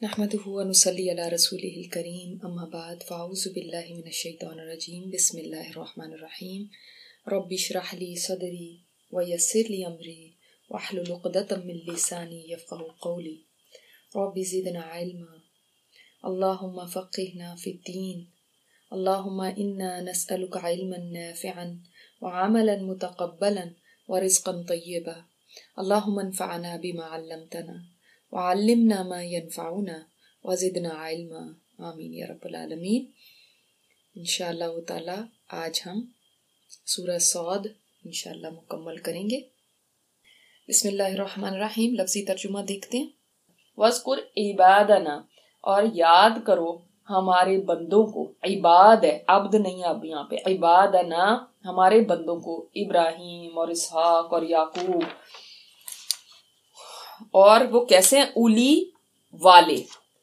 نحمده ونصلي على رسوله الكريم اما بعد فاعوذ بالله من الشيطان الرجيم بسم الله الرحمن الرحيم رب اشرح لي صدري ويسر لي امري واحلل عقدة من لساني يفقهوا قولي رب زدنا علما اللهم فقهنا في الدين اللهم انا نسألك علما نافعا وعملا متقبلا ورزقا طيبا اللهم انفعنا بما علمتنا وعلمنا ما ينفعنا وزدنا علما آمین یا رب العالمین۔ انشاءاللہ تعالی آج ہم سورہ صاد انشاءاللہ مکمل کریں گے۔ بسم اللہ الرحمن الرحیم، لفظی ترجمہ دیکھتے ہیں۔ وَاذْكُرْ عِبَادَنَا، اور یاد کرو ہمارے بندوں کو۔ عباد ہے، عبد نہیں ہے اب یہاں پہ، عبادنا ہمارے بندوں کو، ابراہیم اور اسحاق اور یعقوب۔ اور وہ کیسے ہیں؟ اولی والے،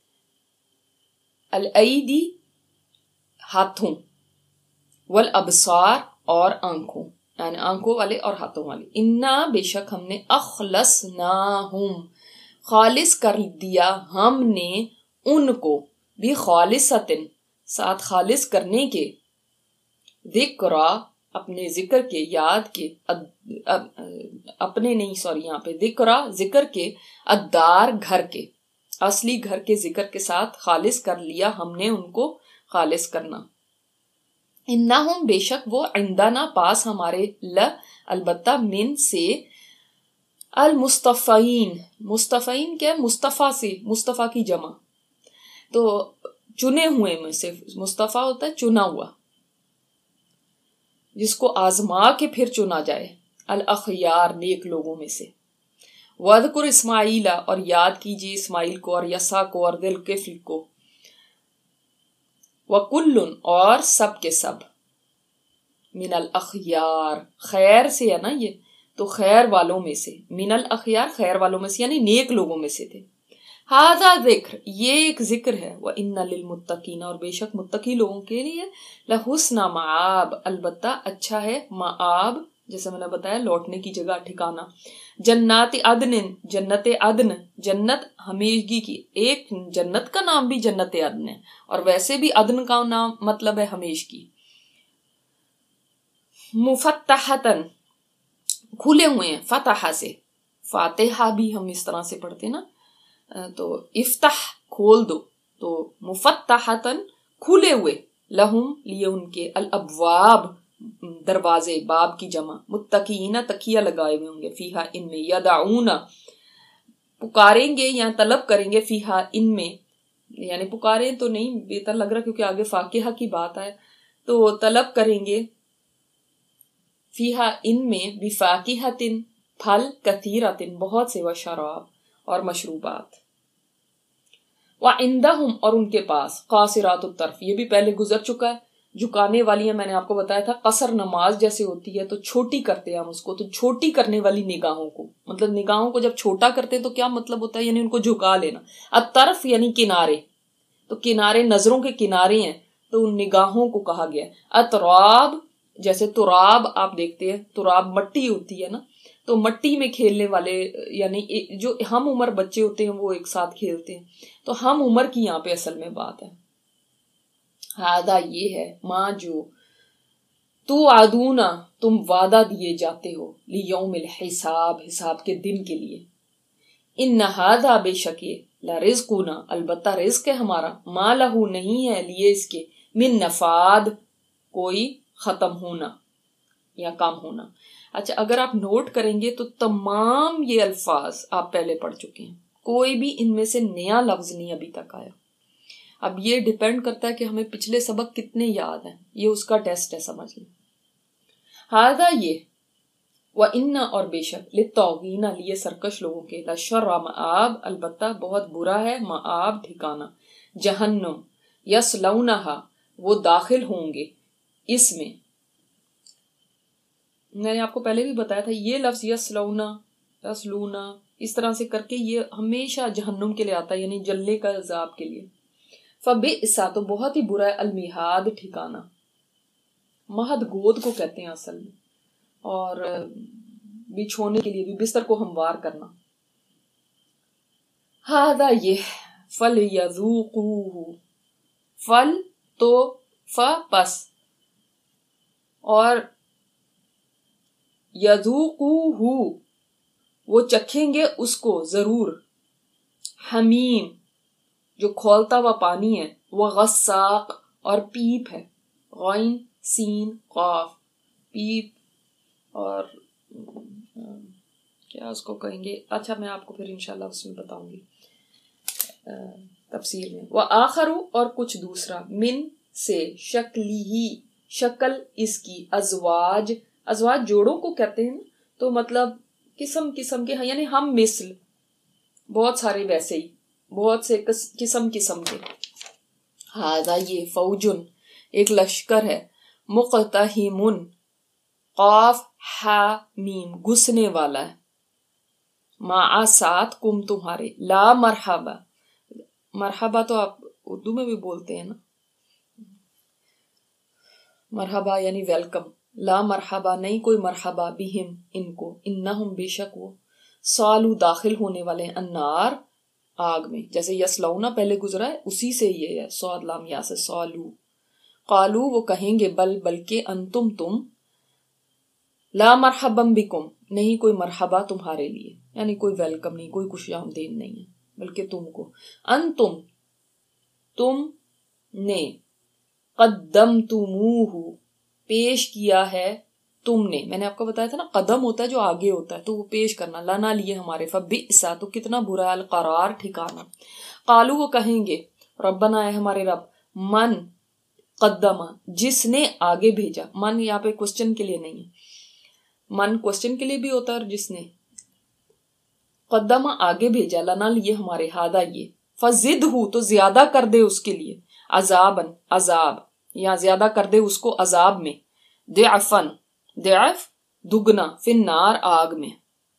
الایدی ہاتھوں، والابصار اور آنکھوں، یعنی آنکھوں والے اور ہاتھوں والے۔ انا بے شک ہم نے اخلصناہم خالص کر دیا ہم نے ان کو، بھی خالصتن ساتھ خالص کرنے کے، ذکرا اپنے ذکر کے، یاد کے، اپنے نہیں سوری یہاں پہ ذکر کے، الدار گھر کے، اصلی گھر کے ذکر کے ساتھ خالص کر لیا ہم نے ان کو خالص کرنا۔ انہم بے شک وہ، عندنا پاس ہمارے، البتہ من سے، المصطفین، مصطفین کیا ہے؟ مصطفیٰ سے، مصطفیٰ کی جمع، تو چنے ہوئے میں سے، مصطفیٰ ہوتا ہے چنا ہوا، جس کو آزما کے پھر چنا جائے، الاخیار نیک لوگوں میں سے۔ وَاذْكُرْ اسماعیل، اور یاد کیجیے اسماعیل کو اور یسع کو اور ذوالکفل کو، وَكُلٌّ اور سب کے سب، من الاخیار خیر سے ہے نا یہ تو خیر والوں میں سے، من الاخیار خیر والوں میں سے یعنی نیک لوگوں میں سے تھے۔ ھذا ذکر یہ ایک ذکر ہے، وَإِنَّ لِلْمُتَّقِينَ اور بے شک متقی لوگوں کے لیے، لحسن مآب البتہ اچھا ہے مآب، جیسے میں نے بتایا لوٹنے کی جگہ، ٹھکانہ، جنات عدن جنت عدن، جنت ہمیشگی کی، ایک جنت کا نام بھی جنت عدن ہے اور ویسے بھی عدن کا نام مطلب ہے ہمیشگی۔ مفتحتن کھلے ہوئے ہیں، فتح سے، فاتحہ بھی ہم اس طرح سے پڑھتے ہیں نا، تو افتح کھول دو، تو مفتحتن کھلے ہوئے، لہم لیے ان کے، الابواب دروازے، باب کی جمع، متقین تکیہ لگائے ہوئے ہوں گے، فیہا ان میں، یدعون پکاریں گے یا طلب کریں گے، فیہا ان میں، یعنی پکاریں تو نہیں بہتر لگ رہا کیونکہ آگے فاکہہ کی بات ہے، تو طلب کریں گے فیہا ان میں، بفاکہۃ پھل، کثیرۃ بہت سے، وشراب اور مشروبات، وعندہم اور ان کے پاس، قاصرات الطرف یہ بھی پہلے گزر چکا ہے، جھکانے والی ہیں، میں نے آپ کو بتایا تھا قصر نماز جیسے ہوتی ہے تو چھوٹی کرتے ہیں ہم اس کو، تو چھوٹی کرنے والی نگاہوں کو، مطلب نگاہوں کو جب چھوٹا کرتے ہیں تو کیا مطلب ہوتا ہے؟ یعنی ان کو جھکا لینا۔ الطرف یعنی کنارے، تو کنارے نظروں کے کنارے ہیں تو ان نگاہوں کو کہا گیا ہے۔ اطراب جیسے تراب آپ دیکھتے ہیں، تراب مٹی ہوتی ہے نا، تو مٹی میں کھیلنے والے یعنی جو ہم عمر بچے ہوتے ہیں وہ ایک ساتھ کھیلتے ہیں، تو ہم عمر کی یہاں پہ اصل میں بات ہے۔ ہادہ یہ ہے، ماں جو توعدون تم وعدہ دیے جاتے ہو، لیوم الحساب حساب کے دن کے لیے۔ ان ہادہ بے شک یہ، لرزقنا البتہ رزق ہے ہمارا، ما لہو نہیں ہے لیے اس کے، من نفاد کوئی ختم ہونا یا کام ہونا۔ اچھا اگر آپ نوٹ کریں گے تو تمام یہ الفاظ آپ پہلے پڑھ چکے ہیں، کوئی بھی ان میں سے نیا لفظ نہیں ابھی تک آیا۔ اب یہ ڈیپینڈ کرتا ہے کہ ہمیں پچھلے سبق کتنے یاد ہیں، یہ اس کا ٹیسٹ ہے، سمجھ لیں۔ ہذا یہ، وَإِنَّ اور بے شک، لِلطَّاغِينَ لیے سرکش لوگوں کے، لَشَرَّ مآب البتہ بہت برا ہے، مآب ٹھکانہ، جہنم، یصلونها وہ داخل ہوں گے اس میں۔ میں نے آپ کو پہلے بھی بتایا تھا یہ لفظ یصلونا اس طرح سے کر کے یہ ہمیشہ جہنم کے لیے آتا ہے، یعنی جلنے کا عذاب کے لیے۔ فبئس تو بہت ہی برا ہے، المہاد ٹھکانہ، مہد گود کو کہتے ہیں اصل میں، اور بچھونے کے لیے بھی، بستر کو ہموار کرنا۔ ہاذا یہ، फलयज़ूक़ूहु, फल तो फ पस, और यज़ूक़ूहु वो चखेंगे उसको जरूर, हमीम जो खौलता हुआ पानी है, वो गस्साक और पीप है, गैन सीन काफ, पीप और क्या उसको कहेंगे, अच्छा मैं आपको फिर इंशाल्लाह उसमें बताऊंगी तफसीर में। व आखरू और कुछ दूसरा, मिन से, शक्लिही शक्ल इसकी, अजवाज, अजवाज जोड़ों को कहते हैं, तो मतलब किस्म किस्म के, यानी हम मिसल बहुत सारे, वैसे ही बहुत से किस्म किस्म के। हादा ये फौजुन एक लश्कर है, मुक़तहिमुन क़ाफ हा मीम घुसने वाला है, मा साथ कुम तुम्हारे, ला मरहबा, मरहबा तो आप उर्दू में भी बोलते हैं ना, मरहबा यानी वेलकम, ला मरहबा नहीं कोई मरहबा, बिहिम इनको, इन्नहुम बेशक वो, सालू दाखिल होने वाले हैं, अन्नार आग में, जैसे यसलौना पहले गुजरा है उसी से ये है, सौद लाम या से सालू। कालू वो कहेंगे, बल बल्कि, अंतुम तुम, ला मरहबम बिकुम नहीं कोई मरहबा तुम्हारे लिए, यानी कोई वेलकम नहीं, कोई खुशामदीद नहीं है, बल्कि तुमको, अंतुम तुम ने, कद्दमतुमूहु पेश किया है तुमने, मैंने आपको बताया था ना कदम होता है जो आगे होता है, तो वो पेश करना, लाना लिए हमारे, फबिसा तो कितना बुरा, अल करार ठिकाना। कालू वो कहेंगे, रब्बना है हमारे रब, मन कद्दमा जिसने आगे भेजा, मन यहाँ पे क्वेश्चन के लिए नहीं है, मन क्वेश्चन के लिए भी होता है, और जिसने, कद्दमा आगे भेजा, लना लिए हमारे, हादा ये, फजिद हु तो ज्यादा कर दे उसके लिए, अजाबन अजाब, या ज्यादा कर दे उसको अजाब में, दिअफन दिअफ दुगना, फिन्नार आग में।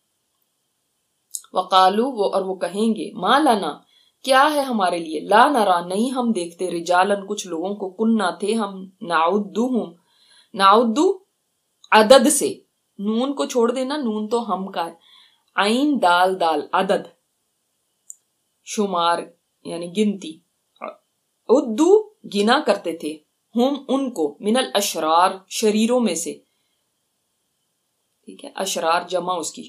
वकालू वो और वो कहेंगे, मा लना क्या है हमारे लिए, ला नरा नहीं हम देखते, रिजालन कुछ लोगों को, कुन्ना थे हम, नाउद्दुहुम नाउद्दु अदद से, नून को छोड़ देना, नून तो हम का है, आइन दाल दाल अदद शुमार यानी गिनती, उद्दू गिना करते थे, हम उनको, मिनल अशरार शरीरों में से, ठीक है, अशरार जमा उसकी,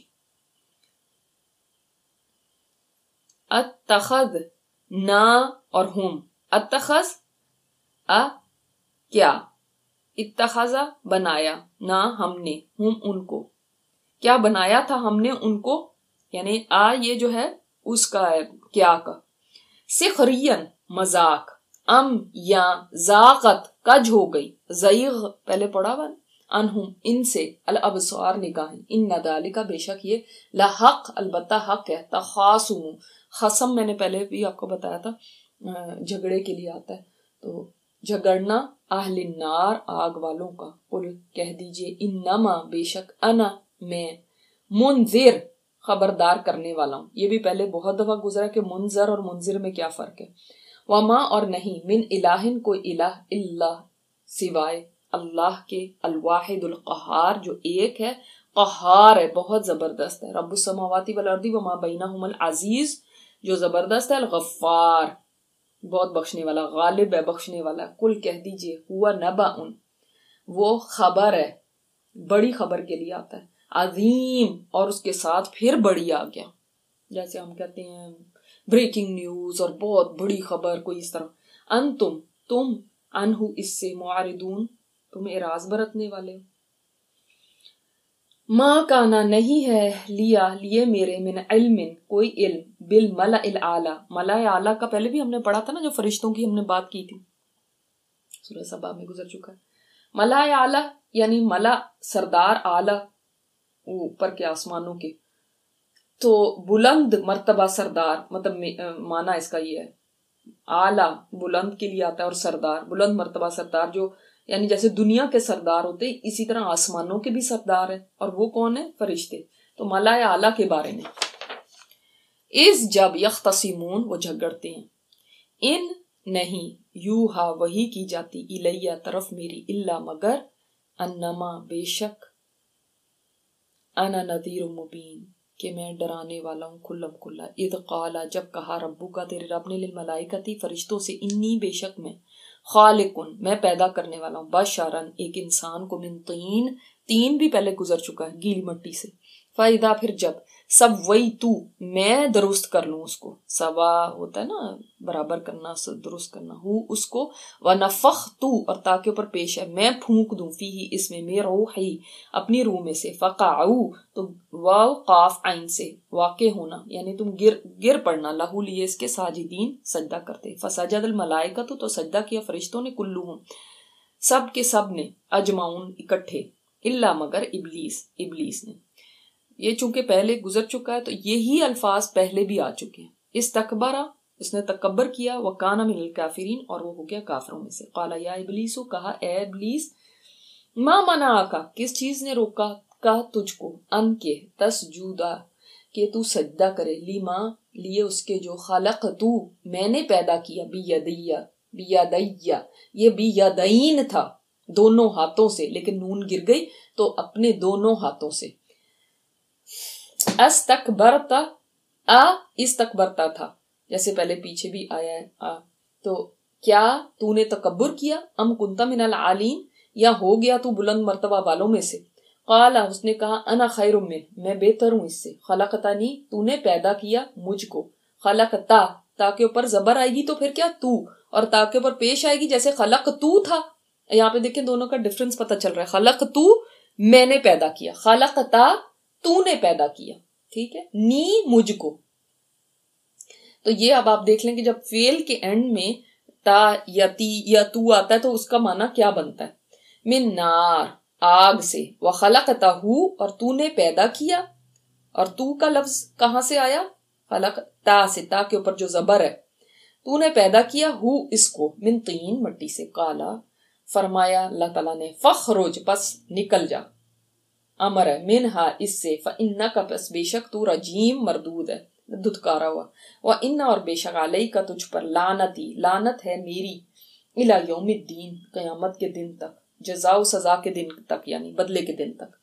अत्तखद ना और हम, अत्तखज अ क्या, इत्तखजा बनाया, ना हमने, हम उनको, क्या बनाया था हमने उनको, यानी आ ये जो है उसका है क्या का, सिखरियन मजाक, अम या जाकत कज हो गई, ज़ईग़ पहले पढ़ा हुआ, अनहुम इनसे, अल अबसार निगाहें, इन नदालिका बेशक ये, ला हक अलबत्ता हक है, तखासुम खसम मैंने पहले भी आपको बताया था झगड़े के लिए आता है, तो झगड़ना, अहलिन नार आग वालों का, कुल कह दीजिए, इन्नमा बेशक, अना मैं, मुनजिर खबरदार करने वाला हूं, ये भी पहले बहुत दफा गुजरा कि मुनजर और मुनजिर में क्या फर्क है। वमा और नहीं, मिन इलाहिन कोई इलाह, इल्ला सिवाय अल्लाह के, अल वाहिदुल क़हार जो एक है, क़हार है बहुत जबरदस्त है, रब्बुस समावाति वल अर्दी वमा बैनहुमल अजीज जो जबरदस्त है, अल गफ्फार बहुत बख्शने वाला, गालिब है बख्शने वाला। कुल कह दीजिए, हुआ नबाउन वो खबर है, बड़ी खबर के लिए आता है, अजीम और उसके साथ फिर बड़ी आ गया, जैसे हम कहते हैं ब्रेकिंग न्यूज और बहुत बड़ी खबर कोई इस तरह, अंतुम तुम, अनहु इससे, मुआरिदून तुम एराज बरतने वाले हो, माँ काना नहीं है लिया लिए मेरे, मिन इल्मिन कोई इल्म, बिल मला इल आला, मला आला का पहले भी हमने पढ़ा था ना, जो फरिश्तों की हमने बात की थी, सूरह सबा में गुजर चुका है। मला आला यानी मला सरदार, आला ऊपर के आसमानों के, तो बुलंद मर्तबा सरदार, मतलब माना इसका ये है, आला बुलंद के लिए आता है, और सरदार बुलंद मर्तबा सरदार, जो यानी जैसे दुनिया के सरदार होते इसी तरह आसमानों के भी सरदार है, और वो कौन है, फरिश्ते। तो मलाए आला के बारे में, इस जब यख्तसिमून वो झगड़ते हैं, इन नहीं, यूहा वही की जाती, इलैया तरफ मेरी, इल्ला मगर, अन्नमा बेशक, अना नज़ीरुम मुबीन کہ میں ڈرانے والا ہوں کھلم کھلا. اذ قال جب کہا ربک تیرے رب نے للملائکتی فرشتوں سے انی بے شک میں خالقن میں پیدا کرنے والا ہوں بشرن ایک انسان کو من طین تین بھی پہلے گزر چکا ہے گیلی مٹی سے. فائدہ پھر جب سویتو میں درست کر لوں اس کو سوا ہوتا ہے نا برابر کرنا درست کرنا ہوں اس کو ونفختو اور تاکہ اوپر پیش ہے میں پھونک دوں فیہ اس میں روحی اپنی روح میں سے فقعو تو واو قاف عین سے واقع ہونا یعنی تم گر پڑنا لہو لیے اس کے ساجدین سجدہ کرتے. فسجد الملائکۃ تو سجدہ کیا فرشتوں نے کلہم سب کے سب نے اجمعون اکٹھے الا مگر ابلیس نے. یہ چونکہ پہلے گزر چکا ہے تو یہی الفاظ پہلے بھی آ چکے ہیں. استکبرا اس نے تکبر کیا وکان من الکافرین اور وہ ہو گیا کافروں میں سے. قال یا ابلیس کہا اے ابلیس ما منعک کس چیز نے روکا کا تجھ کو ان کے تسجودا کہ تو سجدہ کرے لیما لیے اس کے جو خلق تو میں نے پیدا کیا بیدیا یہ بیدین تھا دونوں ہاتھوں سے لیکن نون گر گئی تو اپنے دونوں ہاتھوں سے. استکبرتا تھا جیسے پہلے پیچھے بھی آیا ہے تو کیا تو نے تکبر کیا ام کنت من العالین یا ہو گیا تو بلند مرتبہ والوں میں سے. قال اس نے کہا انا خیر میں بہتر ہوں اس سے. خلقتنی تو نے پیدا کیا مجھ کو خلقتا تاکہ اوپر زبر آئے گی تو پھر کیا تو اور تاکہ اوپر پیش آئے گی جیسے خلق تو تھا. یہاں پہ دیکھیں دونوں کا ڈفرنس پتہ چل رہا ہے. خلق تو میں نے پیدا کیا خلقتا تو نے پیدا کیا ٹھیک ہے نی مجھ کو. تو یہ اب آپ دیکھ لیں کہ جب فعل کے اینڈ میں تا یا تی یا تو آتا ہے تو اس کا معنی کیا بنتا ہے. من نار آگ سے وخلقتہ اور تو نے پیدا کیا اور تو کا لفظ کہاں سے آیا خلق تا سے تا کے اوپر جو زبر ہے تو نے پیدا کیا ہو اس کو من طین مٹی سے. قالا فرمایا اللہ تعالیٰ نے فخرج پس نکل جا امر ہے منہا اس سے فإنک پس بے شک تو رجیم مردود ہے دھتکارا ہوا. وإن اور بے شک علیک تجھ پر لعنتی لعنت ہے میری الی یوم الدین قیامت کے دن تک جزا و سزا کے دن تک یعنی بدلے کے دن تک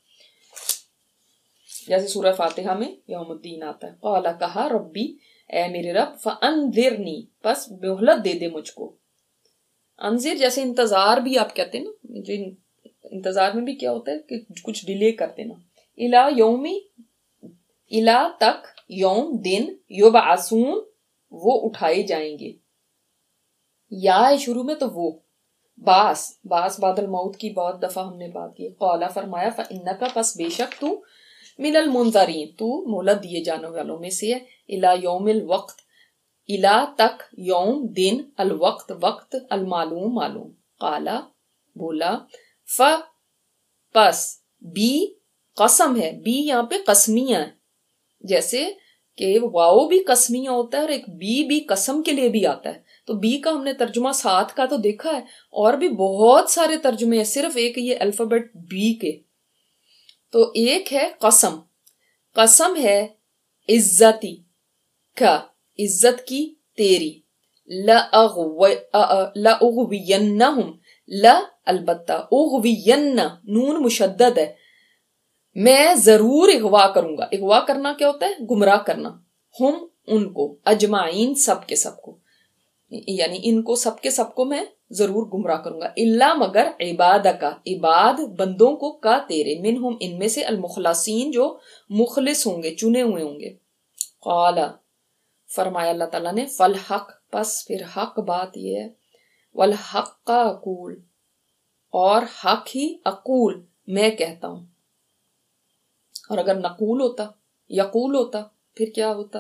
جیسے سورہ فاتحہ میں یوم الدین آتا ہے. قال کہا ربی اے میرے رب فانذرنی پس مہلت دے دے مجھ کو. انذر جیسے انتظار بھی آپ کہتے ہیں نا جو انتظار میں بھی کیا ہوتا ہے کہ کچھ ڈیلے کر دینا. الا یومی الا تک یوم دن یبعثون وہ اٹھائے جائیں گے. یا شروع میں تو وہ باس بعد الموت کی بہت دفعہ ہم نے بات کی. قالا فرمایا فإنک پس بے شک تو من المنظرین تو مہلت دیے جانے والوں میں سے ہے. الا یوم الوقت الا تک یوم دن الوقت وقت المعلوم معلوم. قالا بولا پس بی قسم ہے بی یہاں پہ قسمیہ ہے جیسے کہ واؤ بھی قسمیہ ہوتا ہے اور ایک بھی قسم کے لیے بھی آتا ہے. تو بی کا ہم نے ترجمہ ساتھ کا تو دیکھا ہے اور بھی بہت سارے ترجمے ہیں صرف ایک یہ الفابیٹ بی کے. تو ایک ہے قسم ہے عزتی کا عزت کی تیری لأغوینہم لا البتہ اغوین نون مشدد ہے میں ضرور اغوا کروں گا. اغوا کرنا کیا ہوتا ہے گمراہ کرنا. ہم ان کو اجمعین سب کے سب کو یعنی ان کو سب کے سب کو میں ضرور گمراہ کروں گا. الا مگر عبادکا عباد بندوں کو کا تیرے منہم ان میں سے المخلصین جو مخلص ہوں گے چنے ہوئے ہوں گے. قال فرمایا اللہ تعالیٰ نے فالحق پس پھر حق بات یہ ہے والحق اقول اور حق ہی اقول میں کہتا ہوں. اور اگر نقول ہوتا یقول ہوتا پھر کیا ہوتا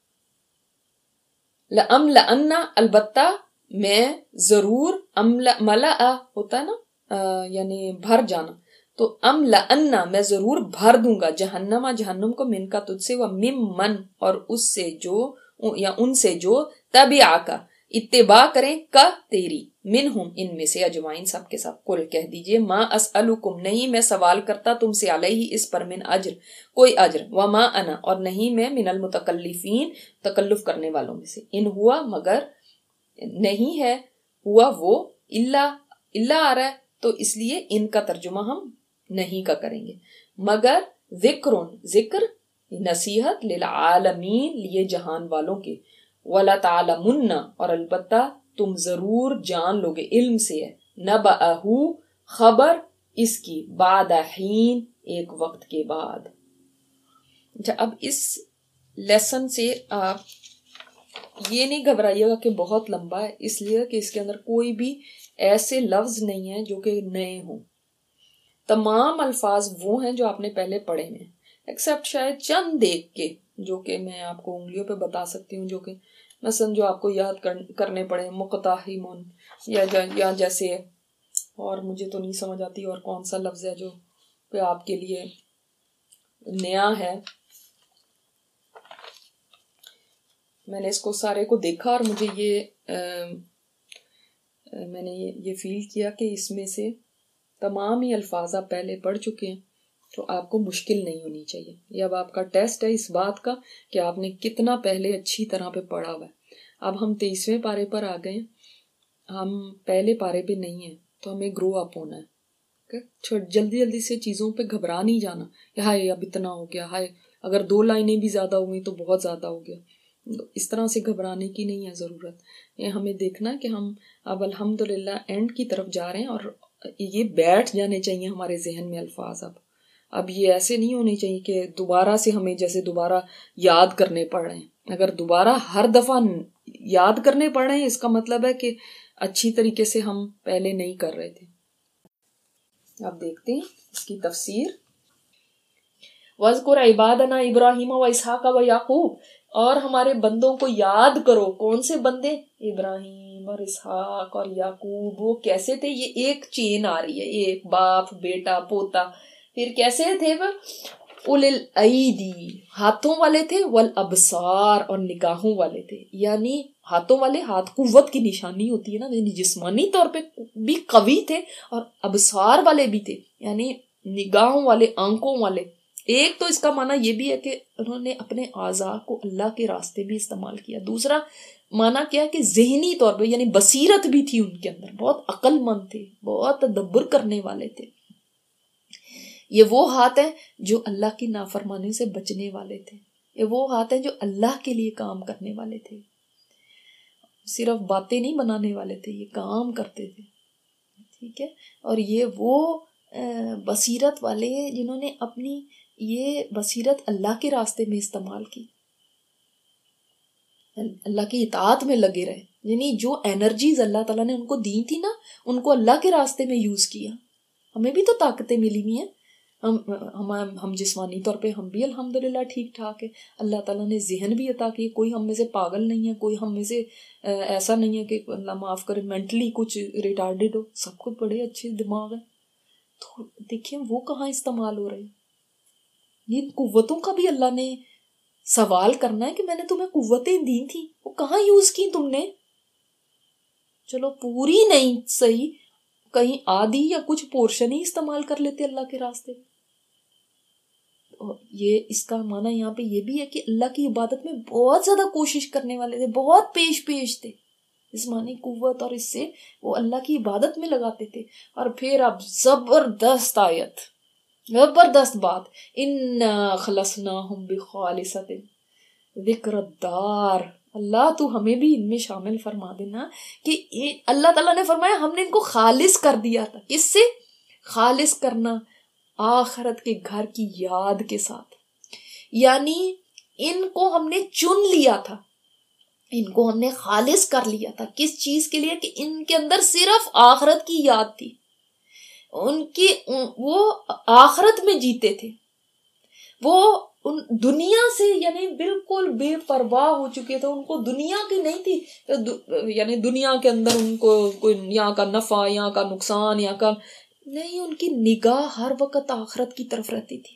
لأملأن البتہ میں ضرور ملأ ہوتا ہے نا یعنی بھر جانا تو املأن میں ضرور بھر دوں گا جہنم کو من کا تجھ سے وممن اور اس سے جو یا ان سے جو تبعک اتباع کریں کا تیری منہم ان میں سے اجمعین سب کے سب. قل کہہ دیجئے ما اسألکم نہیں میں سوال کرتا تم سے علیہ اس پر من اجر کوئی اجر وما انا اور نہیں میں من المتکلفین تکلف کرنے والوں میں سے. ان ہوا مگر نہیں ہے ہوا وہ الا آ رہا ہے تو اس لیے ان کا ترجمہ ہم نہیں کا کریں گے مگر ذکر نصیحت للعالمین لیے جہان والوں کے، وَلَتَعْلَمُنَّ اور البتہ تم ضرور جان لوگے، علم سے ہے، نَبَأَهُ خبر اس کی، بعد حین ایک وقت کے بعد۔ اچھا، اب اس لیسن سے آپ یہ نہیں گھبرائیے گا کہ بہت لمبا ہے، اس لیے کہ اس کے اندر کوئی بھی ایسے لفظ نہیں ہیں جو کہ نئے ہوں۔ تمام الفاظ وہ ہیں جو آپ نے پہلے پڑھے ہیں، ایکسپٹ شاید چند دیکھ کے جو کہ میں آپ کو انگلیوں پہ بتا سکتی ہوں، جو کہ مثلا جو آپ کو یاد کرنے پڑے، مقتحمون یا جیسے، اور مجھے تو نہیں سمجھ آتی اور کون سا لفظ ہے جو کہ آپ کے لیے نیا ہے۔ میں نے اس کو سارے کو دیکھا اور مجھے میں نے یہ فیل کیا کہ اس میں سے تمام ہی الفاظ آپ پہلے پڑھ چکے ہیں، تو آپ کو مشکل نہیں ہونی چاہیے۔ یہ اب آپ کا ٹیسٹ ہے اس بات کا کہ آپ نے کتنا پہلے اچھی طرح پہ پڑھا ہوا ہے۔ اب ہم 23ویں پارے پر آ گئے ہیں، ہم پہلے پارے پہ نہیں ہیں، تو ہمیں گرو اپ ہونا ہے۔ جلدی جلدی سے چیزوں پہ گھبرا نہیں جانا، ہائے اب اتنا ہو گیا، ہائے اگر 2 لائنیں بھی زیادہ ہو گئی تو بہت زیادہ ہو گیا، اس طرح سے گھبرانے کی نہیں ہے ضرورت۔ ہمیں دیکھنا ہے کہ ہم اب الحمدللہ اینڈ کی طرف جا رہے ہیں، اور یہ بیٹھ جانے چاہیے ہمارے ذہن میں الفاظ۔ اب یہ ایسے نہیں ہونے چاہیے کہ دوبارہ سے ہمیں جیسے دوبارہ یاد کرنے پڑ رہے ہیں۔ اگر دوبارہ ہر دفعہ یاد کرنے پڑ رہے ہیں، اس کا مطلب ہے کہ اچھی طریقے سے ہم پہلے نہیں کر رہے تھے۔ اب دیکھتے ہیں اس کی تفسیر۔ وَاذْكُرْ عِبَادَنَا إِبْرَاهِيمَ وَإِسْحَاقَ وَيَعْقُوبَ، اور ہمارے بندوں کو یاد کرو۔ کون سے بندے؟ ابراہیم اور اسحاق اور یعقوب۔ وہ کیسے تھے؟ یہ ایک چین آ رہی ہے، ایک باپ بیٹا پوتا۔ پھر کیسے تھے وہ؟ اُولِی الْأَیْدِی، ہاتھوں والے تھے، وَالْأَبْصَار، اور نگاہوں والے تھے۔ یعنی ہاتھوں والے، ہاتھ قوت کی نشانی ہوتی ہے نا، یعنی جسمانی طور پہ بھی قوی تھے، اور ابصار والے بھی تھے، یعنی نگاہوں والے، آنکھوں والے۔ ایک تو اس کا معنی یہ بھی ہے کہ انہوں نے اپنے اعضاء کو اللہ کے راستے بھی استعمال کیا۔ دوسرا معنی کیا ہے کہ ذہنی طور پہ، یعنی بصیرت بھی تھی ان کے اندر، بہت عقل مند تھے، بہت تدبر کرنے والے تھے۔ یہ وہ ہاتھ ہیں جو اللہ کی نافرمانی سے بچنے والے تھے، یہ وہ ہاتھ ہیں جو اللہ کے لیے کام کرنے والے تھے، صرف باتیں نہیں بنانے والے تھے، یہ کام کرتے تھے، ٹھیک ہے۔ اور یہ وہ بصیرت والے ہیں جنہوں نے اپنی یہ بصیرت اللہ کے راستے میں استعمال کی، اللہ کی اطاعت میں لگے رہے، یعنی جو انرجیز اللہ تعالیٰ نے ان کو دی تھی نا، ان کو اللہ کے راستے میں یوز کیا۔ ہمیں بھی تو طاقتیں ملی ہوئی ہیں، ہم جسمانی طور پہ ہم بھی الحمدللہ ٹھیک ٹھاک ہے، اللہ تعالیٰ نے ذہن بھی عطا کی، کوئی ہم میں سے پاگل نہیں ہے، کوئی ہم میں سے ایسا نہیں ہے کہ اللہ معاف کرے مینٹلی کچھ ریٹارڈڈ ہو، سب کو بڑے اچھے دماغ ہیں۔ تو دیکھیں وہ کہاں استعمال ہو رہے ہیں۔ ان قوتوں کا بھی اللہ نے سوال کرنا ہے کہ میں نے تمہیں قوتیں دی تھی، وہ کہاں یوز کی تم نے؟ چلو پوری نہیں صحیح، کہیں آدھی یا کچھ پورشن ہی استعمال کر لیتے اللہ کے راستے۔ یہ اس کا معنی یہاں پہ یہ بھی ہے کہ اللہ کی عبادت میں بہت زیادہ کوشش کرنے والے تھے، بہت پیش تھے، جسمانی قوت اور اس سے وہ اللہ کی عبادت میں لگاتے تھے۔ اور پھر اب زبردست آیت، زبردست بات، اِنَّا خَلَصْنَاهُمْ بِخَالِصَةٍ ذِکْرَ الدَّارِ، اللہ تو ہمیں بھی ان میں شامل فرما دینا کہ اللہ تعالیٰ نے فرمایا ہم نے ان کو خالص کر دیا تھا۔ کس سے خالص کرنا؟ آخرت کے گھر کی یاد کے ساتھ، یعنی ان کو ہم نے چن لیا تھا، ان کو ہم نے خالص کر لیا تھا۔ کس چیز کے لیے؟ کہ ان کے اندر صرف آخرت کی یاد تھی، وہ آخرت میں جیتے تھے، وہ دنیا سے یعنی بالکل بے پرواہ ہو چکے تھے، ان کو دنیا کی نہیں تھی، یعنی دنیا کے اندر ان کو کوئی یہاں کا نفع، یہاں کا نقصان، یہاں کا نہیں، ان کی نگاہ ہر وقت آخرت کی طرف رہتی تھی،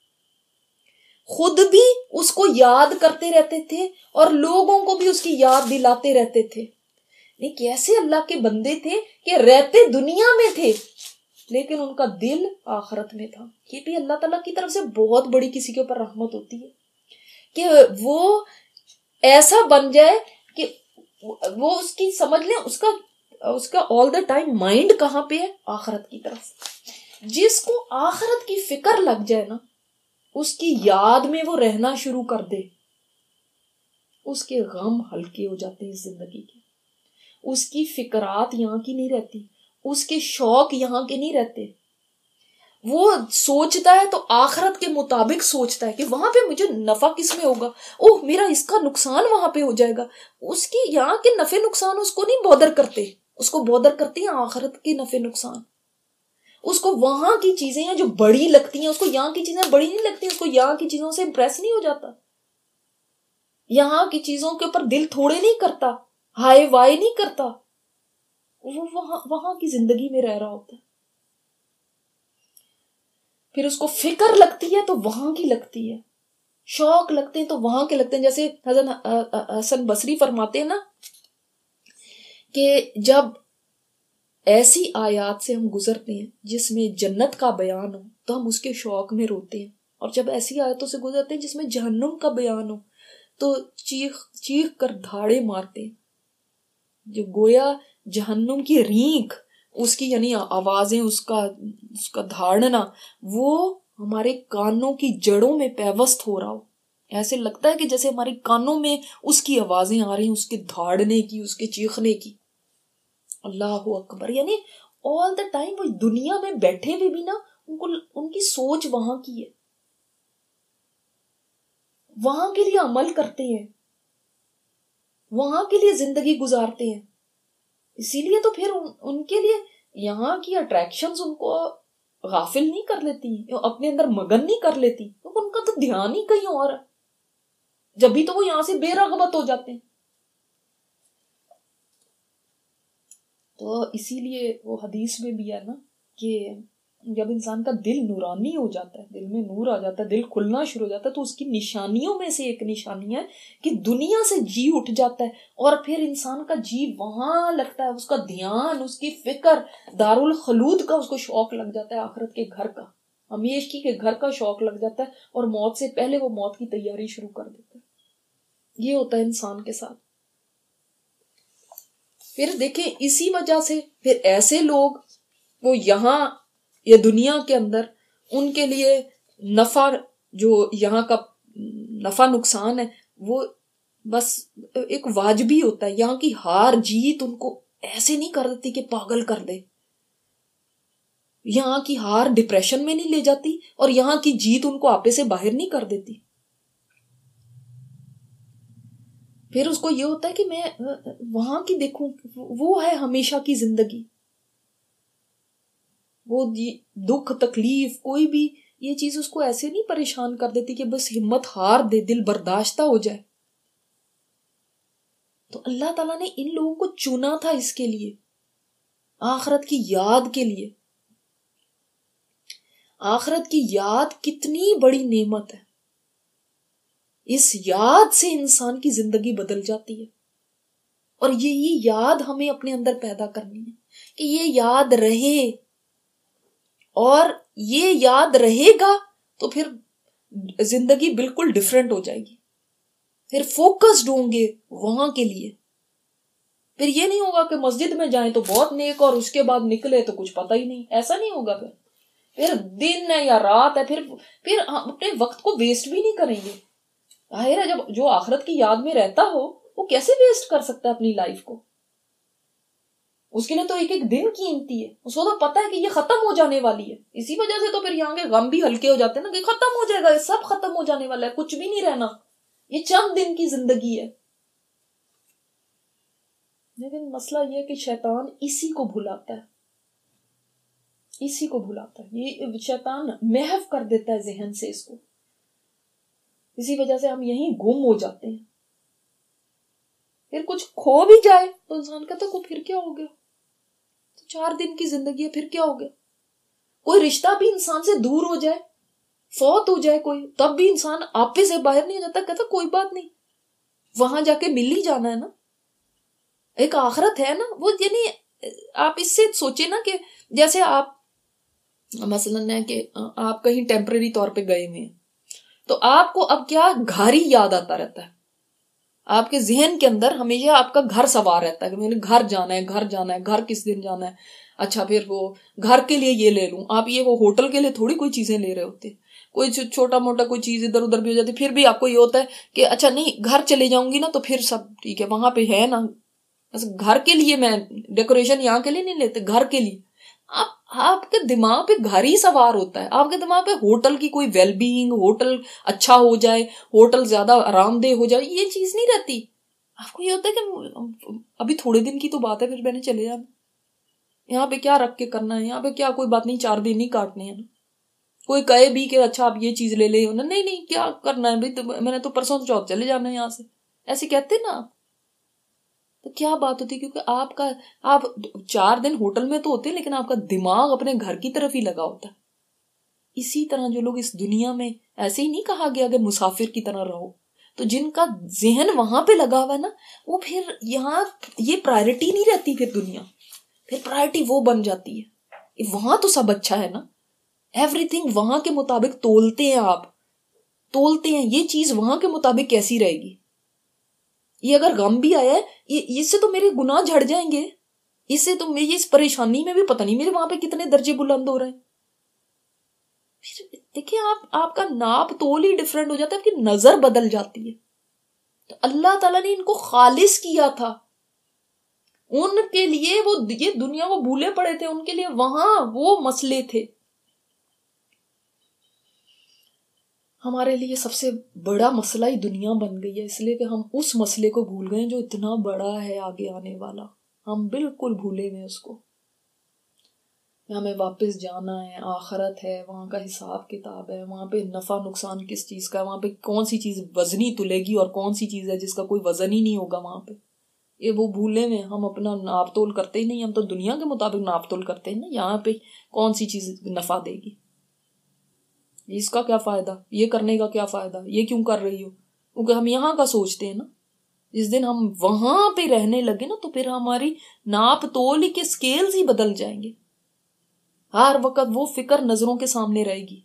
خود بھی اس کو یاد کرتے رہتے تھے اور لوگوں کو بھی اس کی یاد دلاتے رہتے تھے۔ نہیں کیسے اللہ کے بندے تھے کہ رہتے دنیا میں تھے لیکن ان کا دل آخرت میں تھا۔ یہ بھی اللہ تعالیٰ کی طرف سے بہت بڑی کسی کے اوپر رحمت ہوتی ہے کہ وہ ایسا بن جائے کہ وہ اس کی سمجھ لیں اس کا آل دا ٹائم مائنڈ کہاں پہ ہے؟ آخرت کی طرف۔ جس کو آخرت کی فکر لگ جائے نا، اس کی یاد میں وہ رہنا شروع کر دے، اس کے غم ہلکے ہو جاتے ہیں اس زندگی کے، اس کی فکرات یہاں کی نہیں رہتی، اس کے شوق یہاں کے نہیں رہتے. وہ سوچتا ہے تو آخرت کے مطابق سوچتا ہے کہ وہاں پہ مجھے نفع کس میں ہوگا، اوہ میرا اس کا نقصان وہاں پہ ہو جائے گا. اس کی یہاں کے نفع نقصان اس کو نہیں بودر کرتے، اس کو بودر کرتے ہیں آخرت کے نفع نقصان. اس کو وہاں کی چیزیں ہیں جو بڑی لگتی ہیں، اس کو یہاں کی چیزیں بڑی نہیں لگتی، اس کو یہاں کی چیزوں سے امپریس نہیں ہو جاتا، یہاں کی چیزوں کے اوپر دل تھوڑے نہیں کرتا، ہائے وائے نہیں کرتا. وہ وہاں کی زندگی میں رہ رہا ہوتا ہے. پھر اس کو فکر لگتی ہے تو وہاں کی لگتی ہے، شوق لگتے ہیں تو وہاں کے لگتے ہیں. جیسے حضرت حسن بصری فرماتے ہیں نا کہ جب ایسی آیات سے ہم گزرتے ہیں جس میں جنت کا بیان ہو تو ہم اس کے شوق میں روتے ہیں، اور جب ایسی آیتوں سے گزرتے ہیں جس میں جہنم کا بیان ہو تو چیخ کر دھاڑے مارتے ہیں. جو گویا جہنم کی رینک، اس کی یعنی آوازیں، اس کا دھاڑنا، وہ ہمارے کانوں کی جڑوں میں پیوست ہو رہا ہو. ایسے لگتا ہے کہ جیسے ہمارے کانوں میں اس کی آوازیں آ رہی ہیں، اس کے دھاڑنے کی، اس کے چیخنے کی. اللہ اکبر. یعنی آل دا ٹائم وہ دنیا میں بیٹھے ہوئے بھی نا ان کی سوچ وہاں کی ہے، وہاں کے لیے عمل کرتے ہیں، وہاں کے لیے زندگی گزارتے ہیں. اسی لیے تو پھر ان کے لیے یہاں کی اٹریکشنز ان کو غافل نہیں کر لیتی، اپنے اندر مگن نہیں کر لیتی، ان کا تو دھیان ہی کہیں اور ہے. جب بھی تو وہ یہاں سے بے رغبت ہو جاتے ہیں. تو اسی لیے وہ حدیث میں بھی ہے نا کہ جب انسان کا دل نورانی ہو جاتا ہے، دل میں نور آ جاتا ہے، دل کھلنا شروع ہو جاتا ہے، تو اس کی نشانیوں میں سے ایک نشانی ہے کہ دنیا سے جی اٹھ جاتا ہے، اور پھر انسان کا جی وہاں لگتا ہے، اس کا دھیان، اس کی فکر دارالخلود کا، اس کو شوق لگ جاتا ہے، آخرت کے گھر کا، ہمیشگی کے گھر کا شوق لگ جاتا ہے، اور موت سے پہلے وہ موت کی تیاری شروع کر دیتا ہے. یہ ہوتا ہے انسان کے ساتھ. پھر دیکھیں اسی وجہ سے پھر ایسے لوگ وہ یہاں یا دنیا کے اندر ان کے لیے نفع، جو یہاں کا نفع نقصان ہے، وہ بس ایک واجبی ہوتا ہے. یہاں کی ہار جیت ان کو ایسے نہیں کر دیتی کہ پاگل کر دے. یہاں کی ہار ڈپریشن میں نہیں لے جاتی، اور یہاں کی جیت ان کو آپے سے باہر نہیں کر دیتی. پھر اس کو یہ ہوتا ہے کہ میں وہاں کی دیکھوں، وہ ہے ہمیشہ کی زندگی. وہ دکھ تکلیف کوئی بھی یہ چیز اس کو ایسے نہیں پریشان کر دیتی کہ بس ہمت ہار دے، دل برداشتہ ہو جائے. تو اللہ تعالیٰ نے ان لوگوں کو چنا تھا اس کے لیے، آخرت کی یاد کے لیے. آخرت کی یاد کتنی بڑی نعمت ہے. اس یاد سے انسان کی زندگی بدل جاتی ہے، اور یہی یاد ہمیں اپنے اندر پیدا کرنی ہے کہ یہ یاد رہے، اور یہ یاد رہے گا تو پھر زندگی بالکل ڈیفرنٹ ہو جائے گی. پھر فوکسڈ ہوں گے وہاں کے لیے. پھر یہ نہیں ہوگا کہ مسجد میں جائیں تو بہت نیک اور اس کے بعد نکلے تو کچھ پتہ ہی نہیں. ایسا نہیں ہوگا. پھر دن ہے یا رات ہے، پھر اپنے وقت کو ویسٹ بھی نہیں کریں گے. ظاہر ہے جب جو آخرت کی یاد میں رہتا ہو وہ کیسے ویسٹ کر سکتا ہے اپنی لائف کو. اس کے لیے تو ایک ایک دن قیمتی ہے. اس کو تو پتا ہے کہ یہ ختم ہو جانے والی ہے. اسی وجہ سے تو پھر یہاں کے غم بھی ہلکے ہو جاتے ہیں نا، کہ ختم ہو جائے گا، یہ سب ختم ہو جانے والا ہے، کچھ بھی نہیں رہنا، یہ چند دن کی زندگی ہے. لیکن مسئلہ یہ ہے کہ شیطان اسی کو بھلاتا ہے، اسی کو بھلاتا ہے. یہ شیطان محو کر دیتا ہے ذہن سے اس کو. اسی وجہ سے ہم یہیں گم ہو جاتے ہیں. پھر کچھ کھو بھی جائے تو انسان کہتا ہے پھر کیا ہو گیا، 4 دن کی زندگی ہے، پھر کیا ہو گیا. کوئی رشتہ بھی انسان سے دور ہو جائے، فوت ہو جائے کوئی، تب بھی انسان آپے سے باہر نہیں ہو جاتا. کہتا کوئی بات نہیں، وہاں جا کے مل ہی جانا ہے نا. ایک آخرت ہے نا وہ. یعنی آپ اس سے سوچے نا کہ جیسے آپ مثلاً ہے کہ آپ کہیں ٹیمپرری طور پہ گئے ہوئے ہیں، تو آپ کو اب کیا گھر ہی یاد آتا رہتا ہے. آپ کے ذہن کے اندر ہمیشہ آپ کا گھر سوار رہتا ہے کہ میں نے گھر جانا ہے، گھر جانا ہے، گھر کس دن جانا ہے. اچھا پھر وہ گھر کے لیے یہ لے لوں. آپ یہ وہ ہوٹل کے لیے تھوڑی کوئی چیزیں لے رہے ہوتے. کوئی چھوٹا موٹا کوئی چیز ادھر ادھر بھی ہو جاتی پھر بھی آپ کو یہ ہوتا ہے کہ اچھا نہیں گھر چلے جاؤں گی نا تو پھر سب ٹھیک ہے، وہاں پہ ہے نا گھر کے لیے، میں ڈیکوریشن یہاں کے لیے نہیں لیتے، گھر کے لیے. آپ کے دماغ پہ گھر ہی سوار ہوتا ہے، آپ کے دماغ پہ ہوٹل کی کوئی ویل بینگ، ہوٹل اچھا ہو جائے، ہوٹل زیادہ آرام دہ ہو جائے، یہ چیز نہیں رہتی. آپ کو یہ ہوتا ہے کہ ابھی تھوڑے دن کی تو بات ہے، پھر میں نے چلے جانا، یہاں پہ کیا رکھ کے کرنا ہے، یہاں پہ کیا کوئی بات نہیں 4 دن نہیں کاٹنے ہیں. کوئی کہے بھی کہ اچھا آپ یہ چیز لے لیں، نہیں کیا کرنا ہے بھائی، میں نے تو پرسوں چوتھ چلے جانا ہے یہاں سے، ایسے کہتے نا. تو کیا بات ہوتی، کیونکہ آپ 4 دن ہوٹل میں تو ہوتے ہیں لیکن آپ کا دماغ اپنے گھر کی طرف ہی لگا ہوتا ہے. اسی طرح جو لوگ اس دنیا میں، ایسے ہی نہیں کہا گیا کہ مسافر کی طرح رہو، تو جن کا ذہن وہاں پہ لگا ہوا ہے نا، وہ پھر یہاں یہ پرائرٹی نہیں رہتی، پھر دنیا پھر پرائرٹی وہ بن جاتی ہے. وہاں تو سب اچھا ہے نا، ایوری تھنگ وہاں کے مطابق تولتے ہیں، آپ تولتے ہیں یہ چیز وہاں کے مطابق کیسی رہے گی. یہ اگر غم بھی آیا ہے، اس سے تو میرے گناہ جھڑ جائیں گے، اس سے تو میری اس پریشانی میں بھی پتہ نہیں میرے وہاں پہ کتنے درجے بلند ہو رہے ہیں. دیکھیں آپ کا ناپ تول ہی ڈفرینٹ ہو جاتا ہے، آپ کی نظر بدل جاتی ہے. تو اللہ تعالیٰ نے ان کو خالص کیا تھا، ان کے لیے وہ یہ دنیا وہ بھولے پڑے تھے، ان کے لیے وہاں وہ مسئلے تھے. ہمارے لیے سب سے بڑا مسئلہ ہی دنیا بن گئی ہے، اس لیے کہ ہم اس مسئلے کو بھول گئے جو اتنا بڑا ہے آگے آنے والا، ہم بالکل بھولے ہوئے اس کو. ہمیں واپس جانا ہے، آخرت ہے، وہاں کا حساب کتاب ہے، وہاں پہ نفع نقصان کس چیز کا ہے، وہاں پہ کون سی چیز وزنی تلے گی اور کون سی چیز ہے جس کا کوئی وزن ہی نہیں ہوگا وہاں پہ. یہ وہ بھولے میں ہم اپنا ناپ تول کرتے ہی نہیں، ہم تو دنیا کے مطابق ناپ تول کرتے ہیں نا، یہاں پہ کون سی چیز نفع دے گی، اس کا کیا فائدہ، یہ کرنے کا کیا فائدہ، یہ کیوں کر رہی ہو، کیونکہ ہم یہاں کا سوچتے ہیں نا. جس دن ہم وہاں پہ رہنے لگے نا تو پھر ہماری ناپ تول کے سکیلز ہی بدل جائیں گے، ہر وقت وہ فکر نظروں کے سامنے رہے گی.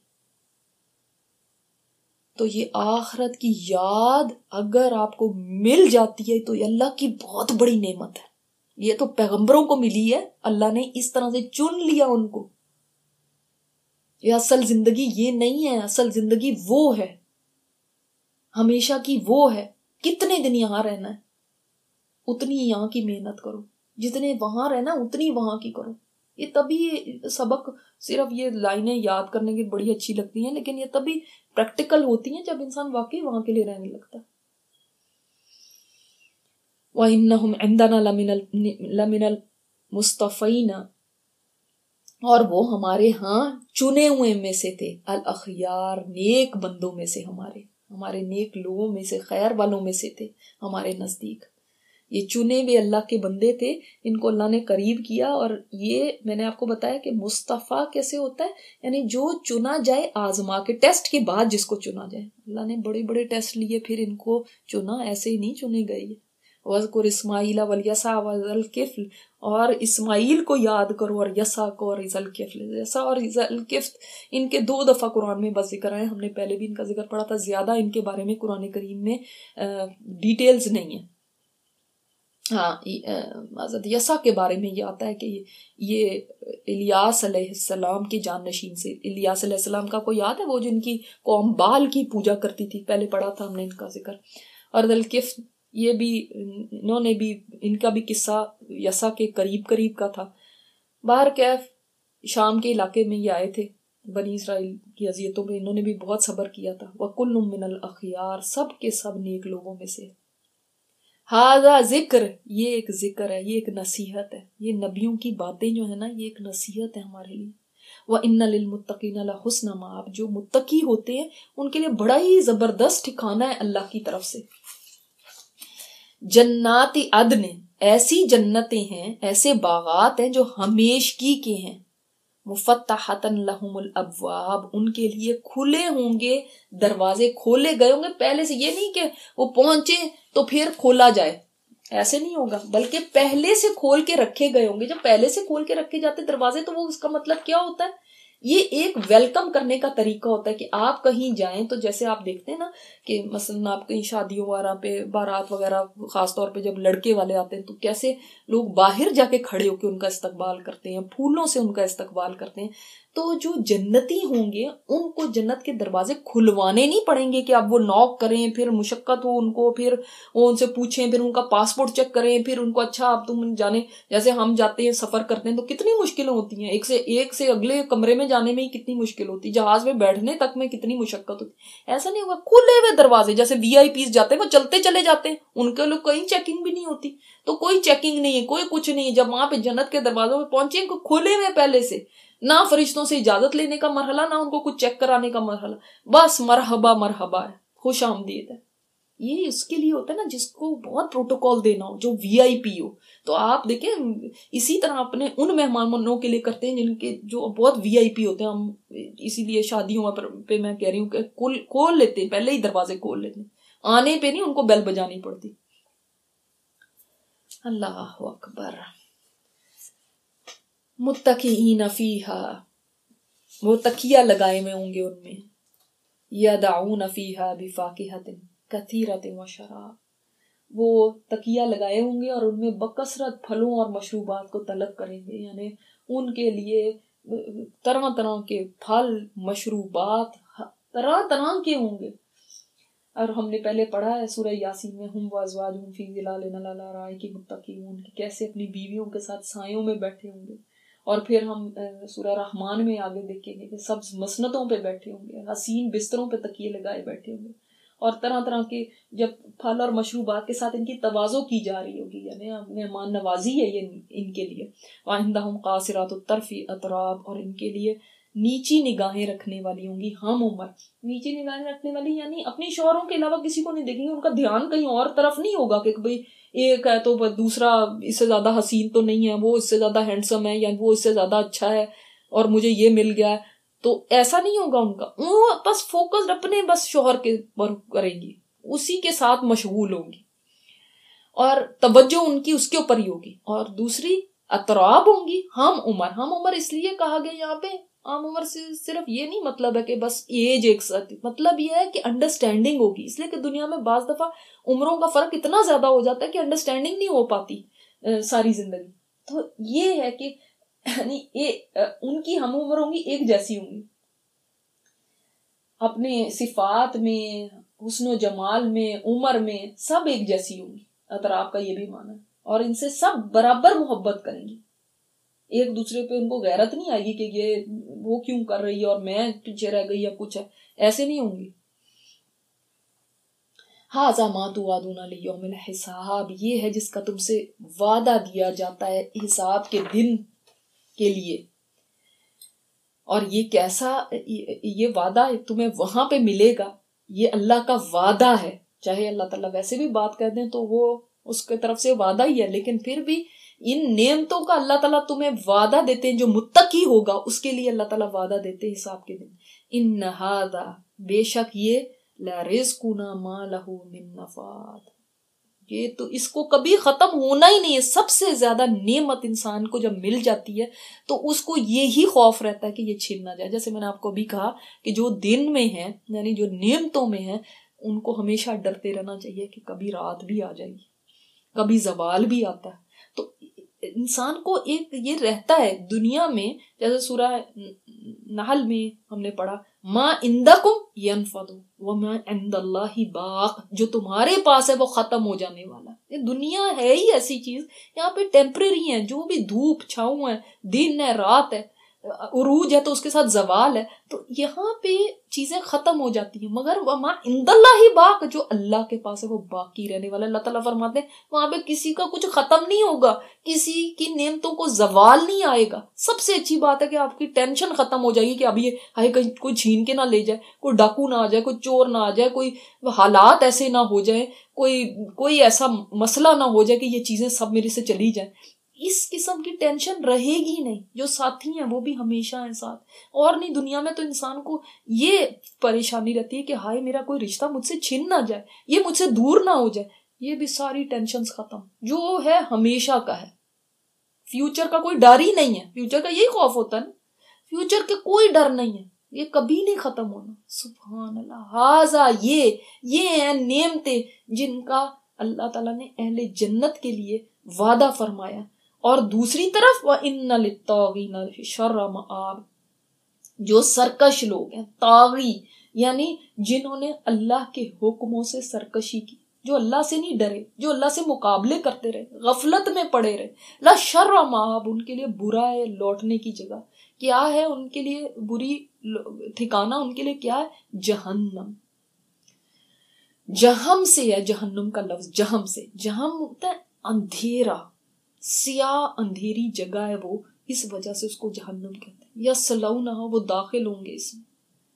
تو یہ آخرت کی یاد اگر آپ کو مل جاتی ہے تو یہ اللہ کی بہت بڑی نعمت ہے. یہ تو پیغمبروں کو ملی ہے، اللہ نے اس طرح سے چن لیا ان کو. یہ اصل زندگی یہ نہیں ہے، اصل زندگی وہ ہے، ہمیشہ کی وہ ہے. کتنے دن یہاں رہنا ہے، اتنی یہاں کی محنت کرو، جتنے وہاں رہنا اتنی وہاں کی کرو. یہ تبھی سبق، صرف یہ لائنیں یاد کرنے کی بڑی اچھی لگتی ہیں لیکن یہ تبھی پریکٹیکل ہوتی ہیں جب انسان واقعی وہاں کے لیے رہنے لگتا ہے. وَإِنَّهُمْ عِنْدَنَا لَمِنَ الْمُصْطَفَيْنَ، اور وہ ہمارے ہاں چنے ہوئے میں سے تھے، الاخیار، نیک بندوں میں سے، ہمارے نیک لوگوں میں سے، خیر والوں میں سے تھے ہمارے نزدیک. یہ چنے ہوئے اللہ کے بندے تھے، ان کو اللہ نے قریب کیا. اور یہ میں نے آپ کو بتایا کہ مصطفیٰ کیسے ہوتا ہے، یعنی جو چنا جائے آزما کے، ٹیسٹ کے بعد جس کو چنا جائے. اللہ نے بڑے بڑے ٹیسٹ لیے پھر ان کو چنا، ایسے ہی نہیں چنے گئے. وَاذْكُرْ إِسْمَاعِيلَ وَالْيَسَعَ وَذَا الْكِفْلِ، اور اسماعیل کو یاد کرو اور یسع کو اور ذا الکفل. یسع اور ذا الکفل ان کے 2 دفعہ قرآن میں بس ذکر آئے، ہم نے پہلے بھی ان کا ذکر پڑھا تھا. زیادہ ان کے بارے میں قرآن کریم میں ڈیٹیلز نہیں ہیں. ہاں حضرت یسع کے بارے میں یہ آتا ہے کہ یہ الیاس علیہ السلام کے جان نشین سے، الیاس علیہ السلام کا کوئی یاد ہے، وہ جن کی قوم بال کی پوجا کرتی تھی، پہلے پڑھا تھا ہم نے ان کا ذکر. اور ذا الکفل یہ بھی انہوں نے بھی، ان کا بھی قصہ یسع کے قریب کا تھا. باہر کیف شام کے علاقے میں یہ آئے تھے، بنی اسرائیل کی اذیتوں میں انہوں نے بھی بہت صبر کیا تھا. وَكُلٌّ مِّنَ الْأَخْيَارِ، سب کے سب نیک لوگوں میں سے. ہاذا ذکر، یہ ایک ذکر ہے، یہ ایک نصیحت ہے. یہ نبیوں کی باتیں جو ہے نا، یہ ایک نصیحت ہے ہمارے لیے. وَإِنَّ لِلْمُتَّقِينَ لَحُسْنَ مَآبٍ، جو متقی ہوتے ہیں ان کے لیے بڑا ہی زبردست ٹھکانہ ہے اللہ کی طرف سے. جنات عدن، ایسی جنتیں ہیں، ایسے باغات ہیں جو ہمیشگی کے ہیں. مفتحۃ لہم الابواب، ان کے لیے کھلے ہوں گے دروازے، کھولے گئے ہوں گے پہلے سے. یہ نہیں کہ وہ پہنچے تو پھر کھولا جائے، ایسے نہیں ہوگا، بلکہ پہلے سے کھول کے رکھے گئے ہوں گے. جب پہلے سے کھول کے رکھے جاتے دروازے تو وہ اس کا مطلب کیا ہوتا ہے، یہ ایک ویلکم کرنے کا طریقہ ہوتا ہے کہ آپ کہیں جائیں تو جیسے آپ دیکھتے ہیں نا کہ مثلاً آپ کہیں شادیوں وغیرہ پہ بارات وغیرہ خاص طور پہ جب لڑکے والے آتے ہیں تو کیسے لوگ باہر جا کے کھڑے ہو کے ان کا استقبال کرتے ہیں، پھولوں سے ان کا استقبال کرتے ہیں. تو جو جنتی ہوں گے ان کو جنت کے دروازے کھلوانے نہیں پڑیں گے کہ اب وہ نوک کریں، پھر مشقت ہو ان کو، پھر وہ ان سے پوچھیں، پھر ان کا پاسپورٹ چیک کریں، پھر ان کو اچھا اب تم جانے. جیسے ہم جاتے ہیں سفر کرتے ہیں تو کتنی مشکلیں ہوتی ہیں، ایک سے اگلے کمرے میں جانے میں ہی کتنی مشکل ہوتی، جہاز میں بیٹھنے تک میں کتنی مشقت ہوتی. ایسا نہیں ہوگا، کھلے ہوئے دروازے، جیسے وی آئی پیز جاتے ہیں وہ چلتے چلے جاتے ہیں، ان کے لوگ کہیں چیکنگ بھی نہیں ہوتی. تو کوئی چیکنگ نہیں ہے، کوئی کچھ نہیں ہے. جب وہاں پہ جنت کے دروازوں پہ پہنچے کھلے ہوئے پہلے سے، نہ فرشتوں سے اجازت لینے کا مرحلہ، نہ ان کو کچھ چیک کرانے کا مرحلہ، بس مرحبا مرحبا ہے، خوش آمدید ہے. یہ اس کے لیے ہوتا ہے نا جس کو بہت پروٹوکول دینا ہو، جو وی آئی پی ہو. تو آپ دیکھیں اسی طرح اپنے ان مہمانوں کے لیے کرتے ہیں جن کے جو بہت وی آئی پی ہوتے ہیں. ہم اسی لیے شادیوں پہ میں کہہ رہی ہوں کہ کھول لیتے ہیں، پہلے ہی دروازے کھول لیتے ہیں، آنے پہ نہیں ان کو بیل بجانی پڑتی. اللہ اکبر. متکئین فیہا، وہ تکیہ لگائے ہوئے ہوں گے ان میں. یدعون فیہا بفاکہۃ کثیرۃ وشراب، وہ تکیہ لگائے ہوں گے اور ان میں بکثرت پھلوں اور مشروبات کو طلب کریں گے. یعنی ان کے لیے طرح طرح کے پھل، مشروبات طرح طرح کے ہوں گے. اور ہم نے پہلے پڑھا ہے سورہ یاسین میں، ہم وازواجہم فی ظلال علی الارائک متکئون، کیسے اپنی بیویوں کے ساتھ سایوں میں بیٹھے ہوں گے. اور پھر ہم سورہ رحمان میں آگے دیکھیں گے کہ سبز مسندوں پہ بیٹھے ہوں گے، حسین بستروں پہ تکیے لگائے بیٹھے ہوں گے. اور طرح طرح کے جب پھل اور مشروبات کے ساتھ ان کی تواضع کی جا رہی ہوگی، یعنی مہمان نوازی ہے یہ ان کے لیے. وعندہم قاصرات الطرف اتراب، اور ان کے لیے نیچی نگاہیں رکھنے والی ہوں گی ہم عمر. نیچی نگاہیں رکھنے والی یعنی اپنی شوہروں کے علاوہ کسی کو نہیں دیکھیں گے، ان کا دھیان کہیں اور طرف نہیں ہوگا کہ بھئی ایک ہے تو دوسرا اس سے زیادہ حسین تو نہیں ہے، وہ اس سے زیادہ ہینڈسم ہے، یا وہ اس سے زیادہ اچھا ہے اور مجھے یہ مل گیا ہے. تو ایسا نہیں ہوگا ان کا، وہ بس فوکس اپنے بس شوہر کے پر کریں گی، اسی کے ساتھ مشغول ہوں گی اور توجہ ان کی اس کے اوپر ہی ہوگی. اور دوسری اطراب ہوں گی ہم عمر. ہم عمر اس لیے کہا گیا یہاں پہ، عام عمر سے صرف یہ نہیں مطلب ہے کہ بس ایج ایک ساتھ، مطلب یہ ہے کہ انڈرسٹینڈنگ ہوگی. اس لیے کہ دنیا میں بعض دفعہ عمروں کا فرق اتنا زیادہ ہو جاتا ہے کہ انڈرسٹینڈنگ نہیں ہو پاتی ساری زندگی. تو یہ ہے کہ یعنی ان کی ہم عمر ہوں گی، ایک جیسی ہوں گی اپنے صفات میں، حسن و جمال میں، عمر میں، سب ایک جیسی ہوں گی. اطراب کا یہ بھی معنی ہے. اور ان سے سب برابر محبت کریں گی، ایک دوسرے پہ ان کو غیرت نہیں آئے گی کہ یہ وہ کیوں کر رہی ہے اور میں پیچھے رہ گئی یا کچھ ہے، ایسے نہیں ہوں گی. ھذا ما توعدون لیوم الحساب، یہ ہے جس کا تم سے وعدہ دیا جاتا ہے حساب کے دن کے لیے. اور یہ کیسا، یہ وعدہ تمہیں وہاں پہ ملے گا، یہ اللہ کا وعدہ ہے. چاہے اللہ تعالیٰ ویسے بھی بات کر دیں تو وہ اس کی طرف سے وعدہ ہی ہے، لیکن پھر بھی ان نعمتوں کا اللہ تعالیٰ تمہیں وعدہ دیتے ہیں. جو متقی ہوگا اس کے لیے اللہ تعالیٰ وعدہ دیتے ہیں حساب کے دن. ان ھذا، بے شک یہ، لرزقنا ما لہ من نفاد، یہ تو اس کو کبھی ختم ہونا ہی نہیں ہے. سب سے زیادہ نعمت انسان کو جب مل جاتی ہے تو اس کو یہی خوف رہتا ہے کہ یہ چھن نہ جائے. جیسے میں نے آپ کو ابھی کہا کہ جو دن میں ہیں یعنی جو نعمتوں میں ہیں ان کو ہمیشہ ڈرتے رہنا چاہیے کہ کبھی رات بھی آ جائے گی، کبھی زوال بھی آتا ہے. تو انسان کو ایک یہ رہتا ہے دنیا میں، جیسے سورہ نحل میں ہم نے پڑھا، ما عندکم ینفد وما عند اللہ باق، جو تمہارے پاس ہے وہ ختم ہو جانے والا. یہ دنیا ہے ہی ایسی چیز، یہاں پہ ٹیمپریری ہے، جو بھی دھوپ چھاؤں ہے، دن ہے، رات ہے، عروج ہے تو اس کے ساتھ زوال ہے، تو یہاں پہ چیزیں ختم ہو جاتی ہیں. مگر وما عند اللہ باق، جو اللہ کے پاس ہے وہ باقی رہنے والا. اللہ تعالیٰ فرماتے ہیں وہاں پہ کسی کا کچھ ختم نہیں ہوگا، کسی کی نعمتوں کو زوال نہیں آئے گا. سب سے اچھی بات ہے کہ آپ کی ٹینشن ختم ہو جائے گی کہ اب یہ ہائے کہیں کوئی چھین کے نہ لے جائے، کوئی ڈاکو نہ آ جائے، کوئی چور نہ آ جائے، کوئی حالات ایسے نہ ہو جائیں، کوئی ایسا مسئلہ نہ ہو جائے کہ یہ چیزیں سب میرے سے چلی جائیں. اس قسم کی ٹینشن رہے گی نہیں. جو ساتھی ہیں وہ بھی ہمیشہ ہیں ساتھ. اور نہیں، دنیا میں تو انسان کو یہ پریشانی رہتی ہے کہ ہائے میرا کوئی رشتہ مجھ سے چھن نہ جائے، یہ مجھ سے دور نہ ہو جائے. یہ بھی ساری ٹینشنز ختم، جو ہے ہمیشہ کا ہے. فیوچر کا کوئی ڈر ہی نہیں ہے. فیوچر کا یہی خوف ہوتا ہے نا، فیوچر کے کوئی ڈر نہیں ہے، یہ کبھی نہیں ختم ہونا. سبحان اللہ. ہاذا یہ ہیں نعمتیں جن کا اللہ تعالیٰ نے اہل جنت کے لیے وعدہ فرمایا. اور دوسری طرف وَإِنَّ لِلطَّاغِينَ لَشَرَّ مَآبٍ، جو سرکش لوگ ہیں، طاغی یعنی جنہوں نے اللہ کے حکموں سے سرکشی کی، جو اللہ سے نہیں ڈرے، جو اللہ سے مقابلے کرتے رہے، غفلت میں پڑے رہے. لَشَرَّ مَآبٍ، ان کے لیے برا ہے لوٹنے کی جگہ. کیا ہے ان کے لیے بری ٹھکانہ؟ ان کے لیے کیا ہے؟ جہنم. جہم سے ہے جہنم کا لفظ، جہم سے. جہم ہوتا ہے اندھیرا، سیاہ اندھیری جگہ ہے وہ، اس وجہ سے اس کو جہنم کہتے ہیں. یصلونہا، وہ داخل ہوں گے اس میں.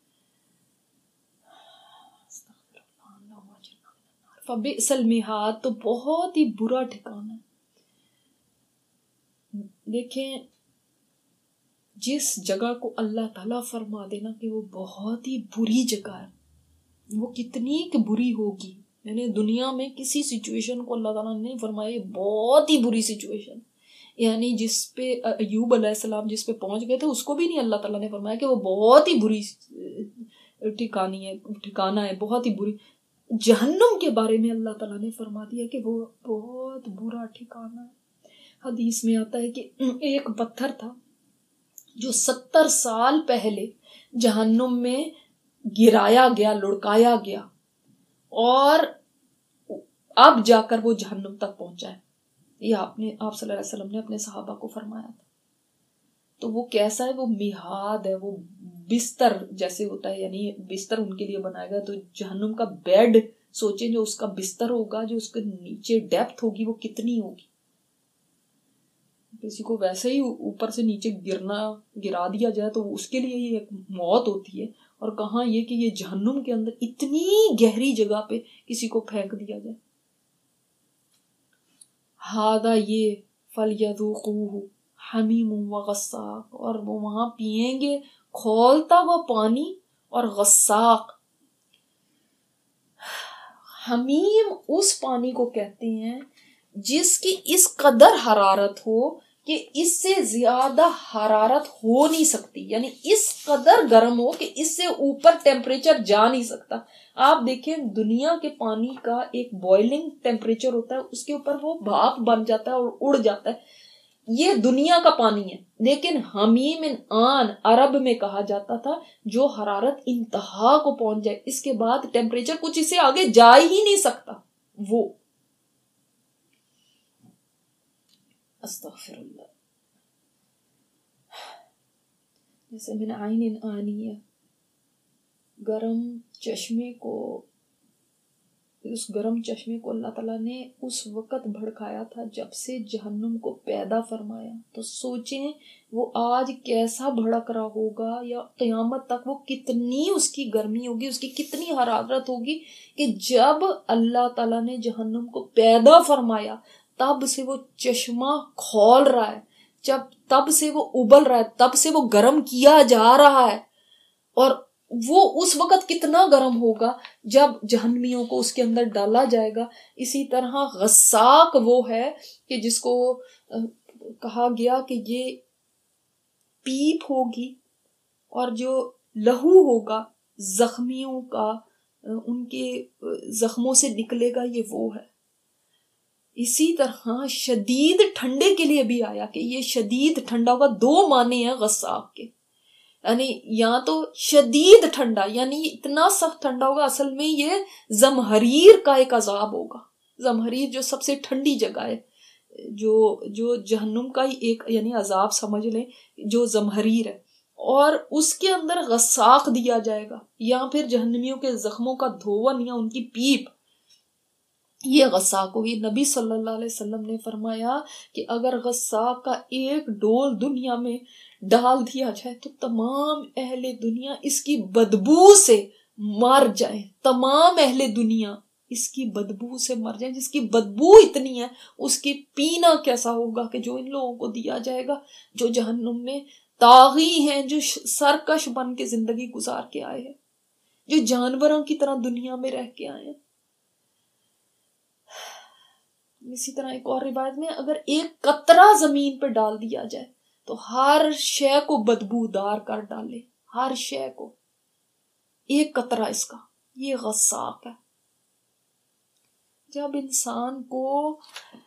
فبئس المہاد، تو بہت ہی برا ٹھکانہ ہے. دیکھیں جس جگہ کو اللہ تعالیٰ فرما دینا کہ وہ بہت ہی بری جگہ ہے، وہ کتنی کہ بری ہوگی. یعنی دنیا میں کسی سچویشن کو اللہ تعالیٰ نے فرمایا یہ بہت ہی بری سچویشن، یعنی جس پہ ایوب علیہ السلام جس پہ پہنچ گئے تھے اس کو بھی نہیں اللہ تعالیٰ نے فرمایا کہ وہ بہت ہی بری ٹھکانہ ہے، بہت ہی بری. جہنم کے بارے میں اللہ تعالیٰ نے فرما دیا کہ وہ بہت برا ٹھکانہ ہے. حدیث میں آتا ہے کہ ایک پتھر تھا جو 70 سال پہلے جہنم میں گرایا گیا، لڑکایا گیا، اور اب جا کر وہ جہنم تک پہنچا ہے. یہ آپ صلی اللہ علیہ وسلم نے اپنے صحابہ کو فرمایا تھا. تو وہ کیسا ہے؟ وہ میہاد ہے، وہ بستر جیسے ہوتا ہے، یعنی بستر ان کے لیے بنایا گیا. تو جہنم کا بیڈ سوچیں، جو اس کا بستر ہوگا، جو اس کے نیچے ڈیپتھ ہوگی وہ کتنی ہوگی. کسی کو ویسے ہی اوپر سے نیچے گرا دیا جائے تو اس کے لیے یہ ایک موت ہوتی ہے، اور کہاں یہ کہ یہ جہنم کے اندر اتنی گہری جگہ پہ کسی کو پھینک دیا جائے. ہاذا یہ فلیذوقوہ حمیم و غساق، اور وہ وہاں پیئیں گے کھولتا ہوا پانی اور غساق. حمیم اس پانی کو کہتے ہیں جس کی اس قدر حرارت ہو کہ اس سے زیادہ حرارت ہو نہیں سکتی، یعنی اس قدر گرم ہو کہ اس سے اوپر ٹیمپریچر جا نہیں سکتا. آپ دیکھیں دنیا کے پانی کا ایک بوائلنگ ٹیمپریچر ہوتا ہے، اس کے اوپر وہ بھاپ بن جاتا ہے اور اڑ جاتا ہے. یہ دنیا کا پانی ہے. لیکن حمیم آن عرب میں کہا جاتا تھا جو حرارت انتہا کو پہنچ جائے، اس کے بعد ٹیمپریچر کچھ اسے آگے جا ہی نہیں سکتا. وہ استغفر اللہ. جیسے من عین آنیہ، گرم چشمے کو، اس گرم چشمے کو اللہ تعالیٰ نے اس وقت بھڑکایا تھا جب سے جہنم کو پیدا فرمایا. تو سوچیں وہ آج کیسا بھڑک رہا ہوگا، یا قیامت تک وہ کتنی اس کی گرمی ہوگی، اس کی کتنی حرارت ہوگی کہ جب اللہ تعالیٰ نے جہنم کو پیدا فرمایا تب سے وہ چشمہ کھول رہا ہے، تب سے وہ ابل رہا ہے، تب سے وہ گرم کیا جا رہا ہے. اور وہ اس وقت کتنا گرم ہوگا جب جہنمیوں کو اس کے اندر ڈالا جائے گا. اسی طرح غساق وہ ہے کہ جس کو کہا گیا کہ یہ پیپ ہوگی، اور جو لہو ہوگا زخمیوں کا، ان کے زخموں سے نکلے گا، یہ وہ ہے. اسی طرح شدید ٹھنڈے کے لیے بھی آیا کہ یہ شدید ٹھنڈا ہوگا. 2 معنی ہیں غساق کے، یعنی یا تو شدید ٹھنڈا یعنی اتنا سخت ٹھنڈا ہوگا، اصل میں یہ زمہریر کا ایک عذاب ہوگا. زمہریر جو سب سے ٹھنڈی جگہ ہے، جو جہنم کا ہی ایک یعنی عذاب سمجھ لیں، جو زمہریر ہے، اور اس کے اندر غساق دیا جائے گا، یا پھر جہنمیوں کے زخموں کا دھون یا ان کی پیپ، یہ غساق ہوگی. نبی صلی اللہ علیہ وسلم نے فرمایا کہ اگر غساق کا ایک ڈول دنیا میں ڈال دیا جائے تو تمام اہل دنیا اس کی بدبو سے مر جائیں. تمام اہل دنیا اس کی بدبو سے مر جائیں. جس کی بدبو اتنی ہے اس کی پینا کیسا ہوگا کہ جو ان لوگوں کو دیا جائے گا جو جہنم میں طاغی ہیں، جو سرکش بن کے زندگی گزار کے آئے ہیں، جو جانوروں کی طرح دنیا میں رہ کے آئے ہیں. اسی طرح ایک اور روایت میں اگر ایک قطرہ زمین پہ ڈال دیا جائے تو ہر شے کو بدبودار کر ڈالے، ہر شے کو، ایک قطرہ اس کا، یہ غساق ہے۔ جب انسان کو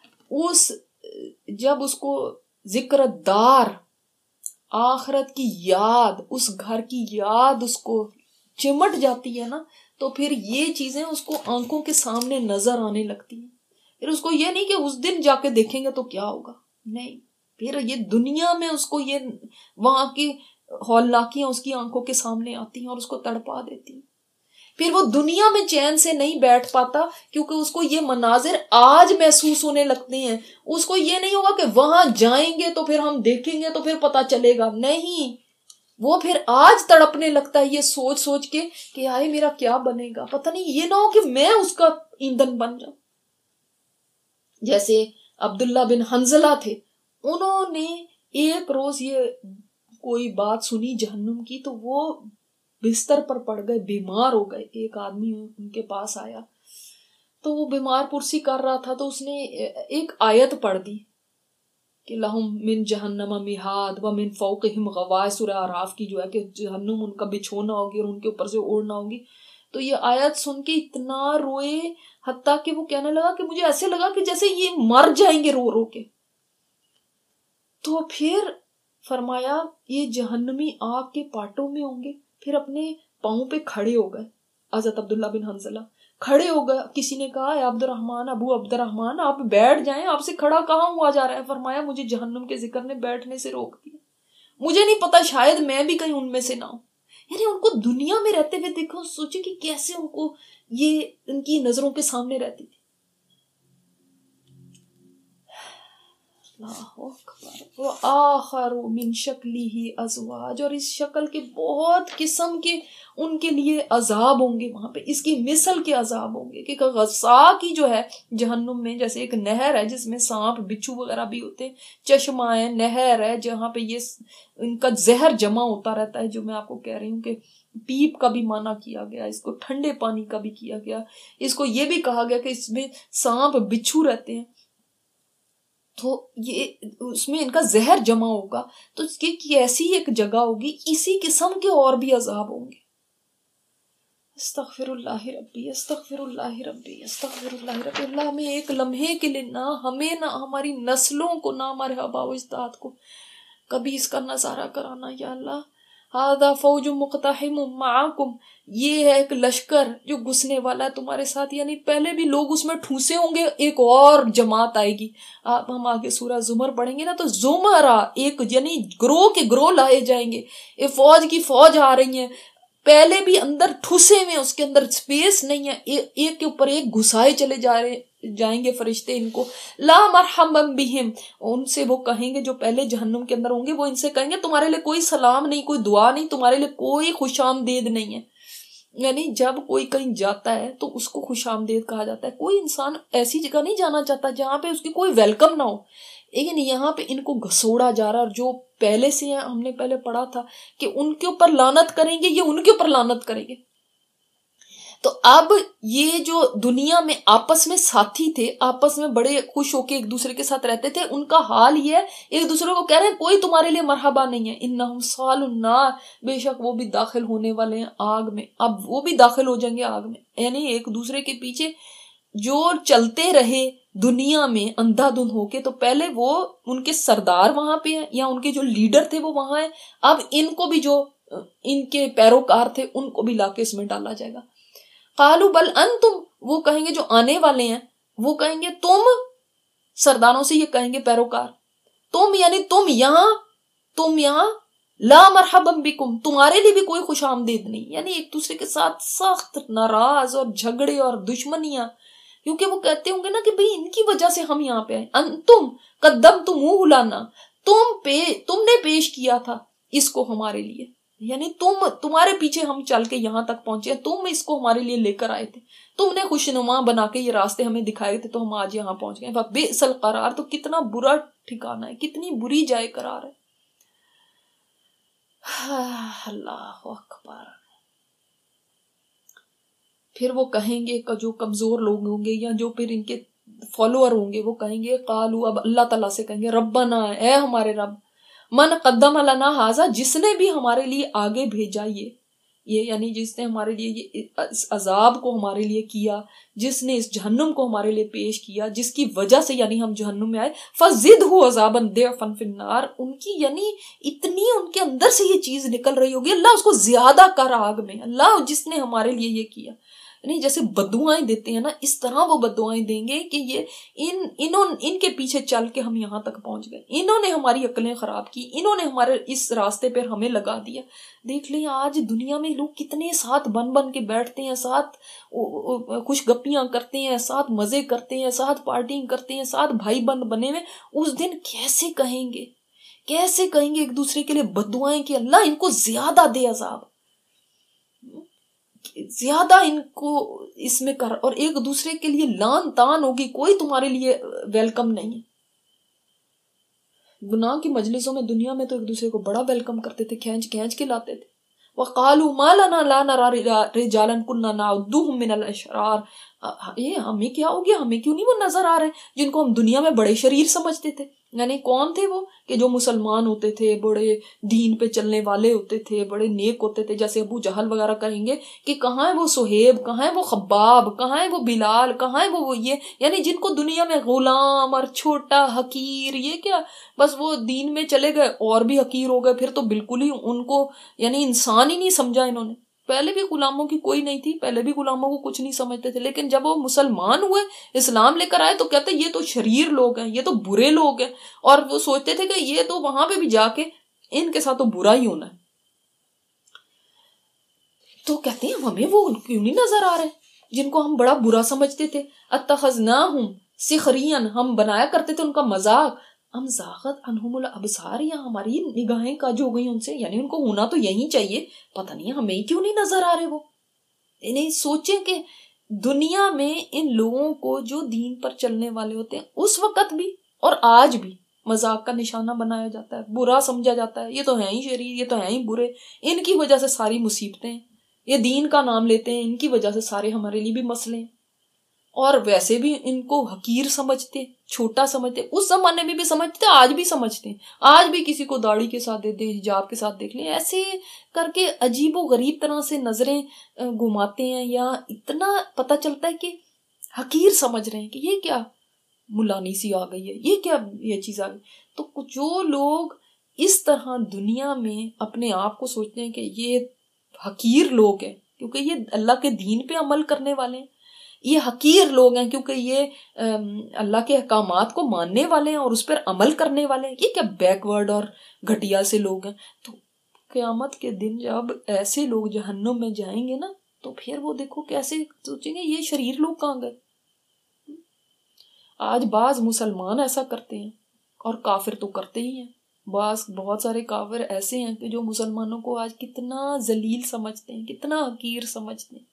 جب اس کو ذکر دار آخرت کی یاد، اس گھر کی یاد اس کو چمٹ جاتی ہے نا، تو پھر یہ چیزیں اس کو آنکھوں کے سامنے نظر آنے لگتی ہیں۔ پھر اس کو یہ نہیں کہ اس دن جا کے دیکھیں گے تو کیا ہوگا، نہیں، پھر یہ دنیا میں اس کو یہ وہاں کی ہولناکیاں اس کی آنکھوں کے سامنے آتی ہیں اور اس کو تڑپا دیتی ہیں۔ پھر وہ دنیا میں چین سے نہیں بیٹھ پاتا، کیونکہ اس کو یہ مناظر آج محسوس ہونے لگتے ہیں۔ اس کو یہ نہیں ہوگا کہ وہاں جائیں گے تو پھر ہم دیکھیں گے تو پھر پتا چلے گا، نہیں، وہ پھر آج تڑپنے لگتا ہے یہ سوچ سوچ کے کہ آئے میرا کیا بنے گا، پتہ نہیں یہ نہ ہو کہ میں اس کا ایندھن بن جاؤں۔ جیسے عبداللہ بن حنظلہ تھے، انہوں نے ایک روز یہ کوئی بات سنی جہنم کی، تو وہ بستر پر پڑ گئے، بیمار ہو گئے۔ ایک آدمی ان کے پاس آیا تو وہ بیمار پرسی کر رہا تھا، تو اس نے ایک آیت پڑھ دی کہ لہم من جہنم مہاد ومن فوقہم غواش، سورہ اعراف کی جو ہے کہ جہنم ان کا بچھونا ہوگی اور ان کے اوپر سے اوڑھنا ہوگی۔ تو یہ آیت سن کے اتنا روئے، حتیٰ کہ وہ کہنے لگا کہ مجھے ایسے لگا کہ جیسے یہ مر جائیں گے رو رو کے۔ تو پھر فرمایا یہ جہنمی آگ کے پاٹوں میں ہوں گے۔ پھر اپنے پاؤں پہ کھڑے ہو گئے، حضرت عبداللہ بن حنظلہ کھڑے ہو گئے۔ کسی نے کہا اے عبد الرحمن، ابو عبد الرحمن، آپ بیٹھ جائیں، آپ سے کھڑا کہاں ہوا جا رہا ہے؟ فرمایا مجھے جہنم کے ذکر نے بیٹھنے سے روک دیا، مجھے نہیں پتا، شاید میں بھی کہیں ان میں سے نہ ہوں۔ یعنی ان کو دنیا میں رہتے ہوئے دیکھو، سوچے کہ کیسے ان کو یہ ان کی نظروں کے سامنے رہتی تھی۔ وآخر من شکلہ ازواج، اور اس شکل کے بہت قسم کے ان کے لیے عذاب ہوں گے، وہاں پہ اس کی مثل کے عذاب ہوں گے۔ کہ غصہ کی جو ہے جہنم میں جیسے ایک نہر ہے جس میں سانپ بچھو وغیرہ بھی ہوتے ہیں، چشمہ ہے، نہر ہے جہاں پہ یہ ان کا زہر جمع ہوتا رہتا ہے، جو میں آپ کو کہہ رہی ہوں کہ پیپ کا بھی منع کیا گیا، اس کو ٹھنڈے پانی کا بھی کیا گیا، اس کو یہ بھی کہا گیا کہ اس میں سانپ بچھو رہتے ہیں، تو یہ اس میں ان کا زہر جمع ہوگا، تو اس کی ایسی ایک جگہ ہوگی، اسی قسم کے اور بھی عذاب ہوں گے۔ استغفر اللہ ربی، استغفر اللہ ربی، استغفر اللہ ربی۔ اللہ ہمیں ایک لمحے کے لیے، نہ ہمیں، نہ ہماری نسلوں کو، نہ ہمارے آباء و اجداد کو کبھی اس کا نظارہ کرانا یا اللہ۔ ھذا فوج مقتحم معکم، یہ ہے ایک لشکر جو گھسنے والا ہے تمہارے ساتھ، یعنی پہلے بھی لوگ اس میں ٹھوسے ہوں گے، ایک اور جماعت آئے گی۔ آپ ہم آگے سورہ زمر پڑھیں گے نا، تو زمرہ ایک یعنی گروہ کے گروہ لائے جائیں گے، یہ فوج کی فوج آ رہی ہیں، پہلے بھی اندر ٹھسے ہوئے، اس کے اندر سپیس نہیں ہے، ایک کے اوپر ایک گھسائے چلے جائیں گے فرشتے ان کو۔ لا مرحبا بہم، ان سے وہ کہیں گے جو پہلے جہنم کے اندر ہوں گے، وہ ان سے کہیں گے تمہارے لیے کوئی سلام نہیں، کوئی دعا نہیں، تمہارے لیے کوئی خوش آمدید نہیں ہے۔ یعنی جب کوئی کہیں جاتا ہے تو اس کو خوش آمدید کہا جاتا ہے۔ کوئی انسان ایسی جگہ نہیں جانا چاہتا جہاں پہ اس کی کوئی ویلکم نہ ہو، لیکن یہاں پہ ان کو گھسوڑا جا رہا ہے، اور جو پہلے سے ہیں، ہم نے پہلے پڑھا تھا کہ ان کے اوپر لعنت کریں گے، یہ ان کے اوپر لعنت کریں گے۔ تو اب یہ جو دنیا میں آپس میں ساتھی تھے، آپس میں بڑے خوش ہو کے ایک دوسرے کے ساتھ رہتے تھے، ان کا حال یہ ہے، ایک دوسرے کو کہہ رہے ہیں کوئی تمہارے لیے مرحبا نہیں ہے۔ انہم صالوا النار، بے شک وہ بھی داخل ہونے والے ہیں آگ میں، اب وہ بھی داخل ہو جائیں گے آگ میں۔ یعنی ایک دوسرے کے پیچھے جو چلتے رہے دنیا میں اندھا دھند ہو کے، تو پہلے وہ ان کے سردار وہاں پہ ہیں یا ان کے جو لیڈر تھے وہ وہاں ہیں، اب ان کو بھی جو ان کے پیروکار تھے ان کو بھی لا کے اس میں ڈالا جائے گا۔ قالوا بل انتم، وہ کہیں گے جو آنے والے ہیں، وہ کہیں گے تم، سرداروں سے یہ کہیں گے پیروکار، تم یعنی تم یہاں لا مرحبا بکم، تمہارے لیے بھی کوئی خوش آمدید نہیں۔ یعنی ایک دوسرے کے ساتھ سخت ناراض اور جھگڑے اور دشمنیاں، کیونکہ وہ کہتے ہوں گے نا کہ بھئی ان کی وجہ سے ہم یہاں پہ آئے۔ انتم قدمتموہ لنا، تم نے پیش کیا تھا اس کو ہمارے لیے، یعنی تمہارے پیچھے ہم چل کے یہاں تک پہنچے، تم اس کو ہمارے لیے لے کر آئے تھے، تم نے خوشنما بنا کے یہ راستے ہمیں دکھائے تھے، تو ہم آج یہاں پہنچ گئے۔ فبئس القرار، تو کتنا برا ٹھکانہ ہے، کتنی بری جائے قرار ہے۔ اللہ اکبر۔ پھر وہ کہیں گے جو کمزور لوگ ہوں گے یا جو پھر ان کے فالوور ہوں گے، وہ کہیں گے قالوا، اب اللہ تعالیٰ سے کہیں گے ربنا، اے ہمارے رب، من قدم لنا ھذا، جس نے بھی ہمارے لیے آگے بھیجا یہ یعنی جس نے ہمارے لیے اس عذاب کو ہمارے لیے کیا، جس نے اس جہنم کو ہمارے لیے پیش کیا، جس کی وجہ سے یعنی ہم جہنم میں آئے، فزدہ عذابا ضعفا فی النار، ان کی یعنی اتنی ان کے اندر سے یہ چیز نکل رہی ہوگی، اللہ اس کو زیادہ کر آگ میں، اللہ جس نے ہمارے لیے یہ کیا، یعنی جیسے بددعائیں دیتے ہیں نا، اس طرح وہ بددعائیں دیں گے کہ یہ ان کے پیچھے چل کے ہم یہاں تک پہنچ گئے، انہوں نے ہماری عقلیں خراب کی، انہوں نے ہمارے اس راستے پر ہمیں لگا دیا۔ دیکھ لیں آج دنیا میں لوگ کتنے ساتھ بن کے بیٹھتے ہیں، ساتھ خوش گپیاں کرتے ہیں، ساتھ مزے کرتے ہیں، ساتھ پارٹیاں کرتے ہیں، ساتھ بھائی بند بنے ہوئے، اس دن کیسے کہیں گے ایک دوسرے کے لیے بددعائیں کہ اللہ ان کو زیادہ دے عذاب، زیادہ ان کو اس میں کر، اور ایک دوسرے کے لیے لان تان ہوگی، کوئی تمہارے لیے ویلکم نہیں ہے۔ گناہ کی مجلسوں میں دنیا میں تو ایک دوسرے کو بڑا ویلکم کرتے تھے، کھینچ کے لاتے تھے۔ وَقَالُوا مَا لَنَا لَا نَرَىٰ رِجَالًا كُنَّا نَعُدُّهُم مِّنَ الْأَشْرَارِ، یہ ہمیں کیا ہو گیا، ہمیں کیوں نہیں وہ نظر آ رہے جن کو ہم دنیا میں بڑے شریر سمجھتے تھے؟ یعنی کون تھے وہ کہ جو مسلمان ہوتے تھے، بڑے دین پہ چلنے والے ہوتے تھے، بڑے نیک ہوتے تھے، جیسے ابو جہل وغیرہ کہیں گے کہ کہاں ہے وہ صہیب، کہاں ہے وہ خباب، کہاں ہے وہ بلال، کہاں ہے وہ یہ، یعنی جن کو دنیا میں غلام اور چھوٹا حقیر، یہ کیا بس وہ دین میں چلے گئے اور بھی حقیر ہو گئے، پھر تو بالکل ہی ان کو یعنی انسان ہی نہیں سمجھا انہوں نے۔ پہلے بھی غلاموں کی کوئی نہیں تھی، پہلے بھی غلاموں کو کچھ نہیں سمجھتے تھے، لیکن جب وہ مسلمان ہوئے، اسلام لے کر آئے، تو کہتے یہ تو شریر لوگ ہیں، یہ تو برے لوگ ہیں، اور وہ سوچتے تھے کہ یہ تو وہاں پہ بھی جا کے ان کے ساتھ تو برا ہی ہونا ہے۔ تو کہتے ہیں ہمیں وہ کیوں نہیں نظر آ رہے جن کو ہم بڑا برا سمجھتے تھے؟ اتخذناہم سخریا، ہم بنایا کرتے تھے ان کا مذاق، ہم زاغت عنہم الابصار، یا ہماری نگاہیں کج ہو گئی ان سے، یعنی ان کو ہونا تو یہی چاہیے، پتہ نہیں ہمیں کیوں نہیں نظر آ رہے وہ۔ یعنی سوچیں کہ دنیا میں ان لوگوں کو جو دین پر چلنے والے ہوتے ہیں اس وقت بھی اور آج بھی مذاق کا نشانہ بنایا جاتا ہے، برا سمجھا جاتا ہے، یہ تو ہیں ہی شریر، یہ تو ہیں ہی برے، ان کی وجہ سے ساری مصیبتیں ہیں، یہ دین کا نام لیتے ہیں، ان کی وجہ سے سارے ہمارے لیے بھی مسئلے ہیں، اور ویسے بھی ان کو حقیر سمجھتے، چھوٹا سمجھتے، اس زمانے میں بھی سمجھتے، آج بھی سمجھتے ہیں، آج بھی کسی کو داڑھی کے ساتھ دیکھ دیں، حجاب کے ساتھ دیکھ لیں، ایسے کر کے عجیب و غریب طرح سے نظریں گھماتے ہیں، یا اتنا پتہ چلتا ہے کہ حقیر سمجھ رہے ہیں کہ یہ کیا ملانی سی آ گئی ہے، یہ کیا یہ چیز آ گئی۔ تو جو لوگ اس طرح دنیا میں اپنے آپ کو سوچتے ہیں کہ یہ حقیر لوگ ہیں کیونکہ یہ اللہ کے دین پہ عمل کرنے والے ہیں، یہ حقیر لوگ ہیں کیونکہ یہ اللہ کے احکامات کو ماننے والے ہیں اور اس پر عمل کرنے والے ہیں، یہ کیا بیکورڈ اور گھٹیا سے لوگ ہیں۔ تو قیامت کے دن جب ایسے لوگ جہنم میں جائیں گے نا، تو پھر وہ دیکھو کیسے سوچیں گے یہ شریر لوگ کہاں گئے۔ آج بعض مسلمان ایسا کرتے ہیں اور کافر تو کرتے ہی ہیں، بہت سارے کافر ایسے ہیں کہ جو مسلمانوں کو آج کتنا ذلیل سمجھتے ہیں، کتنا حقیر سمجھتے ہیں۔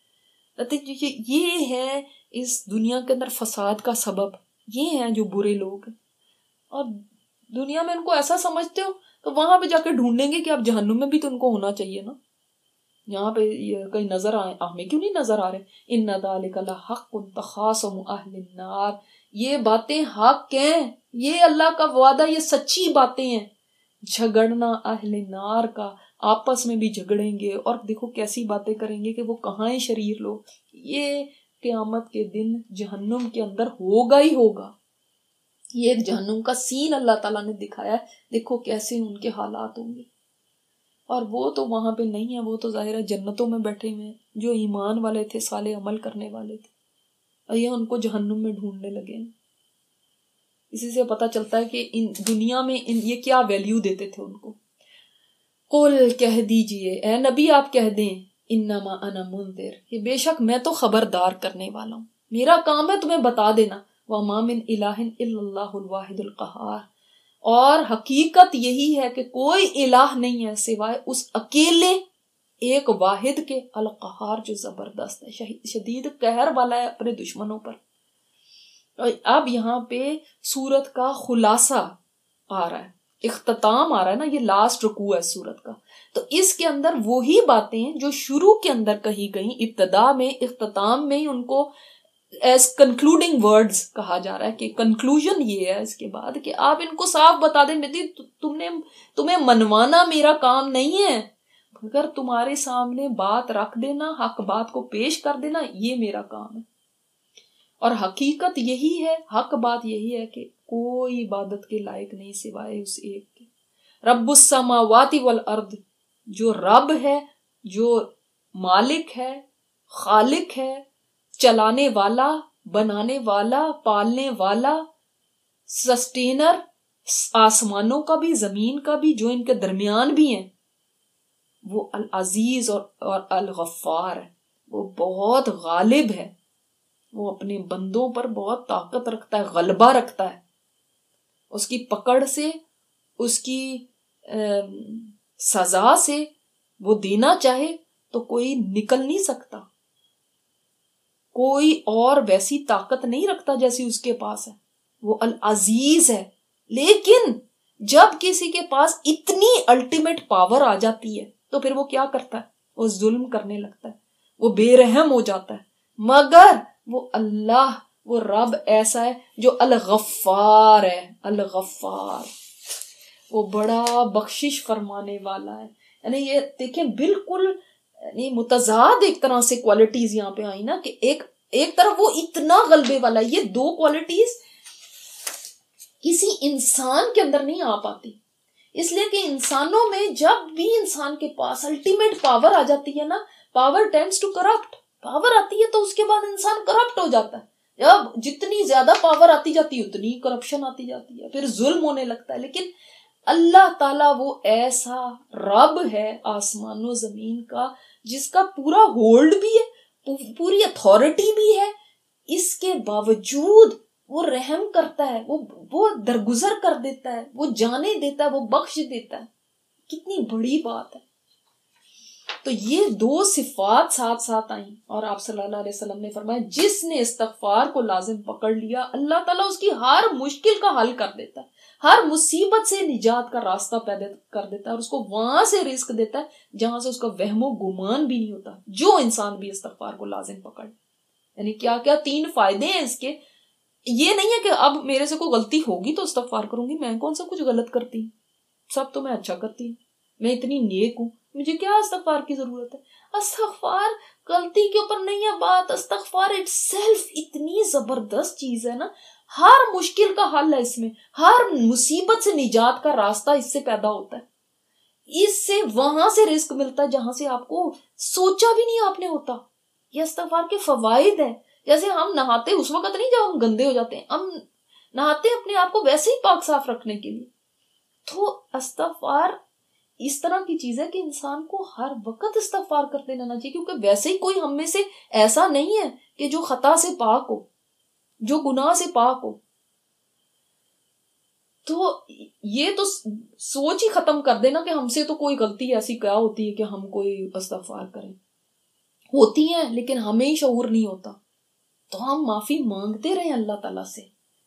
یہ ہے اس دنیا کے اندر فساد کا سبب، یہ ہیں جو برے لوگ ہیں، اور دنیا میں ان کو ایسا سمجھتے ہو تو وہاں پہ جا کے ڈھونڈیں گے کہ اب جہنم میں بھی تو ان کو ہونا چاہیے نا، یہاں پہ کہیں نظر آئے، ہمیں کیوں نہیں نظر آ رہے؟ ان ذالک لحق تخاصم اہل النار، یہ باتیں حق ہیں، یہ اللہ کا وعدہ، یہ سچی باتیں ہیں۔ جھگڑنا اہل نار کا، آپس میں بھی جھگڑیں گے، اور دیکھو کیسی باتیں کریں گے کہ وہ کہاں ہیں شریر لوگ، یہ قیامت کے دن جہنم کے اندر ہوگا ہی ہوگا۔ یہ ایک جہنم کا سین اللہ تعالیٰ نے دکھایا ہے، دیکھو کیسے ان کے حالات ہوں گے، اور وہ تو وہاں پہ نہیں ہیں، وہ تو ظاہر ہے جنتوں میں بیٹھے ہوئے ہیں، جو ایمان والے تھے، صالح عمل کرنے والے تھے، اور یہ ان کو جہنم میں ڈھونڈنے لگے ہیں۔ اسی سے پتہ چلتا ہے کہ ان دنیا میں یہ کیا ویلیو دیتے تھے ان کو۔ قل کہہ دیجئے اے نبی آپ کہہ دیں، انما انا منذر، کہ بے شک میں تو خبردار کرنے والا ہوں، میرا کام ہے تمہیں بتا دینا، وما من الہ الا اللہ الواحد القہار، اور حقیقت یہی ہے کہ کوئی الہ نہیں ہے سوائے اس اکیلے ایک واحد کے، القہار جو زبردست ہے، شدید قہر والا ہے اپنے دشمنوں پر۔ اب یہاں پہ سورت کا خلاصہ آ رہا ہے، اختتام آ رہا ہے نا، یہ لاسٹ رکوع ہے سورت کا، تو اس کے اندر وہی باتیں جو شروع کے اندر کہی گئیں، ابتدا میں اختتام میں ان کو ایز کنکلوڈنگ ورڈز کہا جا رہا ہے کہ کنکلوژن یہ ہے اس کے بعد کہ آپ ان کو صاف بتا دیں مہدی تمہیں منوانا میرا کام نہیں ہے، اگر تمہارے سامنے بات رکھ دینا، حق بات کو پیش کر دینا، یہ میرا کام ہے۔ اور حقیقت یہی ہے، حق بات یہی ہے کہ کوئی عبادت کے لائق نہیں سوائے اس ایک کے، رب السماوات والارض، جو رب ہے، جو مالک ہے، خالق ہے، چلانے والا، بنانے والا، پالنے والا، سسٹینر، آسمانوں کا بھی زمین کا بھی، جو ان کے درمیان بھی ہیں، وہ العزیز اور الغفار ہے، وہ بہت غالب ہے، وہ اپنے بندوں پر بہت طاقت رکھتا ہے، غلبہ رکھتا ہے، اس کی پکڑ سے، اس کی سزا سے وہ دینا چاہے تو کوئی نکل نہیں سکتا، کوئی اور ویسی طاقت نہیں رکھتا جیسی اس کے پاس ہے، وہ العزیز ہے۔ لیکن جب کسی کے پاس اتنی الٹیمیٹ پاور آ جاتی ہے تو پھر وہ کیا کرتا ہے؟ وہ ظلم کرنے لگتا ہے، وہ بے رحم ہو جاتا ہے۔ مگر وہ اللہ، وہ رب ایسا ہے جو الغفار ہے، الغفار، وہ بڑا بخشش فرمانے والا ہے۔ یعنی یہ دیکھیں بالکل یعنی متضاد ایک طرح سے کوالٹیز یہاں پہ آئی نا، کہ ایک طرف وہ اتنا غلبے والا ہے، یہ دو کوالٹیز کسی انسان کے اندر نہیں آ پاتی، اس لیے کہ انسانوں میں جب بھی انسان کے پاس الٹیمیٹ پاور آ جاتی ہے نا، power tends to corrupt, power آتی ہے تو اس کے بعد انسان کرپٹ ہو جاتا ہے، جب جتنی زیادہ پاور آتی جاتی ہے اتنی کرپشن آتی جاتی ہے، پھر ظلم ہونے لگتا ہے۔ لیکن اللہ تعالیٰ وہ ایسا رب ہے آسمان و زمین کا جس کا پورا ہولڈ بھی ہے، پوری اتھارٹی بھی ہے، اس کے باوجود وہ رحم کرتا ہے، وہ درگزر کر دیتا ہے، وہ جانے دیتا ہے، وہ بخش دیتا ہے۔ کتنی بڑی بات ہے۔ تو یہ دو صفات ساتھ ساتھ آئیں، اور آپ صلی اللہ علیہ وسلم نے فرمایا جس نے استغفار کو لازم پکڑ لیا، اللہ تعالیٰ اس کی ہر مشکل کا حل کر دیتا ہے، ہر مصیبت سے نجات کا راستہ پیدا کر دیتا ہے، اور اس کو وہاں سے رزق دیتا ہے جہاں سے اس کا وہم و گمان بھی نہیں ہوتا، جو انسان بھی استغفار کو لازم پکڑ۔ یعنی کیا کیا تین فائدے ہیں اس کے۔ یہ نہیں ہے کہ اب میرے سے کوئی غلطی ہوگی تو استغفار کروں گی، میں کون سا کچھ غلط کرتی ہوں، سب تو میں اچھا کرتی ہوں، میں اتنی نیک ہوں، مجھے کیا استغفار کی ضرورت ہے۔ استغفار غلطی کے اوپر نہیں ہے بات، استغفار اٹ سیلف اتنی زبردست چیز ہے نا، ہر مشکل کا حل ہے اس میں، ہر مصیبت سے نجات کا راستہ اس سے پیدا ہوتا ہے، اس سے وہاں سے رزق ملتا ہے جہاں سے آپ کو سوچا بھی نہیں آپ نے ہوتا۔ یہ استغفار کے فوائد ہیں۔ جیسے ہم نہاتے اس وقت نہیں جب ہم گندے ہو جاتے ہیں، ہم نہاتے اپنے آپ کو ویسے ہی پاک صاف رکھنے کے لیے۔ تو استغفار اس طرح کی چیز ہے کہ انسان کو ہر وقت استغفار کرتے رہنا چاہیے، کیونکہ ویسے ہی کوئی ہم میں سے ایسا نہیں ہے کہ جو خطا سے پاک ہو، جو گناہ سے پاک ہو۔ تو یہ تو سوچ ہی ختم کر دینا کہ ہم سے تو کوئی غلطی ایسی کیا ہوتی ہے کہ ہم کوئی استغفار کریں، ہوتی ہیں لیکن ہمیں ہی شعور نہیں ہوتا، تو ہم معافی مانگتے رہیں اللہ تعالیٰ سے۔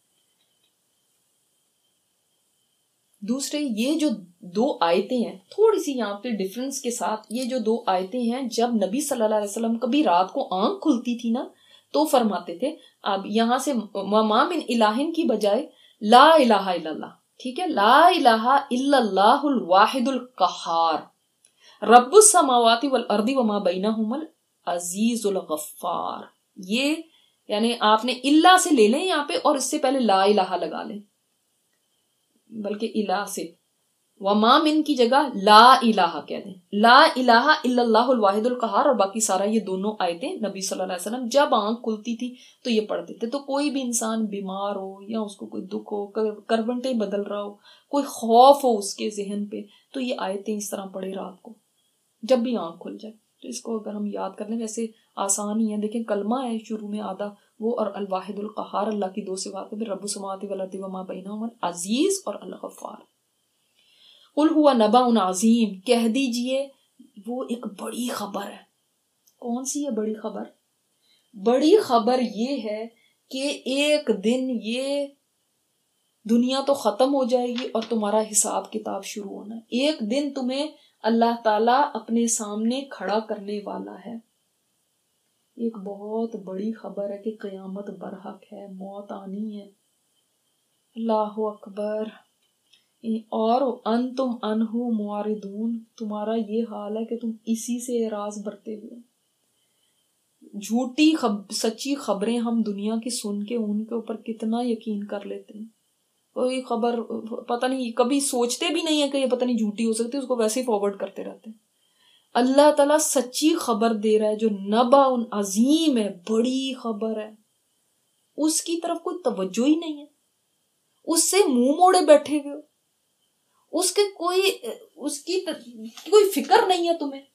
دوسرے یہ جو دو آیتیں ہیں، تھوڑی سی یہاں پہ ڈفرنس کے ساتھ، یہ جو دو آیتیں ہیں، جب نبی صلی اللہ علیہ وسلم کبھی رات کو آنکھ کھلتی تھی نا تو فرماتے تھے، اب یہاں سے وما من الہ کی بجائے لا الہ الا اللہ، ٹھیک ہے، لا الہ الا اللہ الواحد القہار رب السماوات والارض وما بینہما العزیز الغفار۔ یہ یعنی آپ نے اللہ سے لے لیں یہاں پہ، اور اس سے پہلے لا الہ لگا لیں، بلکہ الہ سے وما من کی جگہ لا الہ کہہ دیں، لا الہ الا اللہ الواحد القہار، اور باقی سارا یہ دونوں آیتیں نبی صلی اللہ علیہ وسلم جب آنکھ کھلتی تھی تو یہ پڑھتے تھے۔ تو کوئی بھی انسان بیمار ہو یا اس کو کوئی دکھ ہو، کروٹیں بدل رہا ہو، کوئی خوف ہو اس کے ذہن پہ، تو یہ آیتیں اس طرح پڑھے رات کو جب بھی آنکھ کھل جائے۔ تو اس کو اگر ہم یاد کر لیں، ویسے آسان ہی ہے، دیکھیں کلمہ ہے شروع میں آدھا وہ، اور الواحد القہار اللہ کی دو صفات ہے، رب السماوات والارض وما بینہما العزیز اور الغفار۔ قل ہوا نبأ عظیم، کہہ دیجئے وہ ایک بڑی خبر ہے۔ کون سی ہے بڑی خبر؟ بڑی خبر یہ ہے کہ ایک دن یہ دنیا تو ختم ہو جائے گی اور تمہارا حساب کتاب شروع ہونا ہے۔ ایک دن تمہیں اللہ تعالیٰ اپنے سامنے کھڑا کرنے والا ہے، ایک بہت بڑی خبر ہے کہ قیامت برحق ہے، موت آنی ہے. اللہ اکبر. اور انتم انہو معرضون، تمہارا یہ حال ہے کہ تم اسی سے اعراض برتے ہوئے. جھوٹی سچی خبریں ہم دنیا کی سن کے ان کے اوپر کتنا یقین کر لیتے ہیں. کوئی خبر پتہ نہیں، کبھی سوچتے بھی نہیں ہے کہ یہ پتہ نہیں جھوٹی ہو سکتی، اس کو ویسے ہی فارورڈ کرتے رہتے ہیں. اللہ تعالیٰ سچی خبر دے رہا ہے جو نبا عظیم ہے، بڑی خبر ہے، اس کی طرف کوئی توجہ ہی نہیں ہے، اس سے منہ موڑے بیٹھے ہوئے، اس کی کوئی فکر نہیں ہے تمہیں.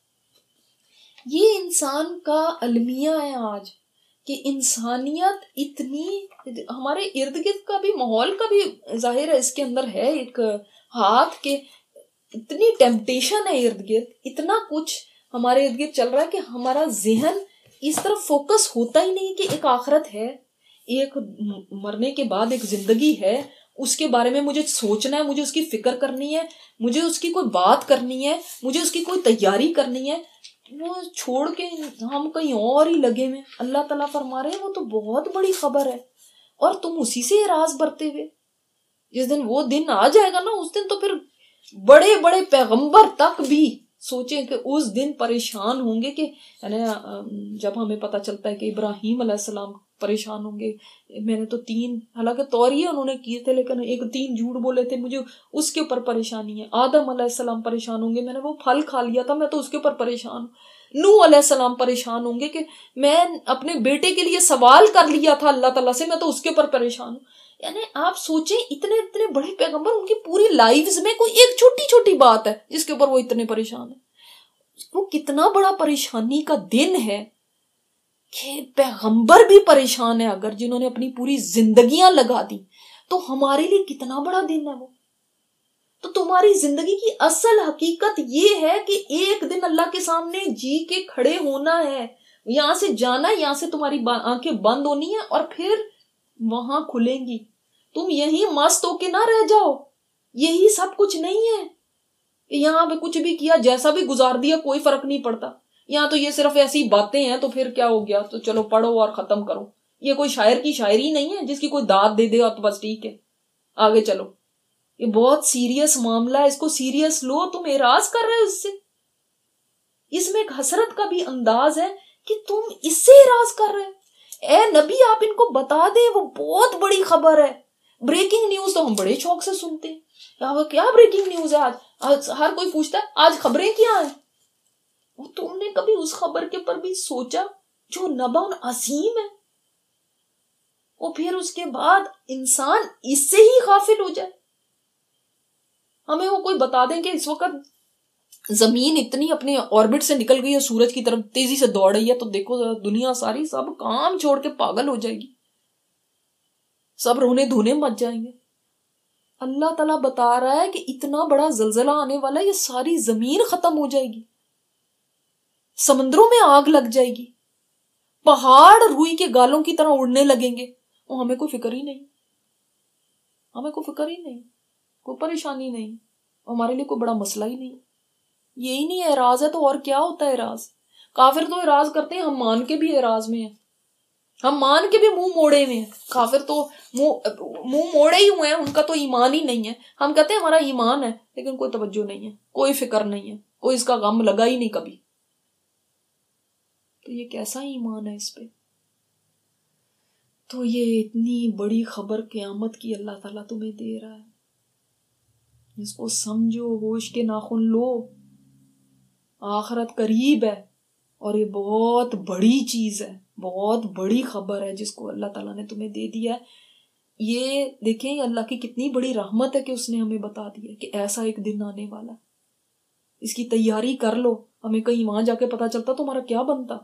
یہ انسان کا المیہ ہے آج کہ انسانیت اتنی، ہمارے ارد گرد کا بھی ماحول کا بھی ظاہر ہے اس کے اندر ہے ایک ہاتھ کے، اتنی ٹیمپٹیشن ہے ارد گرد، اتنا کچھ ہمارے ارد گرد چل رہا ہے کہ ہمارا ذہن اس طرف فوکس ہوتا ہی نہیں کہ ایک آخرت ہے، ایک مرنے کے بعد ایک زندگی ہے، اس کے بارے میں مجھے سوچنا ہے، مجھے اس کی فکر کرنی ہے، مجھے اس کی کوئی بات کرنی ہے، مجھے اس کی کوئی تیاری کرنی ہے. وہ چھوڑ کے ہم کہیں اور ہی لگے میں. اللہ تعالیٰ فرما رہے ہیں وہ تو بہت بڑی خبر ہے اور تم اسی سے اعراض برتے ہوئے. جس دن وہ دن آ جائے گا نا، اس دن تو پھر بڑے بڑے پیغمبر تک بھی سوچیں کہ اس دن پریشان ہوں گے کہ جب ہمیں پتہ چلتا ہے کہ ابراہیم علیہ السلام پریشان ہوں گے. میں نے تو 3 حالانکہ توریہ انہوں نے کیے تھے لیکن 3 جھوٹ بولے تھے، مجھے اس کے اوپر پریشانی ہے. آدم علیہ السلام پریشان ہوں گے، میں نے وہ پھل کھا لیا تھا، میں تو اس کے اوپر پریشان ہوں. نوح علیہ السلام پریشان ہوں گے کہ میں اپنے بیٹے کے لیے سوال کر لیا تھا اللہ تعالیٰ سے، میں تو اس کے اوپر پریشان ہوں. یعنی آپ سوچیں اتنے اتنے بڑے پیغمبر، ان کی پوری لائفز میں کوئی ایک چھوٹی چھوٹی بات ہے جس کے اوپر وہ اتنے پریشان ہیں. وہ کتنا بڑا پریشانی کا دن ہے کہ پیغمبر بھی پریشان ہے اگر، جنہوں نے اپنی پوری زندگیاں لگا دی، تو ہمارے لیے کتنا بڑا دن ہے وہ. تو تمہاری زندگی کی اصل حقیقت یہ ہے کہ ایک دن اللہ کے سامنے جی کے کھڑے ہونا ہے، یہاں سے جانا ہے، یہاں سے تمہاری آنکھیں بند ہونی ہے اور پھر وہاں کھلیں گی. تم یہی مست ہو کے نہ رہ جاؤ، یہی سب کچھ نہیں ہے کہ یہاں پہ کچھ بھی کیا، جیسا بھی گزار دیا، کوئی فرق نہیں پڑتا. یہاں تو یہ صرف ایسی باتیں ہیں تو پھر کیا ہو گیا، تو چلو پڑھو اور ختم کرو. یہ کوئی شاعر کی شاعری نہیں ہے جس کی کوئی داد دے دے اور تو بس ٹھیک ہے آگے چلو. یہ بہت سیریس معاملہ ہے، اس کو سیریس لو. تم اعراض کر رہے ہو اس سے، اس میں ایک حسرت کا بھی انداز ہے کہ تم اس سے اعراض کر رہے ہو. اے نبی آپ ان کو بتا دیں، وہ بہت بڑی خبر ہے. بریکنگ نیوز تو ہم بڑے شوق سے سنتے ہیں، کیا بریکنگ نیوز ہے آج ہر کوئی پوچھتا ہے آج خبریں کیا ہیں. تم نے کبھی اس خبر کے پر بھی سوچا جو نبأ عظیم ہے، اور پھر اس کے بعد انسان اس سے ہی غافل ہو جائے. ہمیں وہ کوئی بتا دیں کہ اس وقت زمین اتنی اپنے آربٹ سے نکل گئی ہے، سورج کی طرف تیزی سے دوڑ رہی ہے، تو دیکھو دنیا ساری سب کام چھوڑ کے پاگل ہو جائے گی، سب رونے دھونے مچ جائیں گے. اللہ تعالیٰ بتا رہا ہے کہ اتنا بڑا زلزلہ آنے والا ہے، یہ ساری زمین ختم ہو جائے گی، سمندروں میں آگ لگ جائے گی، پہاڑ روئی کے گالوں کی طرح اڑنے لگیں گے. وہ ہمیں کوئی فکر ہی نہیں، ہمیں کوئی فکر ہی نہیں، کوئی پریشانی نہیں، ہمارے لیے کوئی بڑا مسئلہ ہی نہیں. یہی نہیں اعراض ہے تو اور کیا ہوتا ہے اعراض. کافر تو اعراض کرتے ہیں، ہم مان کے بھی اعراض میں ہیں، ہم مان کے بھی منہ موڑے ہوئے ہیں. کافر تو منہ موڑے ہی ہوئے ہیں، ان کا تو ایمان ہی نہیں ہے. ہم کہتے ہیں ہمارا ایمان ہے، لیکن کوئی توجہ نہیں ہے، کوئی فکر نہیں ہے، کوئی اس کا غم لگا ہی نہیں کبھی. تو یہ کیسا ایمان ہے اس پہ. تو یہ اتنی بڑی خبر قیامت کی اللہ تعالیٰ تمہیں دے رہا ہے، اس کو سمجھو، ہوش کے ناخن لو. آخرت قریب ہے اور یہ بہت بڑی چیز ہے، بہت بڑی خبر ہے جس کو اللہ تعالیٰ نے تمہیں دے دیا ہے. یہ دیکھیں اللہ کی کتنی بڑی رحمت ہے کہ اس نے ہمیں بتا دیا کہ ایسا ایک دن آنے والا ہے، اس کی تیاری کر لو. ہمیں کہیں وہاں جا کے پتا چلتا تو ہمارا کیا بنتا.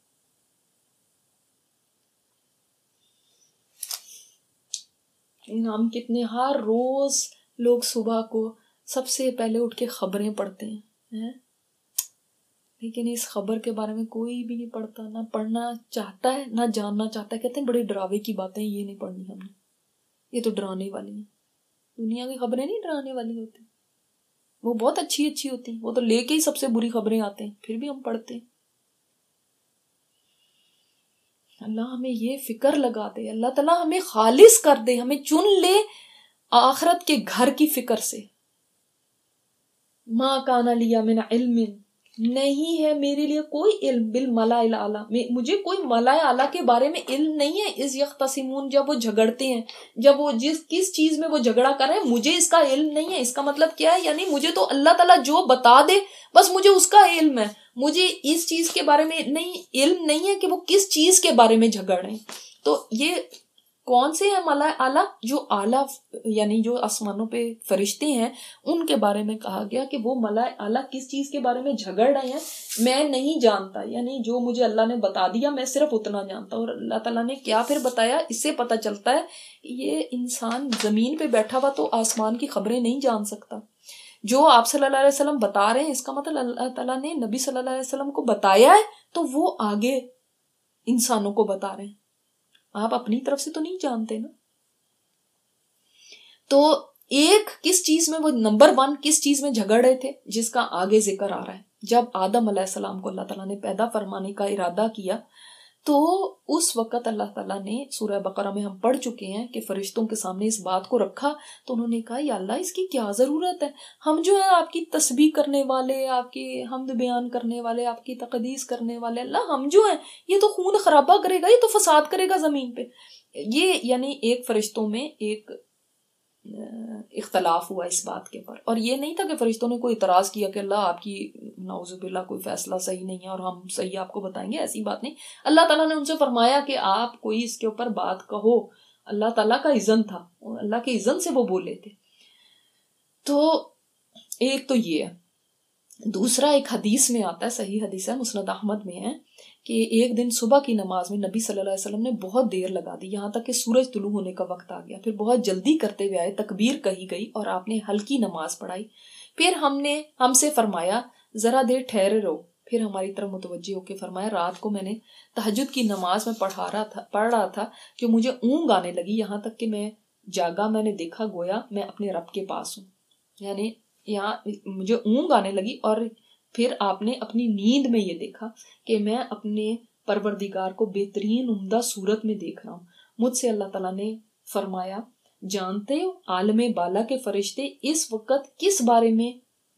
ہم کتنے ہر روز لوگ صبح کو سب سے پہلے اٹھ کے خبریں پڑھتے ہیں، لیکن اس خبر کے بارے میں کوئی بھی نہیں پڑھتا، نہ پڑھنا چاہتا ہے نہ جاننا چاہتا ہے. کہتے ہیں بڑے ڈراوے کی باتیں یہ نہیں پڑھنی ہم نے، یہ تو ڈرانے والی ہیں. دنیا کی خبریں نہیں ڈرانے والی ہوتی، وہ بہت اچھی اچھی ہوتی ہیں، وہ تو لے کے ہی سب سے بری خبریں آتے ہیں، پھر بھی ہم پڑھتے ہیں. اللہ ہمیں یہ فکر لگا دے، اللہ تعالیٰ ہمیں خالص کر دے، ہمیں چن لے آخرت کے گھر کی فکر سے. ما کان لی من علم، نہیں ہے میرے لیے کوئی علم بالملأ الاعلی، مجھے کوئی ملأ اعلی کے بارے میں علم نہیں ہے. اذ یختصمون، جب وہ جھگڑتے ہیں، جب وہ کس چیز میں وہ جھگڑا کر رہے ہیں، مجھے اس کا علم نہیں ہے. اس کا مطلب کیا ہے؟ یعنی مجھے تو اللہ تعالیٰ جو بتا دے بس مجھے اس کا علم ہے، مجھے اس چیز کے بارے میں علم نہیں ہے کہ وہ کس چیز کے بارے میں جھگڑ رہے ہیں. تو یہ کون سے ہیں ملأ اعلیٰ؟ جو اعلیٰ یعنی جو آسمانوں پہ فرشتے ہیں ان کے بارے میں کہا گیا کہ وہ ملأ اعلیٰ کس چیز کے بارے میں جھگڑ رہے ہیں میں نہیں جانتا. یعنی جو مجھے اللہ نے بتا دیا میں صرف اتنا جانتا ہوں. اور اللہ تعالیٰ نے کیا پھر بتایا، اس سے پتہ چلتا ہے یہ انسان زمین پہ بیٹھا ہوا تو آسمان کی خبریں نہیں جان سکتا. جو آپ صلی اللہ علیہ وسلم بتا رہے ہیں اس کا مطلب اللہ تعالیٰ نے نبی صلی اللہ علیہ وسلم کو بتایا ہے تو وہ آگے انسانوں کو بتا رہے ہیں. آپ اپنی طرف سے تو نہیں جانتے نا. تو ایک کس چیز میں وہ نمبر 1 کس چیز میں جھگڑ رہے تھے جس کا آگے ذکر آ رہا ہے. جب آدم علیہ السلام کو اللہ تعالیٰ نے پیدا فرمانے کا ارادہ کیا تو اس وقت اللہ تعالیٰ نے سورہ بقرہ میں ہم پڑھ چکے ہیں کہ فرشتوں کے سامنے اس بات کو رکھا تو انہوں نے کہا یا اللہ اس کی کیا ضرورت ہے، ہم جو ہے آپ کی تسبیح کرنے والے، آپ کی حمد بیان کرنے والے، آپ کی تقدیس کرنے والے، اللہ ہم جو ہیں یہ تو خون خرابہ کرے گا، یہ تو فساد کرے گا زمین پہ. یہ یعنی ایک فرشتوں میں ایک اختلاف ہوا اس بات کے پر. اور یہ نہیں تھا کہ فرشتوں نے کوئی اعتراض کیا کہ اللہ آپ کی نعوذ باللہ کوئی فیصلہ صحیح نہیں ہے اور ہم صحیح آپ کو بتائیں گے، ایسی بات نہیں. اللہ تعالیٰ نے ان سے فرمایا کہ آپ کوئی اس کے اوپر بات کہو. اللہ تعالیٰ کا اذن تھا، اللہ کے اذن سے وہ بولے تھے. تو ایک تو یہ ہے. دوسرا ایک حدیث میں آتا ہے، صحیح حدیث ہے، مسند احمد میں ہے کہ ایک دن صبح کی نماز میں نبی صلی اللہ علیہ وسلم نے بہت دیر لگا دی، یہاں تک کہ سورج طلوع ہونے کا وقت آ گیا. پھر بہت جلدی کرتے ہوئے آئے، تکبیر کہی گئی اور آپ نے ہلکی نماز پڑھائی. پھر ہم سے فرمایا ذرا دیر ٹھہرے رہو. پھر ہماری طرف متوجہ ہو کے فرمایا رات کو میں نے تہجد کی نماز میں پڑھ رہا تھا کہ مجھے اونگ آنے لگی، یہاں تک کہ میں جاگا، میں نے دیکھا گویا میں اپنے رب کے پاس ہوں. یعنی یہاں مجھے اونگ آنے لگی اور پھر آپ نے اپنی نیند میں یہ دیکھا کہ میں اپنے پروردگار کو بہترین عمدہ صورت میں دیکھ رہا ہوں. مجھ سے اللہ تعالیٰ نے فرمایا جانتے ہو عالم بالا کے فرشتے اس وقت کس بارے میں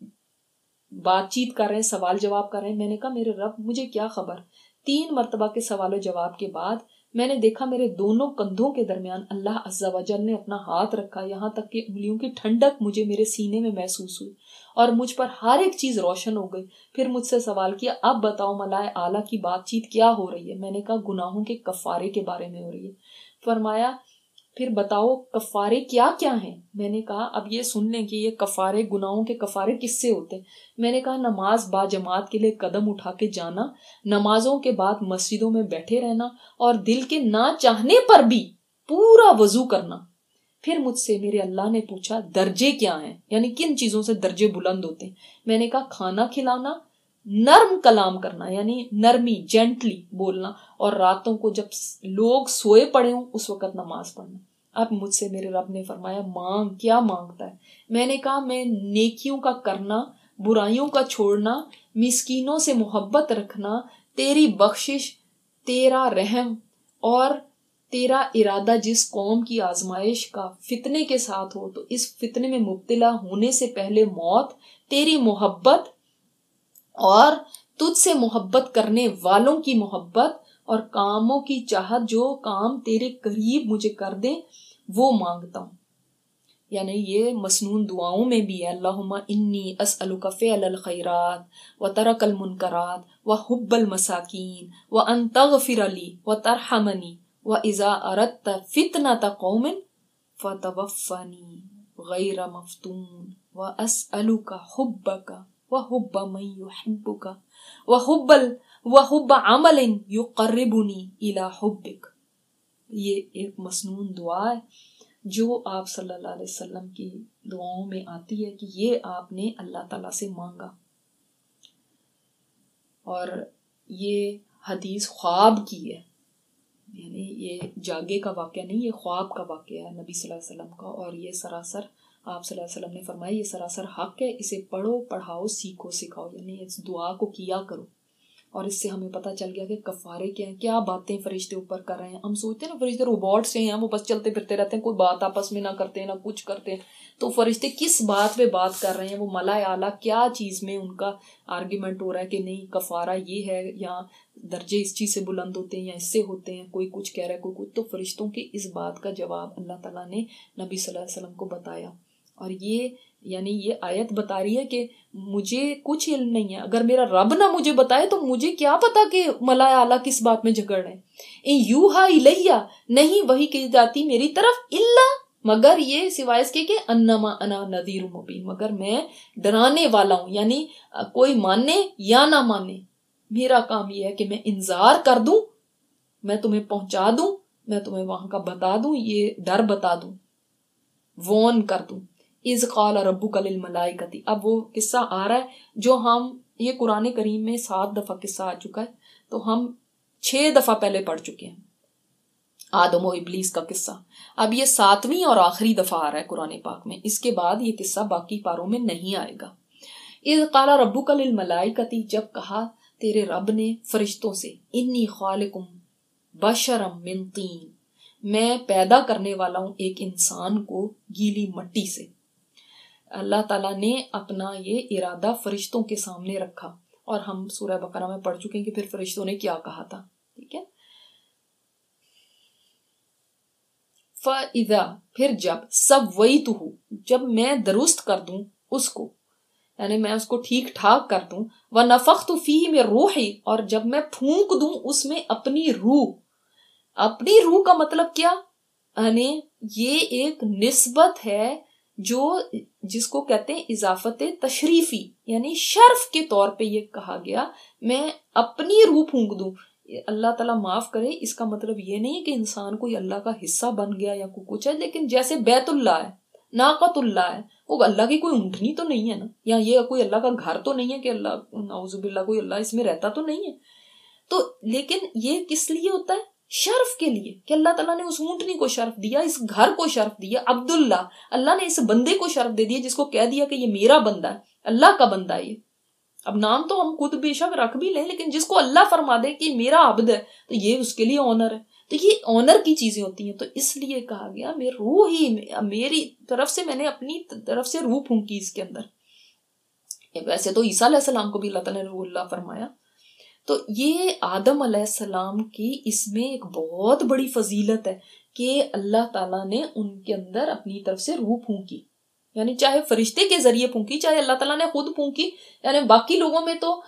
بات چیت کر رہے ہیں، سوال جواب کر رہے ہیں؟ میں نے کہا میرے رب مجھے کیا خبر. 3 مرتبہ کے سوال و جواب کے بعد میں نے دیکھا میرے دونوں کندھوں کے درمیان اللہ عز و جل نے اپنا ہاتھ رکھا، یہاں تک کہ انگلیوں کی ٹھنڈک مجھے میرے سینے میں محسوس ہوئی اور مجھ پر ہر ایک چیز روشن ہو گئی. پھر مجھ سے سوال کیا اب بتاؤ ملائے اعلیٰ کی بات چیت کیا ہو رہی ہے؟ میں نے کہا گناہوں کے کفارے کے بارے میں ہو رہی ہے. فرمایا پھر بتاؤ کفارے کیا کیا ہیں؟ میں نے کہا اب یہ سن لیں کہ یہ کفارے، گناہوں کے کفارے کس سے ہوتے ہیں. میں نے کہا نماز با جماعت کے لیے قدم اٹھا کے جانا، نمازوں کے بعد مسجدوں میں بیٹھے رہنا اور دل کے نہ چاہنے پر بھی پورا وضو کرنا. پھر مجھ سے میرے اللہ نے پوچھا درجے کیا ہیں، یعنی کن چیزوں سے درجے بلند ہوتے ہیں؟ میں نے کہا کھانا کھلانا، نرم کلام کرنا یعنی نرمی جینٹلی بولنا، اور راتوں کو جب لوگ سوئے پڑے ہوں اس وقت نماز پڑھنا. اب مجھ سے میرے رب نے فرمایا مانگ، کیا مانگتا ہے؟ میں نے کہا میں نیکیوں کا کرنا، برائیوں کا چھوڑنا، مسکینوں سے محبت رکھنا، تیری بخشش، تیرا رحم اور تیرا ارادہ جس قوم کی آزمائش کا فتنے کے ساتھ ہو تو اس فتنے میں مبتلا ہونے سے پہلے موت، تیری محبت اور تجھ سے محبت کرنے والوں کی محبت اور کاموں کی چاہت، جو کام تیرے قریب مجھے کر دیں وہ مانگتا ہوں. یعنی یہ مسنون دعاؤں میں بھی ہے اللہم انی اسألک فعل الخیرات وترک المنکرات وحب المساکین وان تغفر لی وترحمنی واذا اردت فتنۃ قوم فتوفنی غیر مفتون واسألک حبک وحب من یحبک وحب عمل یقربنی الی حبک. یہ ایک مسنون دعا ہے جو آپ صلی اللہ علیہ وسلم کی دعاؤں میں آتی ہے کہ یہ آپ نے اللہ تعالیٰ سے مانگا. اور یہ حدیث خواب کی ہے، یعنی یہ جاگے کا واقعہ نہیں، یہ خواب کا واقعہ ہے نبی صلی اللہ علیہ وسلم کا. اور یہ سراسر آپ صلی اللہ علیہ وسلم نے فرمایا یہ سراسر حق ہے، اسے پڑھو، پڑھاؤ، سیکھو، سکھاؤ، یعنی اس دعا کو کیا کرو. اور اس سے ہمیں پتہ چل گیا کہ کفارے کیا ہیں، کیا باتیں فرشتے اوپر کر رہے ہیں. ہم سوچتے ہیں نا فرشتے روبوٹ سے ہیں، وہ بس چلتے پھرتے رہتے ہیں، کوئی بات آپس میں نہ کرتے نہ کچھ کرتے. تو فرشتے کس بات پہ بات کر رہے ہیں، وہ ملائے اعلیٰ کیا چیز میں ان کا آرگیومنٹ ہو رہا ہے کہ نہیں کفارہ یہ ہے، یا درجے اس چیز سے بلند ہوتے ہیں یا اس سے ہوتے ہیں، کوئی کچھ کہہ رہا ہے کوئی کچھ. تو فرشتوں کی اس بات کا جواب اللہ تعالیٰ نے نبی صلی اللہ علیہ وسلم کو بتایا. اور یہ یعنی یہ آیت بتا رہی ہے کہ مجھے کچھ علم نہیں ہے، اگر میرا رب نہ مجھے بتائے تو مجھے کیا پتا کہ ملائے اعلیٰ کس بات میں جھگڑ رہے ہیں. یوحا الیہ، نہیں وحی کی جاتی میری طرف، الا مگر یہ سوائے اس کے کہ انما انا نذیر مبین، مگر میں ڈرانے والا ہوں. یعنی کوئی مانے یا نہ مانے میرا کام یہ ہے کہ میں انذار کر دوں، میں تمہیں پہنچا دوں، میں تمہیں وہاں کا بتا دوں، یہ ڈر بتا دوں، وارن کر دوں. اذ قال ربک للملائکۃ، اب وہ قصہ آ رہا ہے جو ہم یہ قرآن کریم میں 7 دفعہ قصہ آ چکا ہے، تو ہم 6 دفعہ پہلے پڑھ چکے ہیں آدم و ابلیس کا قصہ. اب یہ 7ویں اور آخری دفعہ آ رہا ہے قرآن پاک میں، اس کے بعد یہ قصہ باقی پاروں میں نہیں آئے گا. اذ قال ربک للملائکۃ، جب کہا تیرے رب نے فرشتوں سے، انی خالق بشرا من طین، میں پیدا کرنے والا ہوں ایک انسان کو گیلی مٹی سے. اللہ تعالیٰ نے اپنا یہ ارادہ فرشتوں کے سامنے رکھا، اور ہم سورہ بقرہ میں پڑھ چکے ہیں کہ پھر فرشتوں نے کیا کہا تھا. ٹھیک ہے. فَإِذَا، پھر جب، سَوَّيْتُهُ، جب میں درست کر دوں اس کو، یعنی میں اس کو ٹھیک ٹھاک کر دوں، وَنَفَخْتُ فِيهِ مِن رُوحِي، اور جب میں پھونک دوں اس میں اپنی روح. اپنی روح کا مطلب کیا؟ یعنی یہ ایک نسبت ہے جو جس کو کہتے ہیں اضافت تشریفی، یعنی شرف کے طور پہ یہ کہا گیا میں اپنی روح پھونک دوں. اللہ تعالیٰ معاف کرے، اس کا مطلب یہ نہیں کہ انسان کوئی اللہ کا حصہ بن گیا یا کوئی کچھ ہے، لیکن جیسے بیت اللہ ہے، ناقۃ اللہ ہے، وہ اللہ کی کوئی اونٹنی تو نہیں ہے نا، یا یہ کوئی اللہ کا گھر تو نہیں ہے کہ اللہ نعوذ باللہ کوئی اللہ اس میں رہتا تو نہیں ہے. تو لیکن یہ کس لیے ہوتا ہے؟ شرف کے لیے، کہ اللہ تعالیٰ نے اس اونٹنی کو شرف دیا، اس گھر کو شرف دیا. عبداللہ، اللہ نے اس بندے کو شرف دے دیا جس کو کہہ دیا کہ یہ میرا بندہ ہے، اللہ کا بندہ ہے. یہ اب نام تو ہم خود بے شک رکھ بھی لیں، لیکن جس کو اللہ فرما دے کہ میرا عبد ہے تو یہ اس کے لیے آنر ہے. تو یہ آنر کی چیزیں ہوتی ہیں. تو اس لیے کہا گیا میری روح ہی، میری طرف سے میں نے اپنی طرف سے روح پھونکی اس کے اندر. ویسے تو عیسیٰ علیہ السلام کو بھی اللہ تعالیٰ نے روح اللہ فرمایا. تو یہ آدم علیہ السلام کی اس میں ایک بہت بڑی فضیلت ہے کہ اللہ تعالیٰ نے ان کے اندر اپنی طرف سے روح پھونکی، یعنی چاہے فرشتے کے ذریعے پھونکی، چاہے اللہ تعالیٰ نے خود پھونکی. یعنی باقی لوگوں میں تو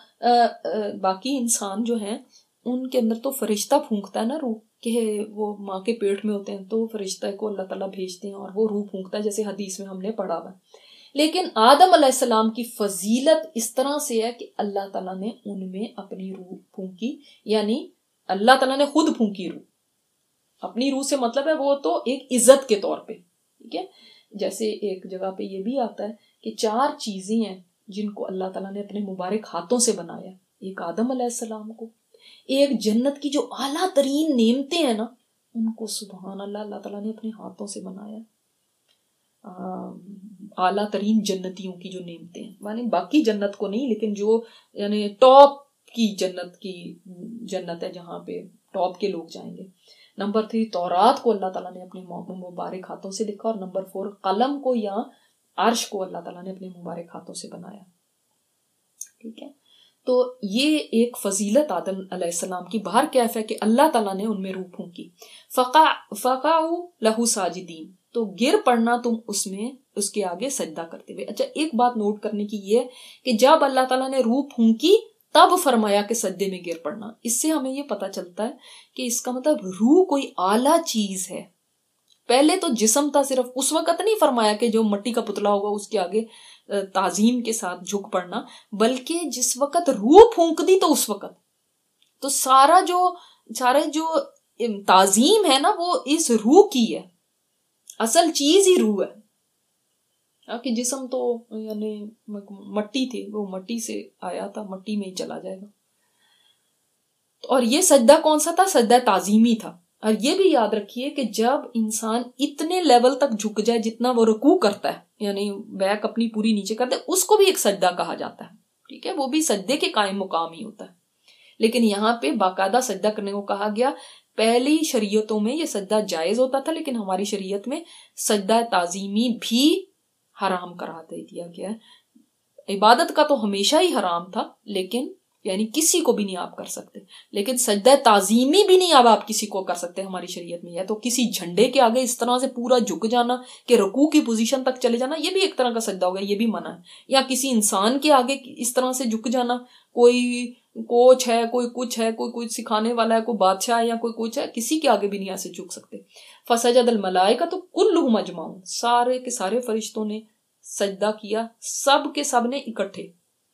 باقی انسان جو ہیں ان کے اندر تو فرشتہ پھونکتا ہے نا روح، کہ وہ ماں کے پیٹ میں ہوتے ہیں تو فرشتہ کو اللہ تعالیٰ بھیجتے ہیں اور وہ روح پھونکتا ہے، جیسے حدیث میں ہم نے پڑھا ہوا. لیکن آدم علیہ السلام کی فضیلت اس طرح سے ہے کہ اللہ تعالیٰ نے ان میں اپنی روح پھونکی، یعنی اللہ تعالیٰ نے خود پھونکی روح. اپنی روح سے مطلب ہے وہ تو ایک عزت کے طور پہ. ٹھیک ہے. جیسے ایک جگہ پہ یہ بھی آتا ہے کہ 4 چیزیں ہیں جن کو اللہ تعالیٰ نے اپنے مبارک ہاتھوں سے بنایا. ایک آدم علیہ السلام کو، ایک جنت کی جو اعلیٰ ترین نعمتیں ہیں نا ان کو سبحان اللہ اللہ تعالیٰ نے اپنے ہاتھوں سے بنایا. اعلیٰ ترین جنتیوں کی جو نعمتیں ہیں، یعنی باقی جنت کو نہیں، لیکن جو یعنی ٹاپ کی جنت ہے جہاں پہ ٹاپ کے لوگ جائیں گے. نمبر 3 تورات کو اللہ تعالیٰ نے اپنے مبارک ہاتھوں سے لکھا، اور نمبر 4 قلم کو یا عرش کو اللہ تعالیٰ نے اپنے مبارک ہاتھوں سے بنایا. ٹھیک ہے. تو یہ ایک فضیلت آدم علیہ السلام کی باہر کیف ہے کہ اللہ تعالیٰ نے ان میں روح پھونکی. فقعوا لہ ساجدین، تو گر پڑنا تم اس میں اس کے آگے سجدہ کرتے ہوئے. اچھا ایک بات نوٹ کرنے کی یہ ہے کہ جب اللہ تعالیٰ نے روح پھونکی تب فرمایا کہ سجدے میں گر پڑنا. اس سے ہمیں یہ پتہ چلتا ہے کہ اس کا مطلب روح کوئی اعلیٰ چیز ہے. پہلے تو جسم تھا صرف، اس وقت نہیں فرمایا کہ جو مٹی کا پتلا ہوگا اس کے آگے تعظیم کے ساتھ جھک پڑنا، بلکہ جس وقت روح پھونک دی تو اس وقت تو سارا جو تعظیم ہے نا وہ اس روح کی ہے. اصل چیز ہی روح ہے، کہ جسم تو یعنی مٹی تھی، وہ مٹی سے آیا تھا، مٹی میں ہی چلا جائے گا. اور یہ سجدہ کون سا تھا؟ سجدہ تعظیمی تھا. اور یہ بھی یاد رکھیے کہ جب انسان اتنے لیول تک جھک جائے جتنا وہ رکوع کرتا ہے، یعنی بیک اپنی پوری نیچے کرتا ہے، اس کو بھی ایک سجدہ کہا جاتا ہے. ٹھیک ہے. وہ بھی سجدے کے قائم مقام ہی ہوتا ہے. لیکن یہاں پہ باقاعدہ سجدہ کرنے کو کہا گیا. پہلی شریعتوں میں یہ سجدہ جائز ہوتا تھا، لیکن ہماری شریعت میں سجدہ تعظیمی بھی حرام قرار دے دیا گیا ہے. عبادت کا تو ہمیشہ ہی حرام تھا، لیکن یعنی کسی کو بھی نہیں آپ کر سکتے، لیکن سجدہ تعظیمی بھی نہیں اب آپ کسی کو کر سکتے ہماری شریعت میں. یا تو کسی جھنڈے کے آگے اس طرح سے پورا جھک جانا کہ رکوع کی پوزیشن تک چلے جانا، یہ بھی ایک طرح کا سجدہ ہوگا، یہ بھی منع ہے. یا کسی انسان کے آگے اس طرح سے جھک جانا، کوئی کوچ ہے، کوئی کچھ ہے، کوئی کچھ سکھانے والا ہے، کوئی بادشاہ ہے یا کوئی کچھ ہے، کسی کے آگے بھی نہیں ایسے جھک سکتے. فسجد الملائکۃ کلھم اجمعون، سارے کے سارے فرشتوں نے سجدہ کیا، سب کے سب نے اکٹھے.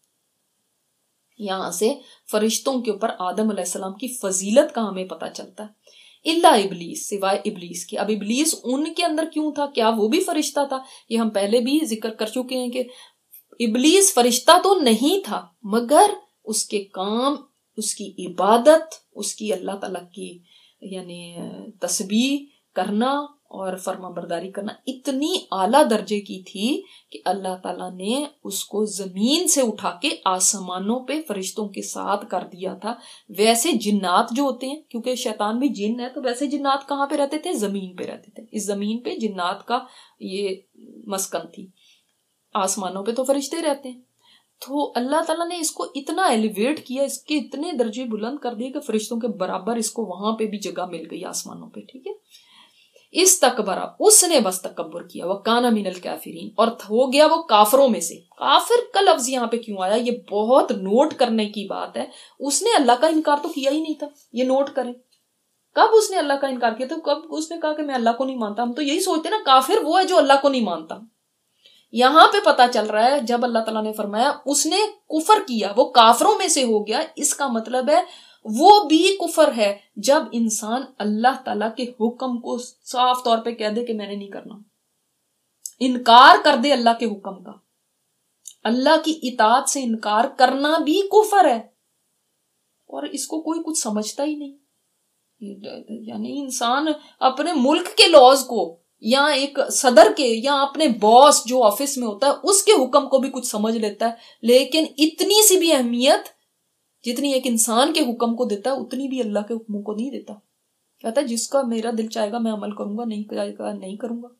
یہاں سے فرشتوں کے اوپر آدم علیہ السلام کی فضیلت کا ہمیں پتہ چلتا ہے. الا ابلیس، سوائے ابلیس کے. اب ابلیس ان کے اندر کیوں تھا؟ کیا وہ بھی فرشتہ تھا؟ یہ ہم پہلے بھی ذکر کر چکے ہیں کہ ابلیس فرشتہ تو نہیں تھا، مگر اس کے کام، اس کی عبادت، اس کی اللہ تعالیٰ کی یعنی تسبیح کرنا اور فرما برداری کرنا اتنی اعلیٰ درجے کی تھی کہ اللہ تعالیٰ نے اس کو زمین سے اٹھا کے آسمانوں پہ فرشتوں کے ساتھ کر دیا تھا. ویسے جنات جو ہوتے ہیں، کیونکہ شیطان بھی جن ہے، تو ویسے جنات کہاں پہ رہتے تھے؟ زمین پہ رہتے تھے. اس زمین پہ جنات کا یہ مسکن تھی، آسمانوں پہ تو فرشتے رہتے ہیں. تو اللہ تعالیٰ نے اس کو اتنا ایلیویٹ کیا، اس کے اتنے درجے بلند کر دیے کہ فرشتوں کے برابر اس کو وہاں پہ بھی جگہ مل گئی آسمانوں پہ. ٹھیک ہے. استکبرا، اس نے بس تکبر کیا، وکانا من الکافرین، اور ہو گیا وہ کافروں میں سے. کافر کا لفظ یہاں پہ کیوں آیا؟ یہ بہت نوٹ کرنے کی بات ہے. اس نے اللہ کا انکار تو کیا ہی نہیں تھا، یہ نوٹ کریں. کب اس نے اللہ کا انکار کیا تھا؟ کب اس نے کہا کہ میں اللہ کو نہیں مانتا. ہم تو یہی سوچتے نا کافر وہ ہے جو اللہ کو نہیں مانتا. یہاں پہ پتا چل رہا ہے جب اللہ تعالیٰ نے فرمایا اس نے کفر کیا، وہ کافروں میں سے ہو گیا، اس کا مطلب ہے وہ بھی کفر ہے جب انسان اللہ تعالیٰ کے حکم کو صاف طور پہ کہہ دے کہ میں نے نہیں کرنا، انکار کر دے اللہ کے حکم کا. اللہ کی اطاعت سے انکار کرنا بھی کفر ہے، اور اس کو کوئی کچھ سمجھتا ہی نہیں. یعنی انسان اپنے ملک کے لاز کو یا ایک صدر کے یا اپنے باس جو آفس میں ہوتا ہے اس کے حکم کو بھی کچھ سمجھ لیتا ہے، لیکن اتنی سی بھی اہمیت جتنی ایک انسان کے حکم کو دیتا ہے اتنی بھی اللہ کے حکموں کو نہیں دیتا. کہتا ہے جس کا میرا دل چاہے گا میں عمل کروں گا، نہیں چاہے گا نہیں کروں گا.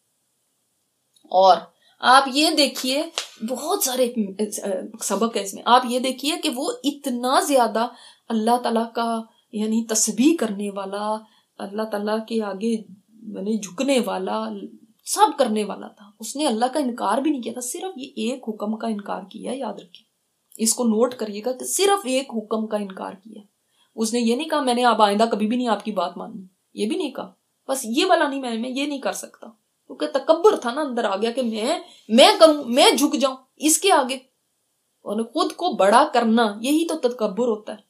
اور آپ یہ دیکھیے بہت سارے سبق ہے اس میں. آپ یہ دیکھیے کہ وہ اتنا زیادہ اللہ تعالیٰ کا یعنی تسبیح کرنے والا، اللہ تعالیٰ کے آگے یعنی جھکنے والا، سب کرنے والا تھا. اس نے اللہ کا انکار بھی نہیں کیا تھا، صرف یہ ایک حکم کا انکار کیا. یاد رکھیے، اس کو نوٹ کریے گا کہ صرف ایک حکم کا انکار کیا. اس نے یہ نہیں کہا میں نے اب آئندہ کبھی بھی نہیں آپ کی بات ماننی، یہ بھی نہیں کہا، بس یہ والا نہیں، میں یہ نہیں کر سکتا. کیونکہ تکبر تھا نا، اندر آ گیا کہ میں کروں، میں جھک جاؤں اس کے آگے، اور خود کو بڑا کرنا، یہی تو تکبر ہوتا ہے.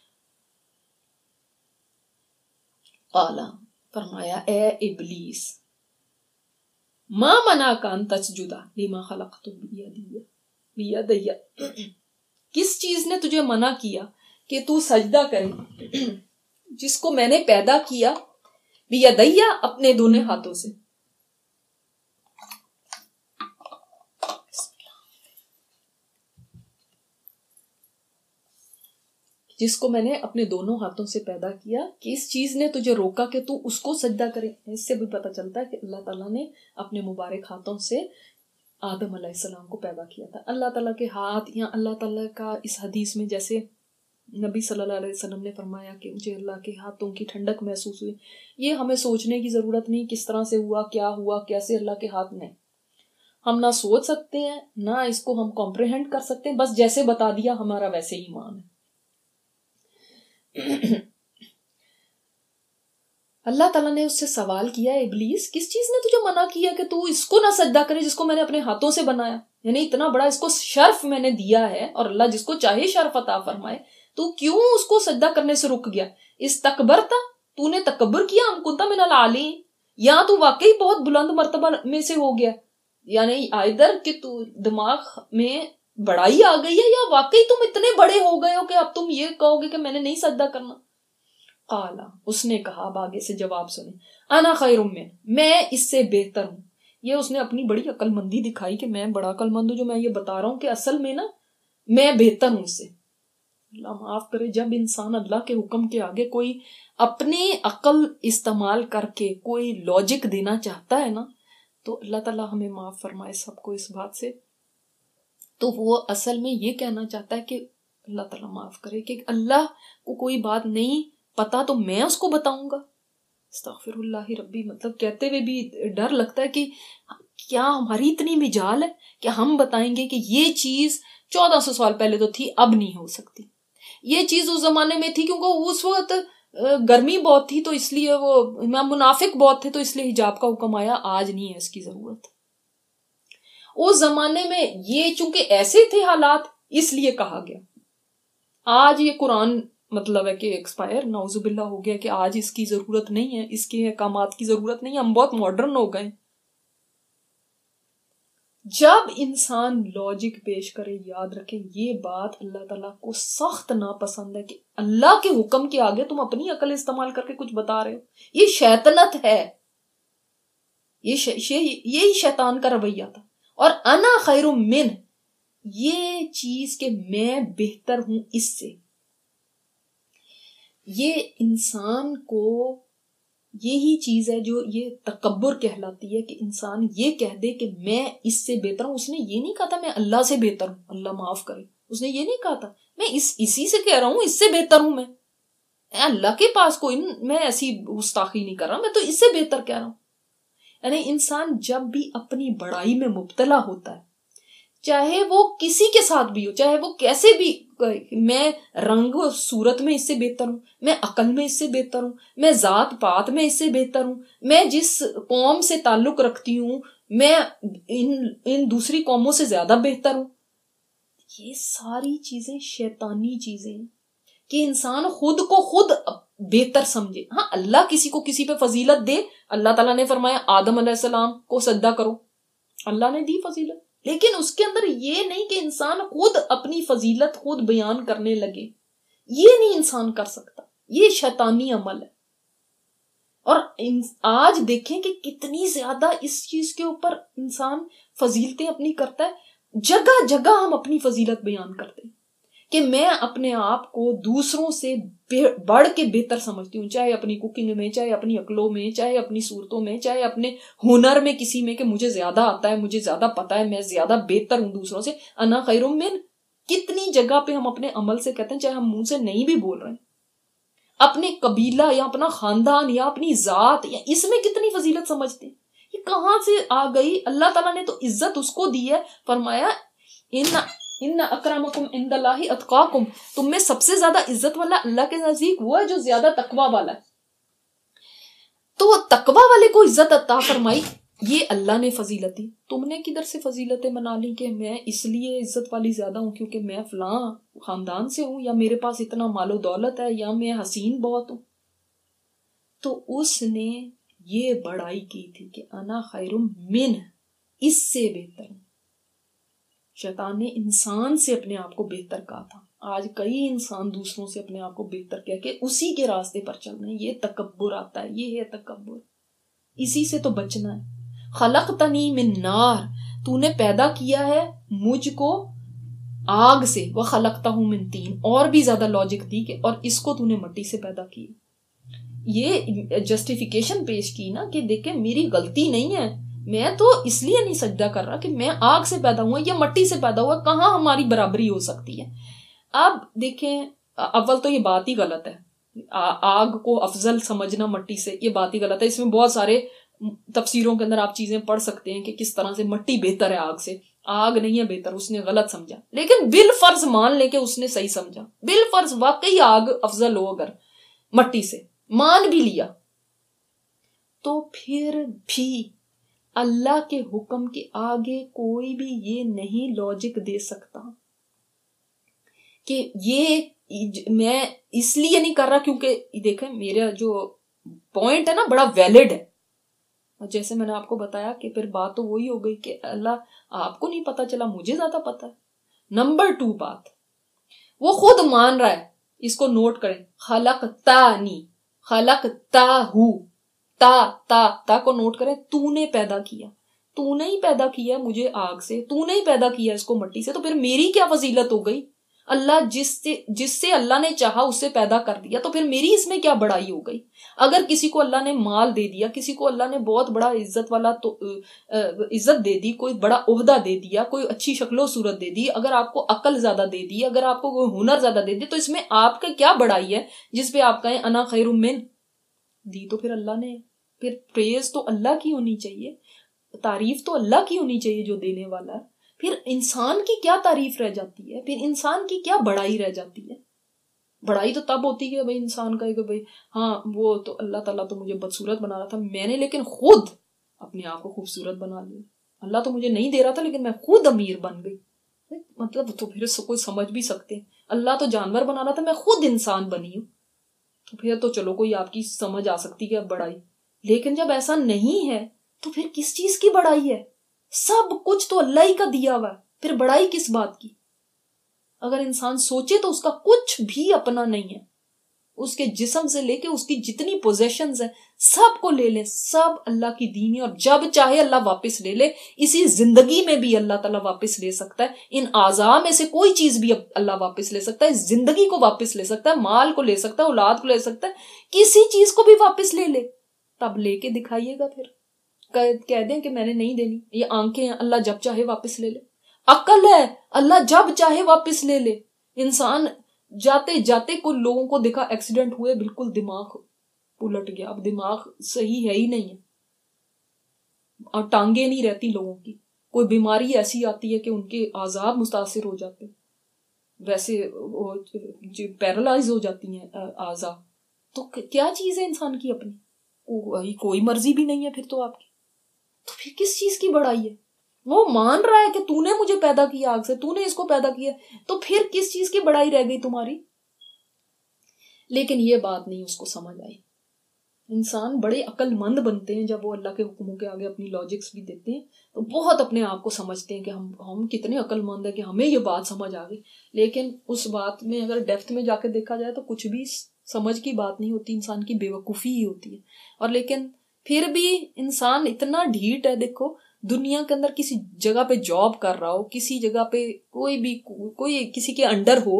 قالا، فرمایا اے ابلیس، ما منعک ان تسجد لما خلقت بیدی، کس چیز نے تجھے منع کیا کہ تو سجدہ کرے جس کو میں نے پیدا کیا بیدی، اپنے دونوں ہاتھوں سے. جس کو میں نے اپنے دونوں ہاتھوں سے پیدا کیا، کس چیز نے تجھے روکا کہ تو اس کو سجدہ کرے؟ اس سے بھی پتہ چلتا ہے کہ اللہ تعالیٰ نے اپنے مبارک ہاتھوں سے آدم علیہ السلام کو پیدا کیا تھا. اللہ تعالیٰ کے ہاتھ، یا اللہ تعالیٰ کا اس حدیث میں جیسے نبی صلی اللہ علیہ وسلم نے فرمایا کہ مجھے اللہ کے ہاتھوں کی ٹھنڈک محسوس ہوئی، یہ ہمیں سوچنے کی ضرورت نہیں کس طرح سے ہوا، کیا ہوا، کیسے اللہ کے ہاتھ میں. ہم نہ سوچ سکتے ہیں نہ اس کو ہم کمپریہنڈ کر سکتے ہیں، بس جیسے بتا دیا ہمارا ویسے ہی ایمان ہے. اللہ تعالیٰ نے اس سے سوال کیا، ابلیس کس چیز نے تجھے منع کیا کہ تو اس کو نہ سجدہ کرے جس کو میں نے اپنے ہاتھوں سے بنایا؟ یعنی اتنا بڑا اس کو شرف میں نے دیا ہے، اور اللہ جس کو چاہے شرف عطا فرمائے، تو کیوں اس کو سجدہ کرنے سے رک گیا؟ استکبرتا، تو نے تکبر کیا، ام کنت من العالین، یا تو واقعی بہت بلند مرتبہ میں سے ہو گیا، یعنی آئدر کہ تو دماغ میں بڑائی آ گئی ہے، یا واقعی تم اتنے بڑے ہو گئے ہو کہ اب تم یہ کہو گے کہ میں نے نہیں سجدہ کرنا. قالا، اس نے کہا، اب آگے سے جواب سنیں، انا خیر من، میں اس سے بہتر ہوں. یہ اس نے اپنی بڑی عقل مندی دکھائی کہ میں بڑا عقل مند ہوں، جو میں یہ بتا رہا ہوں کہ اصل میں نا میں بہتر ہوں اس سے. اللہ معاف کرے، جب انسان اللہ کے حکم کے آگے کوئی اپنی عقل استعمال کر کے کوئی لاجک دینا چاہتا ہے نا، تو اللہ تعالیٰ ہمیں معاف فرمائے سب کو اس بات سے. تو وہ اصل میں یہ کہنا چاہتا ہے کہ اللہ تعالیٰ معاف کرے کہ اللہ کو کوئی بات نہیں پتا تو میں اس کو بتاؤں گا. استغفر اللہ ربی، مطلب کہتے ہوئے بھی ڈر لگتا ہے کہ کیا ہماری اتنی مجال ہے کہ ہم بتائیں گے کہ یہ چیز 1400 سال پہلے تو تھی، اب نہیں ہو سکتی. یہ چیز اس زمانے میں تھی کیونکہ اس وقت گرمی بہت تھی تو اس لیے وہ منافق بہت تھے تو اس لیے حجاب کا حکم آیا، آج نہیں ہے اس کی ضرورت. اس زمانے میں یہ چونکہ ایسے تھے حالات اس لیے کہا گیا. آج یہ قرآن مطلب ہے کہ ایکسپائر نعوذ باللہ ہو گیا کہ آج اس کی ضرورت نہیں ہے، اس کے احکامات کی ضرورت نہیں ہے، ہم بہت ماڈرن ہو گئے. جب انسان لاجک پیش کرے، یاد رکھیں یہ بات اللہ تعالیٰ کو سخت ناپسند ہے کہ اللہ کے حکم کے آگے تم اپنی عقل استعمال کر کے کچھ بتا رہے ہو. یہ شیطنت ہے، یہی شیطان کا رویہ تھا. اور انا خیر من، یہ چیز کہ میں بہتر ہوں اس سے، یہ انسان کو یہی چیز ہے جو یہ تکبر کہلاتی ہے کہ انسان یہ کہہ دے کہ میں اس سے بہتر ہوں. اس نے یہ نہیں کہا تھا میں اللہ سے بہتر ہوں، اللہ معاف کرے. اس نے یہ نہیں کہا تھا میں اسی سے کہہ رہا ہوں اس سے بہتر ہوں. میں اللہ کے پاس کوئی میں ایسی گستاخی نہیں کر رہا، میں تو اس سے بہتر کہہ رہا ہوں. یعنی انسان جب بھی اپنی بڑائی میں مبتلا ہوتا ہے، چاہے وہ کسی کے ساتھ بھی ہو، چاہے وہ کیسے بھی، میں رنگ و صورت میں اس سے بہتر ہوں، میں عقل میں اس سے بہتر ہوں، میں ذات پات میں اس سے بہتر ہوں، میں جس قوم سے تعلق رکھتی ہوں میں ان دوسری قوموں سے زیادہ بہتر ہوں. یہ ساری چیزیں شیطانی چیزیں ہیں کہ انسان خود کو خود بہتر سمجھے. ہاں اللہ کسی کو کسی پہ فضیلت دے، اللہ تعالیٰ نے فرمایا آدم علیہ السلام کو سجدہ کرو، اللہ نے دی فضیلت، لیکن اس کے اندر یہ نہیں کہ انسان خود اپنی فضیلت خود بیان کرنے لگے. یہ نہیں انسان کر سکتا، یہ شیطانی عمل ہے. اور آج دیکھیں کہ کتنی زیادہ اس چیز کے اوپر انسان فضیلتیں اپنی کرتا ہے. جگہ جگہ ہم اپنی فضیلت بیان کرتے ہیں کہ میں اپنے آپ کو دوسروں سے بڑھ کے بہتر سمجھتی ہوں، چاہے اپنی کوکنگ میں، چاہے اپنی عقلوں میں، چاہے اپنی صورتوں میں، چاہے اپنے ہنر میں، کسی میں کہ مجھے زیادہ آتا ہے، مجھے زیادہ پتا ہے، میں زیادہ بہتر ہوں دوسروں سے. انا خیر من، کتنی جگہ پہ ہم اپنے عمل سے کہتے ہیں، چاہے ہم منہ سے نہیں بھی بول رہے ہیں. اپنے قبیلہ یا اپنا خاندان یا اپنی ذات یا اس میں کتنی فضیلت سمجھتے ہیں. یہ کہاں سے آ گئی؟ اللہ تعالیٰ نے تو عزت اس کو دی ہے، فرمایا ان اکرمکم عند اللہ اتقاکم، تم میں سب سے زیادہ عزت والا اللہ کے نزدیک وہ ہے جو زیادہ تقوی والا ہے. تو تقوی والے کو عزت عطا فرمائی، یہ اللہ نے فضیلت دی. تم نے کدھر سے فضیلتیں منا لی کہ میں اس لیے عزت والی زیادہ ہوں کیونکہ میں فلاں خاندان سے ہوں، یا میرے پاس اتنا مال و دولت ہے، یا میں حسین بہت ہوں. تو اس نے یہ بڑائی کی تھی کہ انا خیر من، اس سے بہتر ہوں. شیطان نے انسان سے اپنے آپ کو بہتر کہا تھا. آج کئی انسان دوسروں سے اپنے آپ کو بہتر کہہ کے اسی کے راستے پر چل رہے ہیں. یہ تکبر آتا ہے، یہ ہے تکبر، اسی سے تو بچنا ہے. خلقتنی من نار، تو نے پیدا کیا ہے مجھ کو آگ سے، وخلقتہ من طین، اور بھی زیادہ لاجک دی کہ اور اس کو تو نے مٹی سے پیدا کی. یہ جسٹیفیکیشن پیش کی نا کہ دیکھیں میری غلطی نہیں ہے، میں تو اس لیے نہیں سجدہ کر رہا کہ میں آگ سے پیدا ہوا یا مٹی سے پیدا ہوا، کہاں ہماری برابری ہو سکتی ہے. اب دیکھیں اول تو یہ بات ہی غلط ہے، آگ کو افضل سمجھنا مٹی سے، یہ بات ہی غلط ہے. اس میں بہت سارے تفسیروں کے اندر آپ چیزیں پڑھ سکتے ہیں کہ کس طرح سے مٹی بہتر ہے آگ سے. آگ نہیں ہے بہتر، اس نے غلط سمجھا. لیکن بالفرض مان لے کہ اس نے صحیح سمجھا، بالفرض واقعی آگ افضل ہو اگر مٹی سے، مان بھی لیا، تو پھر بھی اللہ کے حکم کے آگے کوئی بھی یہ نہیں لاجک دے سکتا کہ یہ میں اس لیے نہیں کر رہا کیونکہ دیکھیں میرا جو پوائنٹ ہے نا بڑا ویلڈ ہے. جیسے میں نے آپ کو بتایا کہ پھر بات تو وہی ہو گئی کہ اللہ آپ کو نہیں پتا چلا، مجھے زیادہ پتا ہے. نمبر 2 بات وہ خود مان رہا ہے، اس کو نوٹ کریں، خلقتانی، خلقتاہو، تا کو نوٹ کریں، تو نے پیدا کیا. تو نے ہی پیدا کیا مجھے آگ سے، تو نے ہی پیدا کیا اس کو مٹی سے، تو پھر میری کیا فضیلت ہو گئی؟ اللہ جس سے اللہ نے چاہا اس سے پیدا کر دیا، تو پھر میری اس میں کیا بڑائی ہو گئی؟ اگر کسی کو اللہ نے مال دے دیا، کسی کو اللہ نے بہت بڑا عزت دے دی، کوئی بڑا عہدہ دے دیا، کوئی اچھی شکل و صورت دے دی، اگر آپ کو عقل زیادہ دے دی، اگر آپ کو کوئی ہنر زیادہ دے دی، تو اس میں آپ کا کیا بڑائی ہے جس پہ آپ کہیں انا خیر من؟ دی تو پھر اللہ نے، پھر پریز تو اللہ کی ہونی چاہیے، تعریف تو اللہ کی ہونی چاہیے جو دینے والا ہے۔ پھر انسان کی کیا تعریف رہ جاتی ہے؟ پھر انسان کی کیا بڑائی رہ جاتی ہے؟ بڑائی تو تب ہوتی ہے بھائی انسان کا کہ بھائی ہاں وہ تو اللہ تعالیٰ تو مجھے بدصورت بنا رہا تھا، میں نے لیکن خود اپنے آپ کو خوبصورت بنا لیا، اللہ تو مجھے نہیں دے رہا تھا لیکن میں خود امیر بن گئی۔ مطلب تو پھر کوئی سمجھ بھی سکتے ہیں، اللہ تو جانور بنا رہا تھا، میں خود انسان بنی ہوں، تو پھر تو چلو کوئی آپ کی سمجھ آ سکتی ہے بڑائی۔ لیکن جب ایسا نہیں ہے تو پھر کس چیز کی بڑائی ہے؟ سب کچھ تو اللہ ہی کا دیا ہوا ہے، پھر بڑائی کس بات کی؟ اگر انسان سوچے تو اس کا کچھ بھی اپنا نہیں ہے، اس کے جسم سے لے کے اس کی جتنی پوزیشنز ہیں سب کو لے لیں، سب اللہ کی دینی، اور جب چاہے اللہ واپس لے لے، اسی زندگی میں بھی اللہ تعالیٰ واپس لے سکتا ہے، ان اعضاء میں سے کوئی چیز بھی اللہ واپس لے سکتا ہے، زندگی کو واپس لے سکتا ہے، مال کو لے سکتا ہے، اولاد کو لے سکتا ہے، کسی چیز کو بھی واپس لے لے، تب لے کے دکھائیے گا، پھر کہہ دیں کہ میں نے نہیں دینی۔ یہ آنکھیں ہیں، اللہ جب چاہے واپس لے لے، عقل ہے، اللہ جب چاہے واپس لے لے۔ انسان جاتے جاتے کوئی لوگوں کو دیکھا ایکسیڈنٹ ہوئے، بالکل دماغ الٹ گیا، اب دماغ صحیح ہے ہی نہیں ہے، اور ٹانگیں نہیں رہتی لوگوں کی، کوئی بیماری ایسی آتی ہے کہ ان کے اعضاء متاثر ہو جاتے، ویسے پیرالائز ہو جاتی ہیں اعضاء۔ تو کیا چیز ہے انسان کی اپنی؟ کوئی مرضی بھی نہیں ہے پھر تو آپ کی، تو پھر کس چیز کی بڑائی ہے؟ وہ مان رہا ہے کہ تو نے مجھے پیدا کیا آگ سے، تو نے اس کو پیدا کیا، تو پھر کس چیز کی بڑائی رہ گئی تمہاری؟ لیکن یہ بات نہیں اس کو سمجھ آئی۔ انسان بڑے عقل مند بنتے ہیں جب وہ اللہ کے حکموں کے آگے اپنی لاجکس بھی دیتے ہیں، تو بہت اپنے آپ کو سمجھتے ہیں کہ ہم کتنے عقل مند ہیں کہ ہمیں یہ بات سمجھ آ گئی، لیکن اس بات میں اگر ڈیپتھ میں جا کے دیکھا جائے تو کچھ بھی سمجھ کی بات نہیں ہوتی، انسان کی بے وقوفی ہی ہوتی ہے۔ اور لیکن پھر بھی انسان اتنا ڈھیٹ ہے، دیکھو دنیا کے اندر کسی جگہ پہ جاب کر رہا ہو، کسی جگہ پہ کوئی کسی کے انڈر ہو،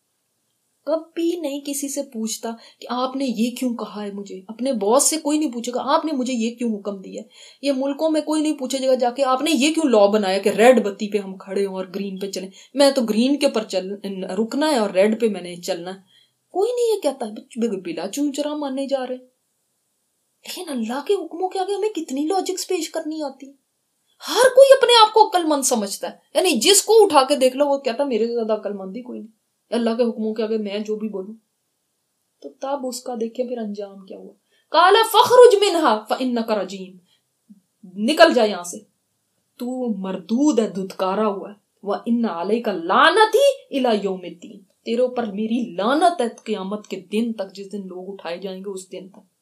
کبھی نہیں کسی سے پوچھتا کہ آپ نے یہ کیوں کہا ہے، مجھے اپنے باس سے کوئی نہیں پوچھے گا آپ نے مجھے یہ کیوں حکم دیا ہے، یہ ملکوں میں کوئی نہیں پوچھے گا جا کے آپ نے یہ کیوں لا بنایا کہ ریڈ بتی پہ ہم کھڑے ہوں اور گرین پہ چلیں، میں تو گرین کے اوپر رکنا ہے اور ریڈ پہ میں نے چلنا ہے، کوئی نہیں یہ کہتا ہے، بلا چونچرا ماننے جا رہے۔ لیکن اللہ کے حکموں کے آگے ہمیں کتنی لاجکس پیش کرنی آتی، ہر کوئی اپنے آپ کو عقل مند سمجھتا ہے، یعنی جس کو اٹھا کے دیکھ لو وہ کہتا ہے میرے سے زیادہ عقل مند ہی کوئی نہیں، اللہ کے حکموں کے آگے میں جو بھی بولوں۔ تو تب اس کا دیکھیں پھر انجام کیا ہوا، قال فاخرج منها فانک رجیم، نکل جا یہاں سے، تو مردود ہے، دھتکارا ہوا ہے، وان علیک لعنتی الی یوم الدین، تیرے اوپر میری لعنت ہے قیامت کے دن تک، جس دن لوگ اٹھائے جائیں گے اس دن تک۔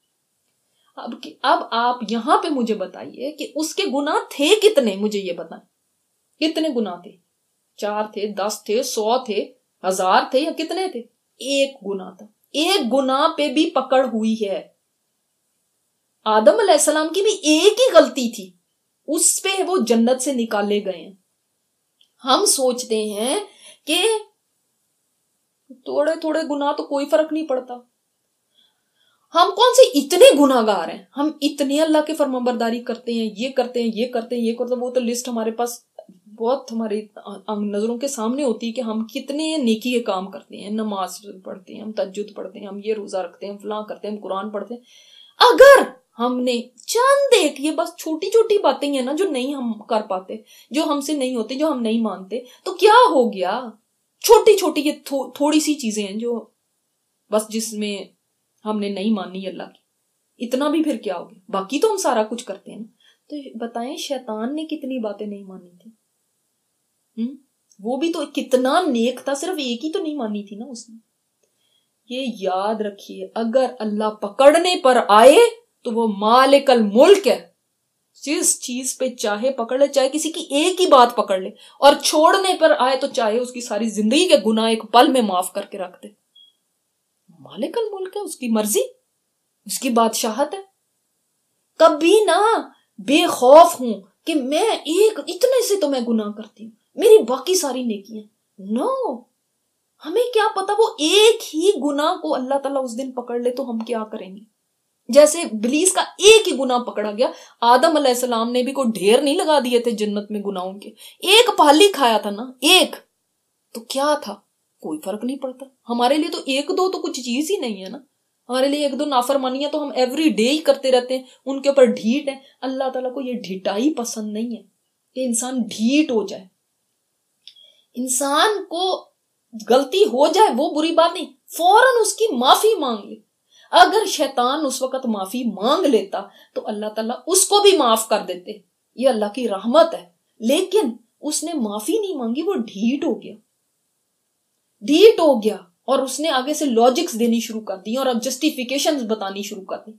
اب آپ یہاں پہ مجھے بتائیے کہ اس کے گناہ تھے کتنے، مجھے یہ بتائیں کتنے گناہ تھے؟ 4 تھے، 10 تھے، 100 تھے، 1000 تھے، یا کتنے تھے؟ ایک گناہ تھا، ایک گناہ پہ بھی پکڑ ہوئی ہے۔ آدم علیہ السلام کی بھی ایک ہی غلطی تھی، اس پہ وہ جنت سے نکالے گئے ہیں۔ ہم سوچتے ہیں کہ تھوڑے تھوڑے گناہ تو کوئی فرق نہیں پڑتا، ہم کون سے اتنے گناہ گار ہیں، ہم اتنے اللہ کے فرمانبرداری کرتے ہیں، یہ کرتے ہیں، یہ کرتے ہیں، یہ کرتے ہیں، وہ تو لسٹ ہمارے پاس بہت ہماری نظروں کے سامنے ہوتی ہے کہ ہم کتنے نیکی کے کام کرتے ہیں، نماز پڑھتے ہیں، ہم تہجد پڑھتے ہیں، ہم یہ روزہ رکھتے ہیں، ہم فلاں کرتے ہیں، ہم قرآن پڑھتے ہیں۔ اگر ہم نے چند ایک، یہ بس چھوٹی چھوٹی باتیں ہیں نا جو نہیں ہم کر پاتے، جو ہم سے نہیں ہوتے، جو ہم نہیں مانتے، تو کیا ہو گیا؟ چھوٹی چھوٹی یہ تھوڑی سی چیزیں ہیں جو بس جس میں ہم نے نہیں مانی اللہ کی، اتنا بھی پھر کیا ہو گیا؟ باقی تو ہم سارا کچھ کرتے ہیں نا۔ تو بتائیں شیطان نے کتنی باتیں نہیں مانی تھی، وہ بھی تو کتنا نیک تھا، صرف ایک ہی تو نہیں مانی تھی نا اس نے۔ یہ یاد رکھیے، اگر اللہ پکڑنے پر آئے تو وہ مالک الملک ہے، جس چیز پہ چاہے پکڑ لے، چاہے کسی کی ایک ہی بات پکڑ لے، اور چھوڑنے پر آئے تو چاہے اس کی ساری زندگی کے گناہ ایک پل میں معاف کر کے رکھ دے۔ مالک الملک ہے، اس کی مرضی، اس کی بادشاہت ہے۔ کبھی نہ بے خوف ہوں کہ میں ایک اتنے سے تو میں گناہ کرتی ہوں، میری باقی ساری نیکیاں، نو، ہمیں کیا پتا وہ ایک ہی گناہ کو اللہ تعالیٰ اس دن پکڑ لے تو ہم کیا کریں گے. جیسے ابلیس کا ایک ہی گناہ پکڑا گیا, آدم علیہ السلام نے بھی کوئی ڈھیر نہیں لگا دیے تھے جنت میں گناہوں کے, ایک پھالی کھایا تھا نا, ایک تو کیا تھا, کوئی فرق نہیں پڑتا. ہمارے لیے تو ایک دو تو کچھ چیز ہی نہیں ہے نا, ہمارے لیے ایک دو نافرمانیاں تو ہم ایوری ڈے ہی کرتے رہتے ہیں, ان کے اوپر ڈھیٹ ہے. اللہ تعالیٰ کو یہ ڈھیٹائی پسند نہیں ہے کہ انسان ڈھیٹ ہو جائے. انسان کو غلطی ہو جائے وہ بری بات نہیں, فوراً اس کی معافی مانگ لے. اگر شیطان اس وقت معافی مانگ لیتا تو اللہ تعالیٰ اس کو بھی معاف کر دیتے, یہ اللہ کی رحمت ہے. لیکن اس نے معافی نہیں مانگی, وہ ڈھیٹ ہو گیا اور اس نے آگے سے لاجکس دینی شروع کر دی اور اب جسٹیفیکیشنز بتانی شروع کر دی.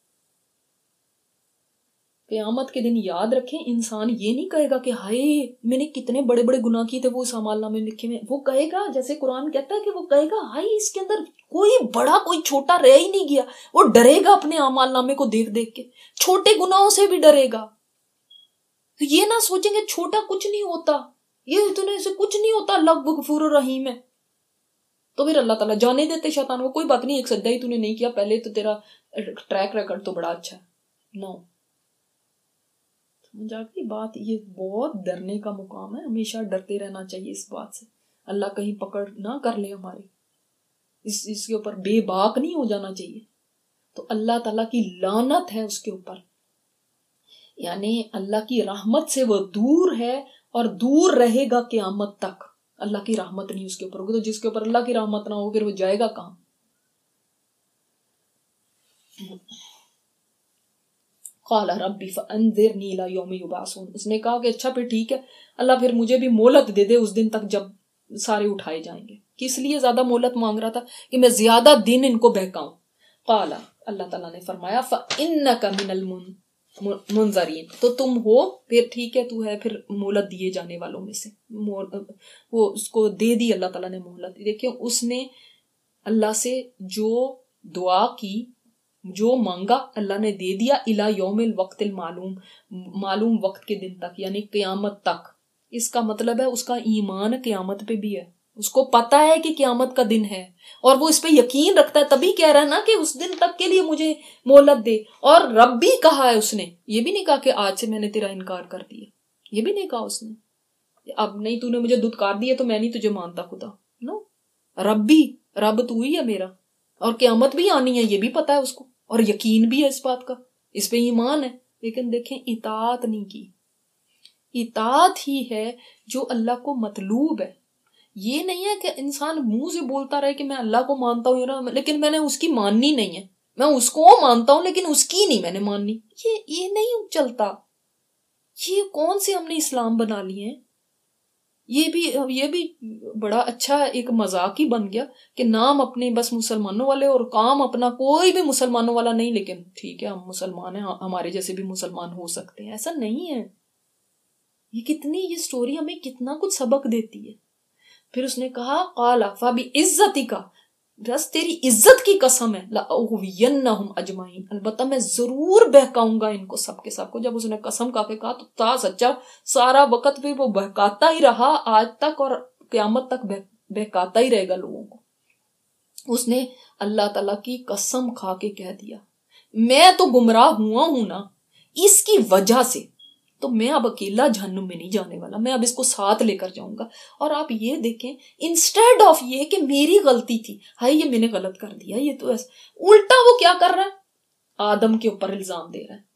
قیامت کے دن یاد رکھیں, انسان یہ نہیں کہے گا کہ ہائے میں نے کتنے بڑے بڑے گناہ کیے تھے وہ اس اعمال نامے میں لکھے ہوئے. وہ کہے گا, جیسے قرآن کہتا ہے کہ وہ کہے گا ہائے اس کے اندر کوئی بڑا کوئی چھوٹا رہ ہی نہیں گیا. وہ ڈرے گا اپنے اعمال نامے کو دیکھ دیکھ کے, چھوٹے گناہوں سے بھی ڈرے گا. تو یہ نہ سوچیں گے چھوٹا کچھ نہیں ہوتا, یہ اتنے سے کچھ نہیں ہوتا, اللہ غفور الرحیم ہے. تو پھر اللہ تعالیٰ جانے دیتے شیطان کو, کوئی بات نہیں, ایک سجدہ ہی تو نے نہیں کیا, پہلے تو تیرا ٹریک ریکارڈ تو بڑا اچھا ہے. نو سمجھ آ گئی بات. یہ بہت ڈرنے کا مقام ہے, ہمیشہ ڈرتے رہنا چاہیے اس بات سے. اللہ کہیں پکڑ نہ کر لے ہمارے, اس کے اوپر بے باک نہیں ہو جانا چاہیے. تو اللہ تعالیٰ کی لعنت ہے اس کے اوپر, یعنی اللہ کی رحمت سے وہ دور ہے اور دور رہے گا قیامت تک. اللہ کی رحمت نہیں اس کے اوپر ہوگی, تو جس کے اوپر اللہ کی رحمت نہ ہو پھر وہ جائے گا کہاں. قال ربی فانذرنی الی یوم یبعثون, اس نے کہا کہ اچھا پھر ٹھیک ہے اللہ, پھر مجھے بھی مہلت دے دے اس دن تک جب سارے اٹھائے جائیں گے. کس لیے زیادہ مہلت مانگ رہا تھا؟ کہ میں زیادہ دن ان کو بہکاؤں. قال, اللہ تعالیٰ نے فرمایا فانک من المنذرین, تو تم ہو, پھر ٹھیک ہے تو ہے پھر مہلت دیے جانے والوں میں سے. وہ اس کو دے دی اللہ تعالیٰ نے مہلت. دیکھیں اس نے اللہ سے جو دعا کی, جو مانگا اللہ نے دے دیا. الی یوم الوقت المعلوم, معلوم وقت کے دن تک, یعنی قیامت تک. اس کا مطلب ہے اس کا ایمان قیامت پہ بھی ہے, اس کو پتا ہے کہ قیامت کا دن ہے اور وہ اس پہ یقین رکھتا ہے, تبھی کہہ رہا ہے نا کہ اس دن تک کے لیے مجھے مہلت دے. اور رب بھی کہا ہے اس نے, یہ بھی نہیں کہا کہ آج سے میں نے تیرا انکار کر دیا, یہ بھی نہیں کہا اس نے اب نہیں تو نے مجھے دھتکار دیا تو میں نہیں تجھے مانتا خدا. نو, رب تو ہی ہے میرا, اور قیامت بھی آنی ہے یہ بھی پتا ہے اس کو, اور یقین بھی ہے اس بات کا, اس پہ ایمان ہے. لیکن دیکھیں اطاعت نہیں کی. اطاعت ہی ہے جو اللہ کو مطلوب ہے. یہ نہیں ہے کہ انسان منہ سے بولتا رہے کہ میں اللہ کو مانتا ہوں لیکن میں نے اس کی ماننی نہیں ہے, میں اس کو مانتا ہوں لیکن اس کی نہیں میں نے ماننی. یہ نہیں چلتا. یہ کون سے ہم نے اسلام بنا لیے ہیں. یہ بھی بڑا اچھا ایک مذاق ہی بن گیا کہ نام اپنے بس مسلمانوں والے اور کام اپنا کوئی بھی مسلمانوں والا نہیں, لیکن ٹھیک ہے ہم مسلمان ہیں, ہمارے جیسے بھی مسلمان ہو سکتے ہیں. ایسا نہیں ہے. یہ سٹوری ہمیں کتنا کچھ سبق دیتی ہے. پھر اس نے کہا قال فبعزتک, بس تیری عزت کی قسم ہے, لأغوینہم اجمعین, البتہ میں ضرور بہکاؤں گا ان کو سب کے سب کو. جب اس نے قسم کھا کے کہا تو تا سچا سارا وقت پہ وہ بہکاتا ہی رہا آج تک, اور قیامت تک بہکاتا ہی رہے گا لوگوں کو. اس نے اللہ تعالیٰ کی قسم کھا کے کہہ دیا میں تو گمراہ ہوا ہوں نا اس کی وجہ سے, تو میں اب اکیلا جہنم میں نہیں جانے والا, میں اب اس کو ساتھ لے کر جاؤں گا. اور آپ یہ دیکھیں, انسٹیڈ آف یہ کہ میری غلطی تھی, ہائی یہ میں نے غلط کر دیا, یہ تو ایسا, الٹا وہ کیا کر رہا ہے, آدم کے اوپر الزام دے رہا ہے.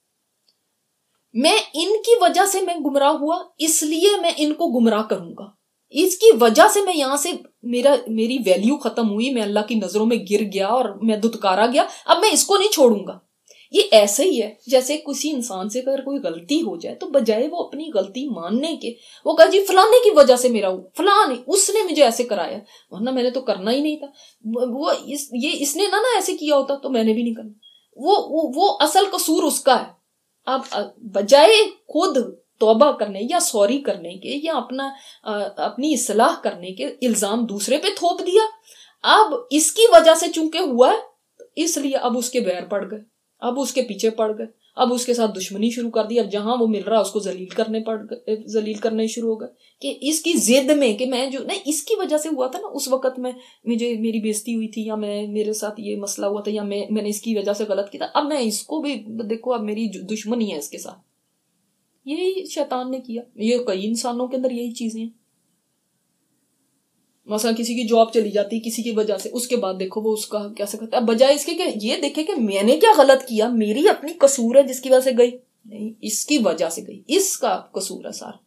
میں ان کی وجہ سے میں گمراہ ہوا, اس لیے میں ان کو گمراہ کروں گا, اس کی وجہ سے میں یہاں سے میری ویلیو ختم ہوئی, میں اللہ کی نظروں میں گر گیا اور میں دھتکارا گیا, اب میں اس کو نہیں چھوڑوں گا. یہ ایسے ہی ہے جیسے کسی انسان سے اگر کوئی غلطی ہو جائے تو بجائے وہ اپنی غلطی ماننے کے وہ کہا جی فلانے کی وجہ سے میرا فلاں اس نے مجھے ایسے کرایا, ورنہ میں نے تو کرنا ہی نہیں تھا, وہ اس نے نہ ایسے کیا ہوتا تو میں نے بھی نہیں کرنا. وہ اصل قصور اس کا ہے. اب بجائے خود توبہ کرنے یا سوری کرنے کے یا اپنی اصلاح کرنے کے الزام دوسرے پہ تھوپ دیا. اب اس کی وجہ سے چونکہ ہوا ہے اس لیے اب اس کے بیر پڑ گئے, اب اس کے پیچھے پڑ گئے, اب اس کے ساتھ دشمنی شروع کر دی. اب جہاں وہ مل رہا اس کو ذلیل کرنے شروع ہو گئے کہ اس کی ضد میں کہ میں جو نہیں اس کی وجہ سے ہوا تھا نا اس وقت مجھے میری بےزتی ہوئی تھی، یا میرے ساتھ یہ مسئلہ ہوا تھا، یا میں نے اس کی وجہ سے غلط کیا تھا، اب میں اس کو بھی دیکھو اب میری دشمنی ہے اس کے ساتھ. یہی شیطان نے کیا. یہ کئی انسانوں کے اندر یہی چیزیں ہیں. مثلا کسی کی جاب چلی جاتی کسی کی وجہ سے، اس کے بعد دیکھو وہ اس کا کیسے کرتا ہے، بجائے اس کے کہ یہ دیکھے کہ میں نے کیا غلط کیا، میری اپنی قصور ہے جس کی وجہ سے گئی، نہیں اس کی وجہ سے گئی، اس کا قصور ہے سارا.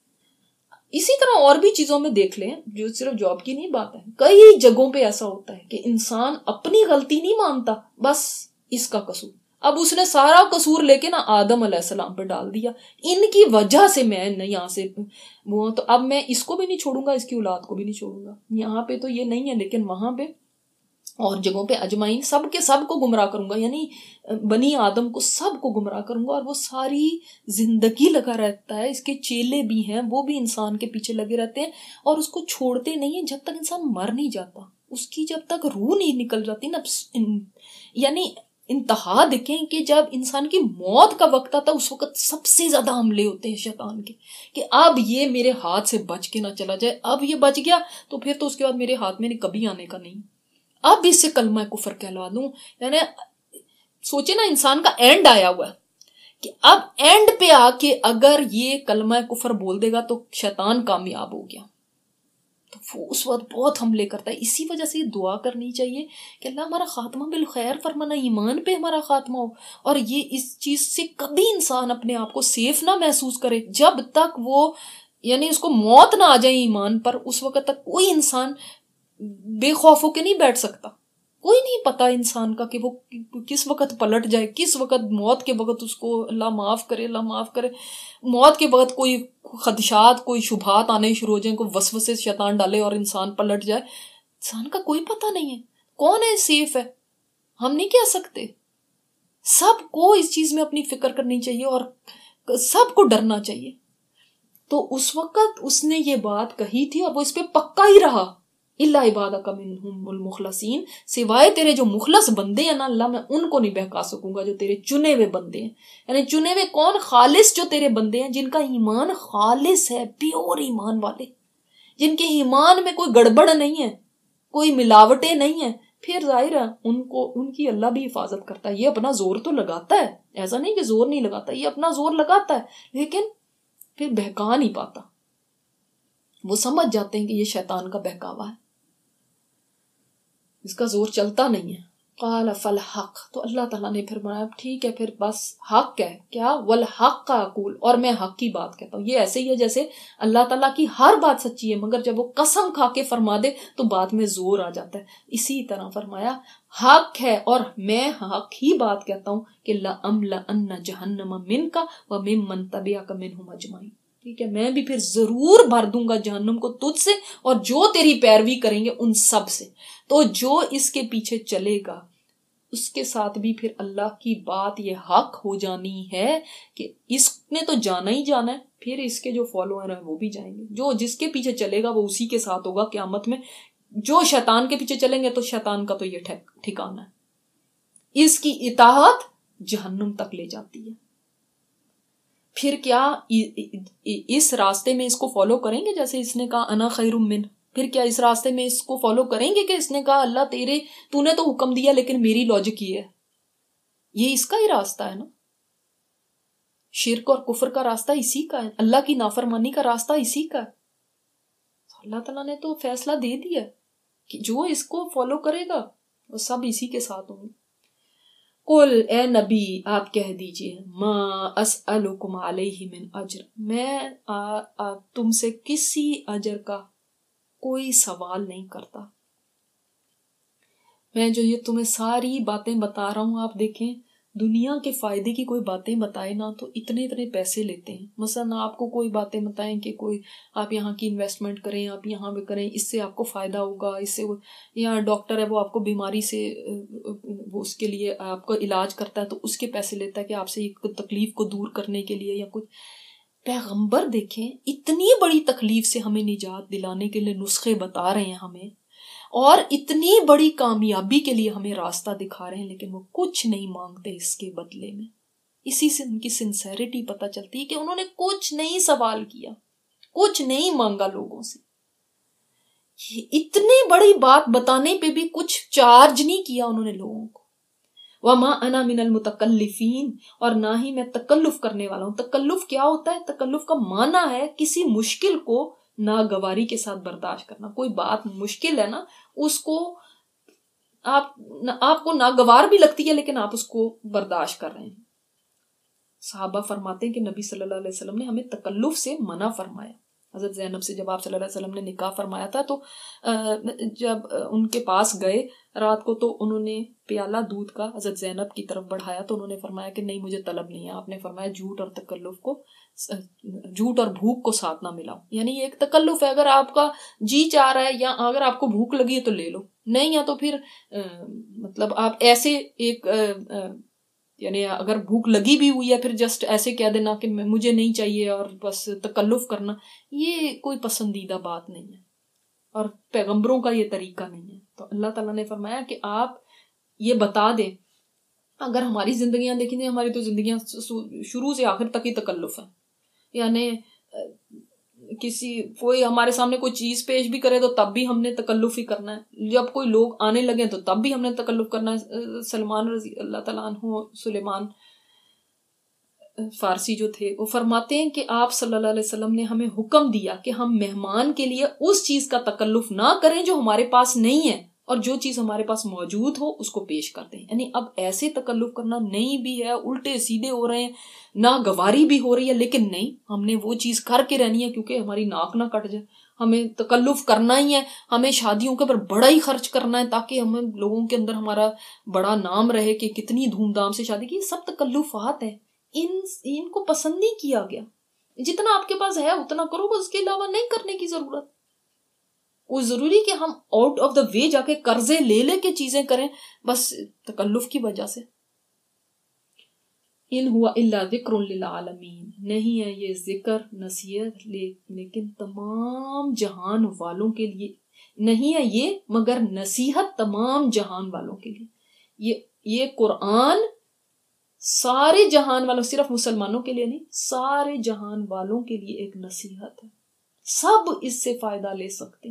اسی طرح اور بھی چیزوں میں دیکھ لیں، جو صرف جاب کی نہیں بات ہے، کئی جگہوں پہ ایسا ہوتا ہے کہ انسان اپنی غلطی نہیں مانتا، بس اس کا قصور. اب اس نے سارا قصور لے کے نا آدم علیہ السلام پہ ڈال دیا، ان کی وجہ سے میں یہاں سے وہ، تو اب میں اس کو بھی نہیں چھوڑوں گا، اس کی اولاد کو بھی نہیں چھوڑوں گا. یہاں پہ تو یہ نہیں ہے، لیکن وہاں پہ اور جگہوں پہ اجمعین سب کے سب کو گمراہ کروں گا، یعنی بنی آدم کو سب کو گمراہ کروں گا. اور وہ ساری زندگی لگا رہتا ہے، اس کے چیلے بھی ہیں، وہ بھی انسان کے پیچھے لگے رہتے ہیں اور اس کو چھوڑتے نہیں ہیں جب تک انسان مر نہیں جاتا، اس کی جب تک روح نہیں نکل جاتی نا. یعنی انتہا دیکھیں کہ جب انسان کی موت کا وقت آتا اس وقت سب سے زیادہ حملے ہوتے ہیں شیطان کے، کہ اب یہ میرے ہاتھ سے بچ کے نہ چلا جائے، اب یہ بچ گیا تو پھر تو اس کے بعد میرے ہاتھ میں کبھی آنے کا نہیں، اب اس سے کلمہ کفر کہلوا دوں. یعنی سوچے نا انسان کا اینڈ آیا ہوا ہے کہ اب اینڈ پہ آ کے اگر یہ کلمہ کفر بول دے گا تو شیطان کامیاب ہو گیا، تو وہ اس وقت بہت حملے کرتا ہے. اسی وجہ سے یہ دعا کرنی چاہیے کہ اللہ ہمارا خاتمہ بالخیر فرمانا، ایمان پہ ہمارا خاتمہ ہو، اور یہ اس چیز سے کبھی انسان اپنے آپ کو سیف نہ محسوس کرے جب تک وہ یعنی اس کو موت نہ آ جائے ایمان پر. اس وقت تک کوئی انسان بے خوف ہو کے نہیں بیٹھ سکتا. کوئی نہیں پتا انسان کا کہ وہ کس وقت پلٹ جائے، کس وقت موت کے وقت اس کو اللہ معاف کرے، اللہ معاف کرے، موت کے وقت کوئی خدشات، کوئی شبہات آنے شروع ہو جائیں، کوئی وسوسے شیطان ڈالے اور انسان پلٹ جائے. انسان کا کوئی پتہ نہیں ہے کون ہے سیف ہے، ہم نہیں کہہ سکتے. سب کو اس چیز میں اپنی فکر کرنی چاہیے اور سب کو ڈرنا چاہیے. تو اس وقت اس نے یہ بات کہی تھی اور وہ اس پہ پکا ہی رہا، الا عبادک منہم المخلصین، سوائے تیرے جو مخلص بندے ہیں نا اللہ، میں ان کو نہیں بہکا سکوں گا جو تیرے چنے ہوئے بندے ہیں. یعنی چنے ہوئے کون؟ خالص جو تیرے بندے ہیں، جن کا ایمان خالص ہے، پیور ایمان والے، جن کے ایمان میں کوئی گڑبڑ نہیں ہے، کوئی ملاوٹیں نہیں ہیں. پھر ظاہر ہے ان کی اللہ بھی حفاظت کرتا ہے. یہ اپنا زور تو لگاتا ہے، ایسا نہیں کہ زور نہیں لگاتا، یہ اپنا زور لگاتا ہے، لیکن پھر بہکا نہیں پاتا. وہ سمجھ جاتے ہیں کہ یہ شیطان کا بہکاوا ہے، اس کا زور چلتا نہیں ہے. قال فالحق، تو اللہ تعالیٰ نے پھر بنایا ٹھیک ہے پھر بس حق ہے کیا، والحق اقول، اور میں حق کی بات کہتا ہوں. یہ ایسے ہی ہے جیسے اللہ تعالیٰ کی ہر بات سچی ہے، مگر جب وہ قسم کھا کے فرما دے تو بات میں زور آ جاتا ہے. اسی طرح فرمایا حق ہے اور میں حق ہی بات کہتا ہوں کہ لَأَمْلَأَنَّ جَهَنَّمَ مِنْكَ وَمِمَّنْ تَبِعَكَ مِنْهُمْ أَجْمَعِينَ. ٹھیک ہے، میں بھی پھر ضرور بھر دوں گا جہنم کو تجھ سے اور جو تیری پیروی کریں گے ان سب سے. تو جو اس کے پیچھے چلے گا اس کے ساتھ بھی پھر اللہ کی بات یہ حق ہو جانی ہے کہ اس نے تو جانا ہی جانا ہے، پھر اس کے جو فالوور ہیں وہ بھی جائیں گے. جو جس کے پیچھے چلے گا وہ اسی کے ساتھ ہوگا قیامت میں. جو شیطان کے پیچھے چلیں گے تو شیطان کا تو یہ ٹھکانہ ہے، اس کی اطاعت جہنم تک لے جاتی ہے. پھر کیا اس راستے میں اس کو فالو کریں گے جیسے اس نے کہا انا خیر من؟ پھر کیا اس راستے میں اس کو فالو کریں گے کہ اس نے کہا اللہ تو نے تو حکم دیا لیکن میری لاجک یہ ہے؟ یہ اس کا ہی راستہ ہے نا، شرک اور کفر کا راستہ اسی کا ہے، اللہ کی نافرمانی کا راستہ اسی کا ہے. اللہ تعالیٰ نے تو فیصلہ دے دیا کہ جو اس کو فالو کرے گا وہ سب اسی کے ساتھ ہوں گے. قل، اے نبی آپ کہہ دیجئے، ما اسألکم علیہ من اجر، میں تم سے کسی اجر کا کوئی سوال نہیں کرتا. میں جو یہ تمہیں ساری باتیں بتا رہا ہوں، آپ دیکھیں دنیا کے فائدے کی کوئی باتیں بتائے نا تو اتنے پیسے لیتے ہیں. مثلا آپ کو کوئی باتیں بتائیں کہ کوئی آپ یہاں کی انویسٹمنٹ کریں، آپ یہاں پہ کریں، اس سے آپ کو فائدہ ہوگا، اس سے یہاں ڈاکٹر ہے وہ آپ کو بیماری سے وہ اس کے لیے آپ کا علاج کرتا ہے تو اس کے پیسے لیتا ہے کہ آپ سے ایک تکلیف کو دور کرنے کے لیے یا کچھ. پیغمبر دیکھیں اتنی بڑی تکلیف سے ہمیں نجات دلانے کے لیے نسخے بتا رہے ہیں ہمیں، اور اتنی بڑی کامیابی کے لیے ہمیں راستہ دکھا رہے ہیں، لیکن وہ کچھ نہیں مانگتے اس کے بدلے میں. اسی سے ان کی سنسیریٹی پتہ چلتی ہے کہ انہوں نے کچھ نہیں سوال کیا، کچھ نہیں مانگا لوگوں سے، اتنی بڑی بات بتانے پہ بھی کچھ چارج نہیں کیا انہوں نے لوگوں کو۔ وما انا من المتکلفین، اور نہ ہی میں تکلف کرنے والا ہوں۔ تکلف کیا ہوتا ہے؟ تکلف کا معنی ہے کسی مشکل کو ناگواری کے ساتھ برداشت کرنا۔ کوئی بات مشکل ہے نا، اس کو آپ کو ناگوار بھی لگتی ہے لیکن آپ اس کو برداشت کر رہے ہیں۔ صحابہ فرماتے ہیں کہ نبی صلی اللہ علیہ وسلم نے ہمیں تکلف سے منع فرمایا۔ حضرت زینب سے جب آپ صلی اللہ علیہ وسلم نے نکاح فرمایا تھا تو جب ان کے پاس گئے رات کو تو انہوں نے پیالہ دودھ کا حضرت زینب کی طرف بڑھایا تو انہوں نے فرمایا کہ نہیں مجھے طلب نہیں ہے۔ آپ نے فرمایا جھوٹ اور تکلف کو، جھوٹ اور بھوک کو ساتھ نہ ملاؤ، یعنی یہ ایک تکلف ہے۔ اگر آپ کا جی چاہ رہا ہے یا اگر آپ کو بھوک لگی ہے تو لے لو، نہیں ہے تو پھر مطلب آپ ایسے ایک یعنی اگر بھوک لگی بھی ہوئی ہے پھر جسٹ ایسے کہہ دینا کہ مجھے نہیں چاہیے اور بس تکلف کرنا، یہ کوئی پسندیدہ بات نہیں ہے اور پیغمبروں کا یہ طریقہ نہیں ہے۔ تو اللہ تعالیٰ نے فرمایا کہ آپ یہ بتا دیں، اگر ہماری زندگیاں دیکھیں گے، ہماری تو زندگیاں شروع سے آخر تک ہی تکلف ہے، یعنی کوئی ہمارے سامنے کوئی چیز پیش بھی کرے تو تب بھی ہم نے تکلف ہی کرنا ہے، جب کوئی لوگ آنے لگے تو تب بھی ہم نے تکلف کرنا ہے۔ سلمان رضی اللہ تعالیٰ عنہ، سلیمان فارسی جو تھے، وہ فرماتے ہیں کہ آپ صلی اللہ علیہ وسلم نے ہمیں حکم دیا کہ ہم مہمان کے لیے اس چیز کا تکلف نہ کریں جو ہمارے پاس نہیں ہے، اور جو چیز ہمارے پاس موجود ہو اس کو پیش کر دیں۔ یعنی اب ایسے تکلف کرنا نہیں بھی ہے، الٹے سیدھے ہو رہے ہیں، ناگواری بھی ہو رہی ہے، لیکن نہیں، ہم نے وہ چیز کر کے رہنی ہے کیونکہ ہماری ناک نہ کٹ جائے۔ ہمیں تکلف کرنا ہی ہے، ہمیں شادیوں کے اوپر بڑا ہی خرچ کرنا ہے تاکہ ہمیں لوگوں کے اندر ہمارا بڑا نام رہے کہ کتنی دھوم دھام سے شادی کی۔ یہ سب تکلفات ہیں، ان کو پسند نہیں کیا گیا۔ جتنا آپ کے پاس ہے اتنا کرو، بس اس کے علاوہ نہیں کرنے کی ضرورت۔ وہ ضروری کہ ہم آؤٹ آف دا وے جا کے قرضے لے کے چیزیں کریں بس تکلف کی وجہ سے۔ ان ہوا الا ذکر للعالمین، نہیں ہے یہ ذکر نصیحت لیکن تمام جہان والوں کے لیے، نہیں ہے یہ مگر نصیحت تمام جہان والوں کے لیے۔ یہ قرآن سارے جہان والوں، صرف مسلمانوں کے لیے نہیں، سارے جہان والوں کے لیے ایک نصیحت ہے، سب اس سے فائدہ لے سکتے ہیں۔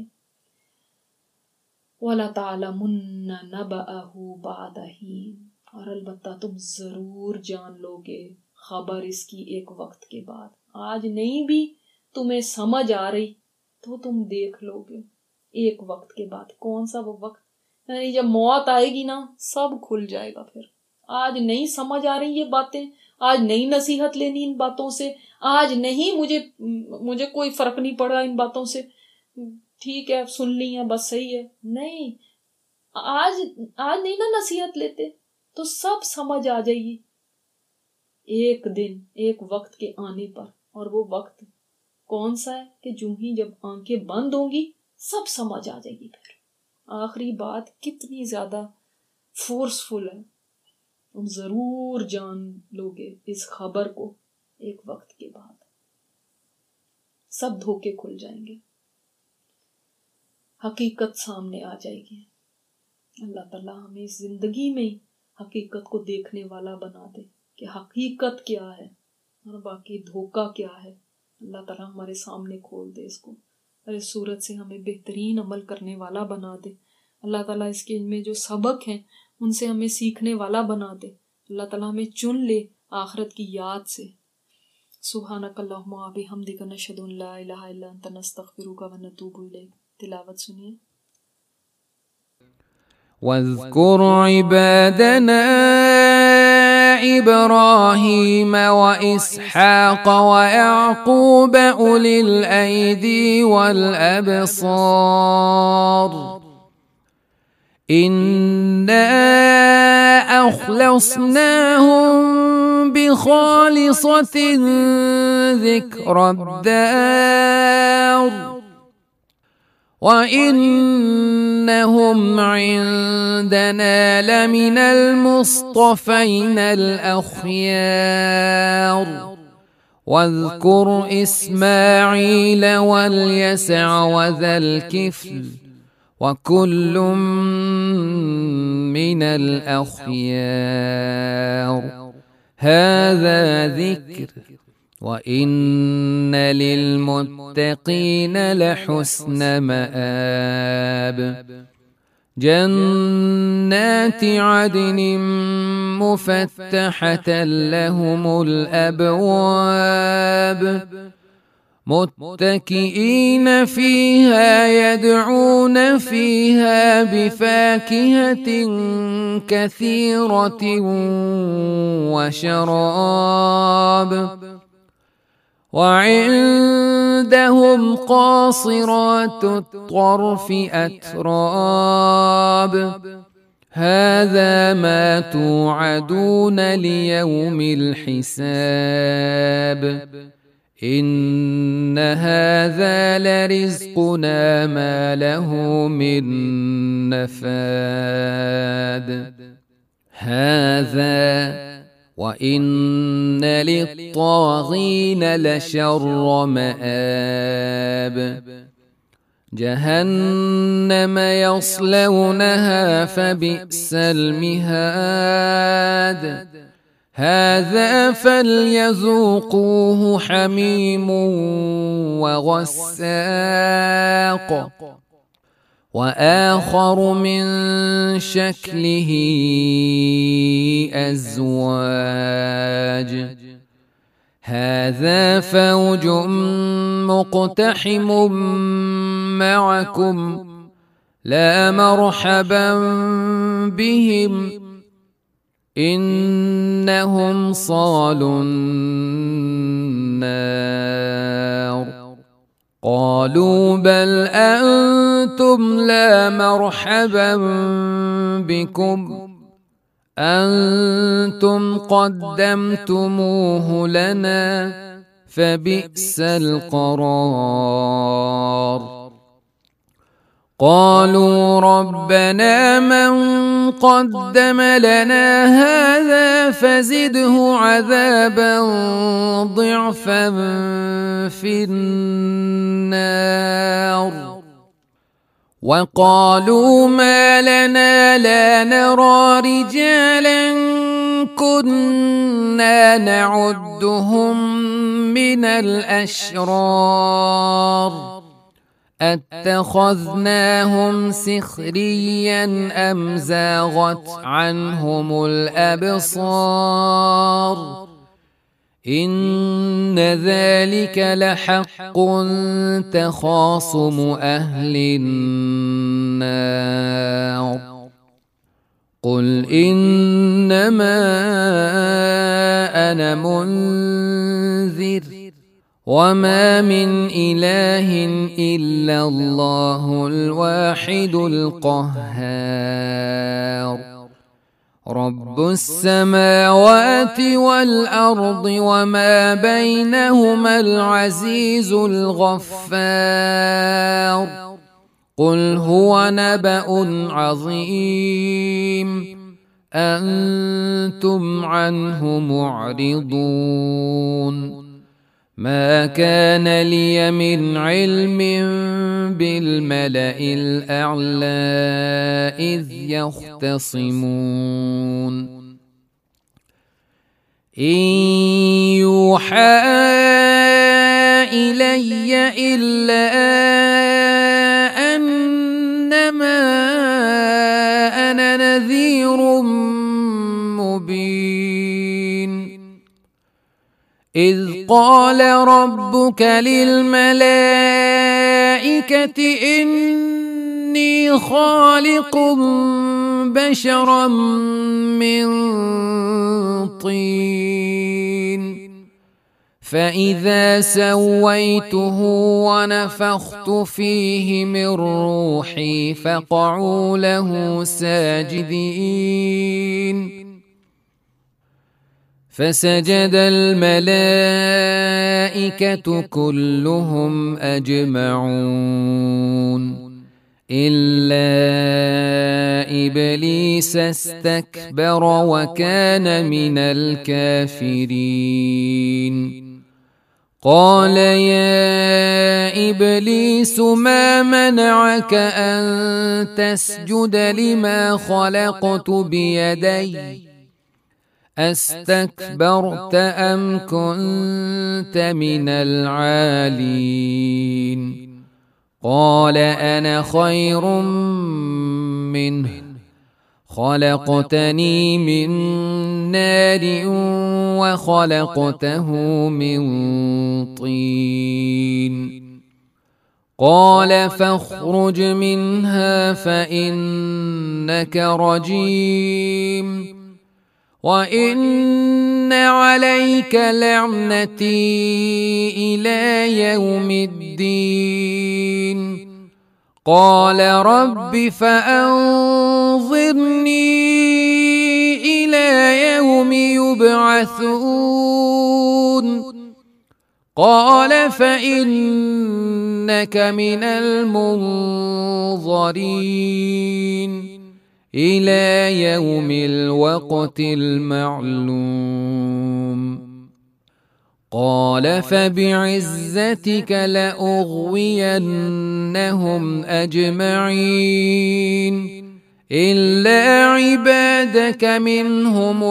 وَلَا تَعْلَمُنَّ نَبَأَهُ بَعْدَ حِينٍ، اور البتہ تم ضرور جان لو گے خبر اس کی ایک وقت کے بعد۔ آج نہیں بھی تمہیں سمجھ آ رہی تو تم دیکھ لو گے ایک وقت کے بعد۔ کون سا وہ وقت؟ یعنی جب موت آئے گی نا سب کھل جائے گا۔ پھر آج نہیں سمجھ آ رہی یہ باتیں، آج نہیں نصیحت لینی ان باتوں سے، آج نہیں مجھے کوئی فرق نہیں پڑا ان باتوں سے، ٹھیک ہے سن لی ہے بس صحیح ہے، نہیں، آج نہیں نا نصیحت لیتے تو سب سمجھ آ جائے گی ایک دن، ایک وقت کے آنے پر۔ اور وہ وقت کون سا ہے کہ جو ہی جب آنکھیں بند ہوں گی سب سمجھ آ جائے گی۔ پھر آخری بات کتنی زیادہ فورسفل ہے، تم ضرور جان لو گے اس خبر کو ایک وقت کے بعد، سب دھوکے کھل جائیں گے، حقیقت سامنے آ جائے گی۔ اللہ تعالیٰ ہمیں اس زندگی میں ہی حقیقت کو دیکھنے والا بنا دے کہ حقیقت کیا ہے اور باقی دھوکہ کیا ہے۔ اللہ تعالیٰ ہمارے سامنے کھول دے اس کو، اور اس صورت سے ہمیں بہترین عمل کرنے والا بنا دے۔ اللہ تعالیٰ اس کے میں جو سبق ہیں ان سے ہمیں سیکھنے والا بنا دے۔ اللہ تعالیٰ ہمیں چن لے آخرت کی یاد سے۔ سبحانک اللہم و بحمدک نشہد ان لا الہ الا انت نستغفرک و نتوب الیک۔ تلاوت سنیے۔ واذكر عبادنا إبراهيم وإسحاق ويعقوب أولي الأيدي والأبصار إنا أخلصناهم بخالصة ذكر الدار وإنهم عندنا لمن المصطفين الأخيار واذكر إسماعيل واليسع وذا الكفل وكل من الأخيار هذا ذكر وإن للمتقين لحسن مآب جنات عدن مفتحة لهم الأبواب متكئين فيها يدعون فيها بفاكهة كثيرة وشراب وعندهم قاصرات الطرف أتراب هذا ما توعدون ليوم الحساب إن هذا لرزقنا ما له من نفاد هذا وإن للطاغين لشر مآب جهنم يصلونها فبئس المهاد هذا فليذوقوه حميم وغساق وآخر من شكله أزواج هذا فوج مقتحم معكم لا مرحبا بهم إنهم صالوا النار قالوا بل أنتم لا مرحبا بكم أنتم قدمتموه لنا فبئس القرار قالوا ربنا من قدم لنا هذا فزده عذابا ضعفا في النار وقالوا ما لنا لا نرى رجالا كنا نعدهم من الأشرار أتخذناهم سخريا أم زاغت عنهم الأبصار إن ذلك لحق تخاصم أهل النار قل إنما أنا منذر وما من إله إلا الله الواحد القهار رب السماوات والأرض وما بينهما العزيز الغفار قل هو نبأ عظيم أنتم عنه معرضون ما كان لي من علم بالملأ الأعلى إذ يختصمون إن يوحى إلي إلا أنما أنا نذير مبين إذ قال ربك للملائكة إني خالق بشرا من طين فإذا سويته ونفخت فيه من روحي فقعوا له ساجدين فسجد الملائكة كلهم أجمعون إلا إبليس استكبر وكان من الكافرين قال يا إبليس ما منعك أن تسجد لما خلقت بيدي أستكبرت أم كنت من العالين قال أنا خير منه خلقتني من نار وخلقته من طين قال فاخرج منها فإنك رجيم وإن عليك لعنتي إلى يوم الدين قال رب فأنظرني إلى يوم يبعثون قال فإنك من المنظرين إلى يوم الوقت المعلوم قال فبعزتك لأغوينهم أجمعين إلا عبادك منهم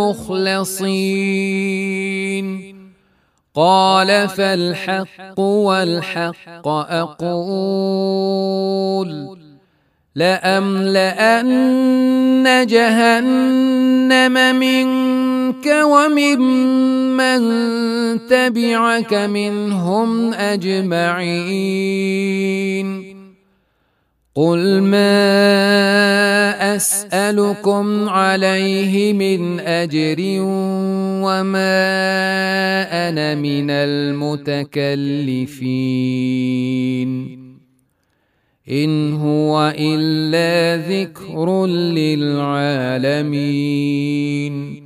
المخلصين قال فالحق والحق أقول لأملأن جهنم منك وممن تبعك منهم أجمعين قل ما أسألكم عليه من أجر وما أنا من المتكلفين إن هو إلا ذكر للعالمين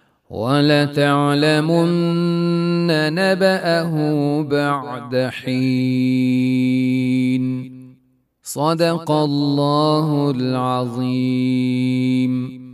ولتعلمن نبأه بعد حين صدق الله العظيم.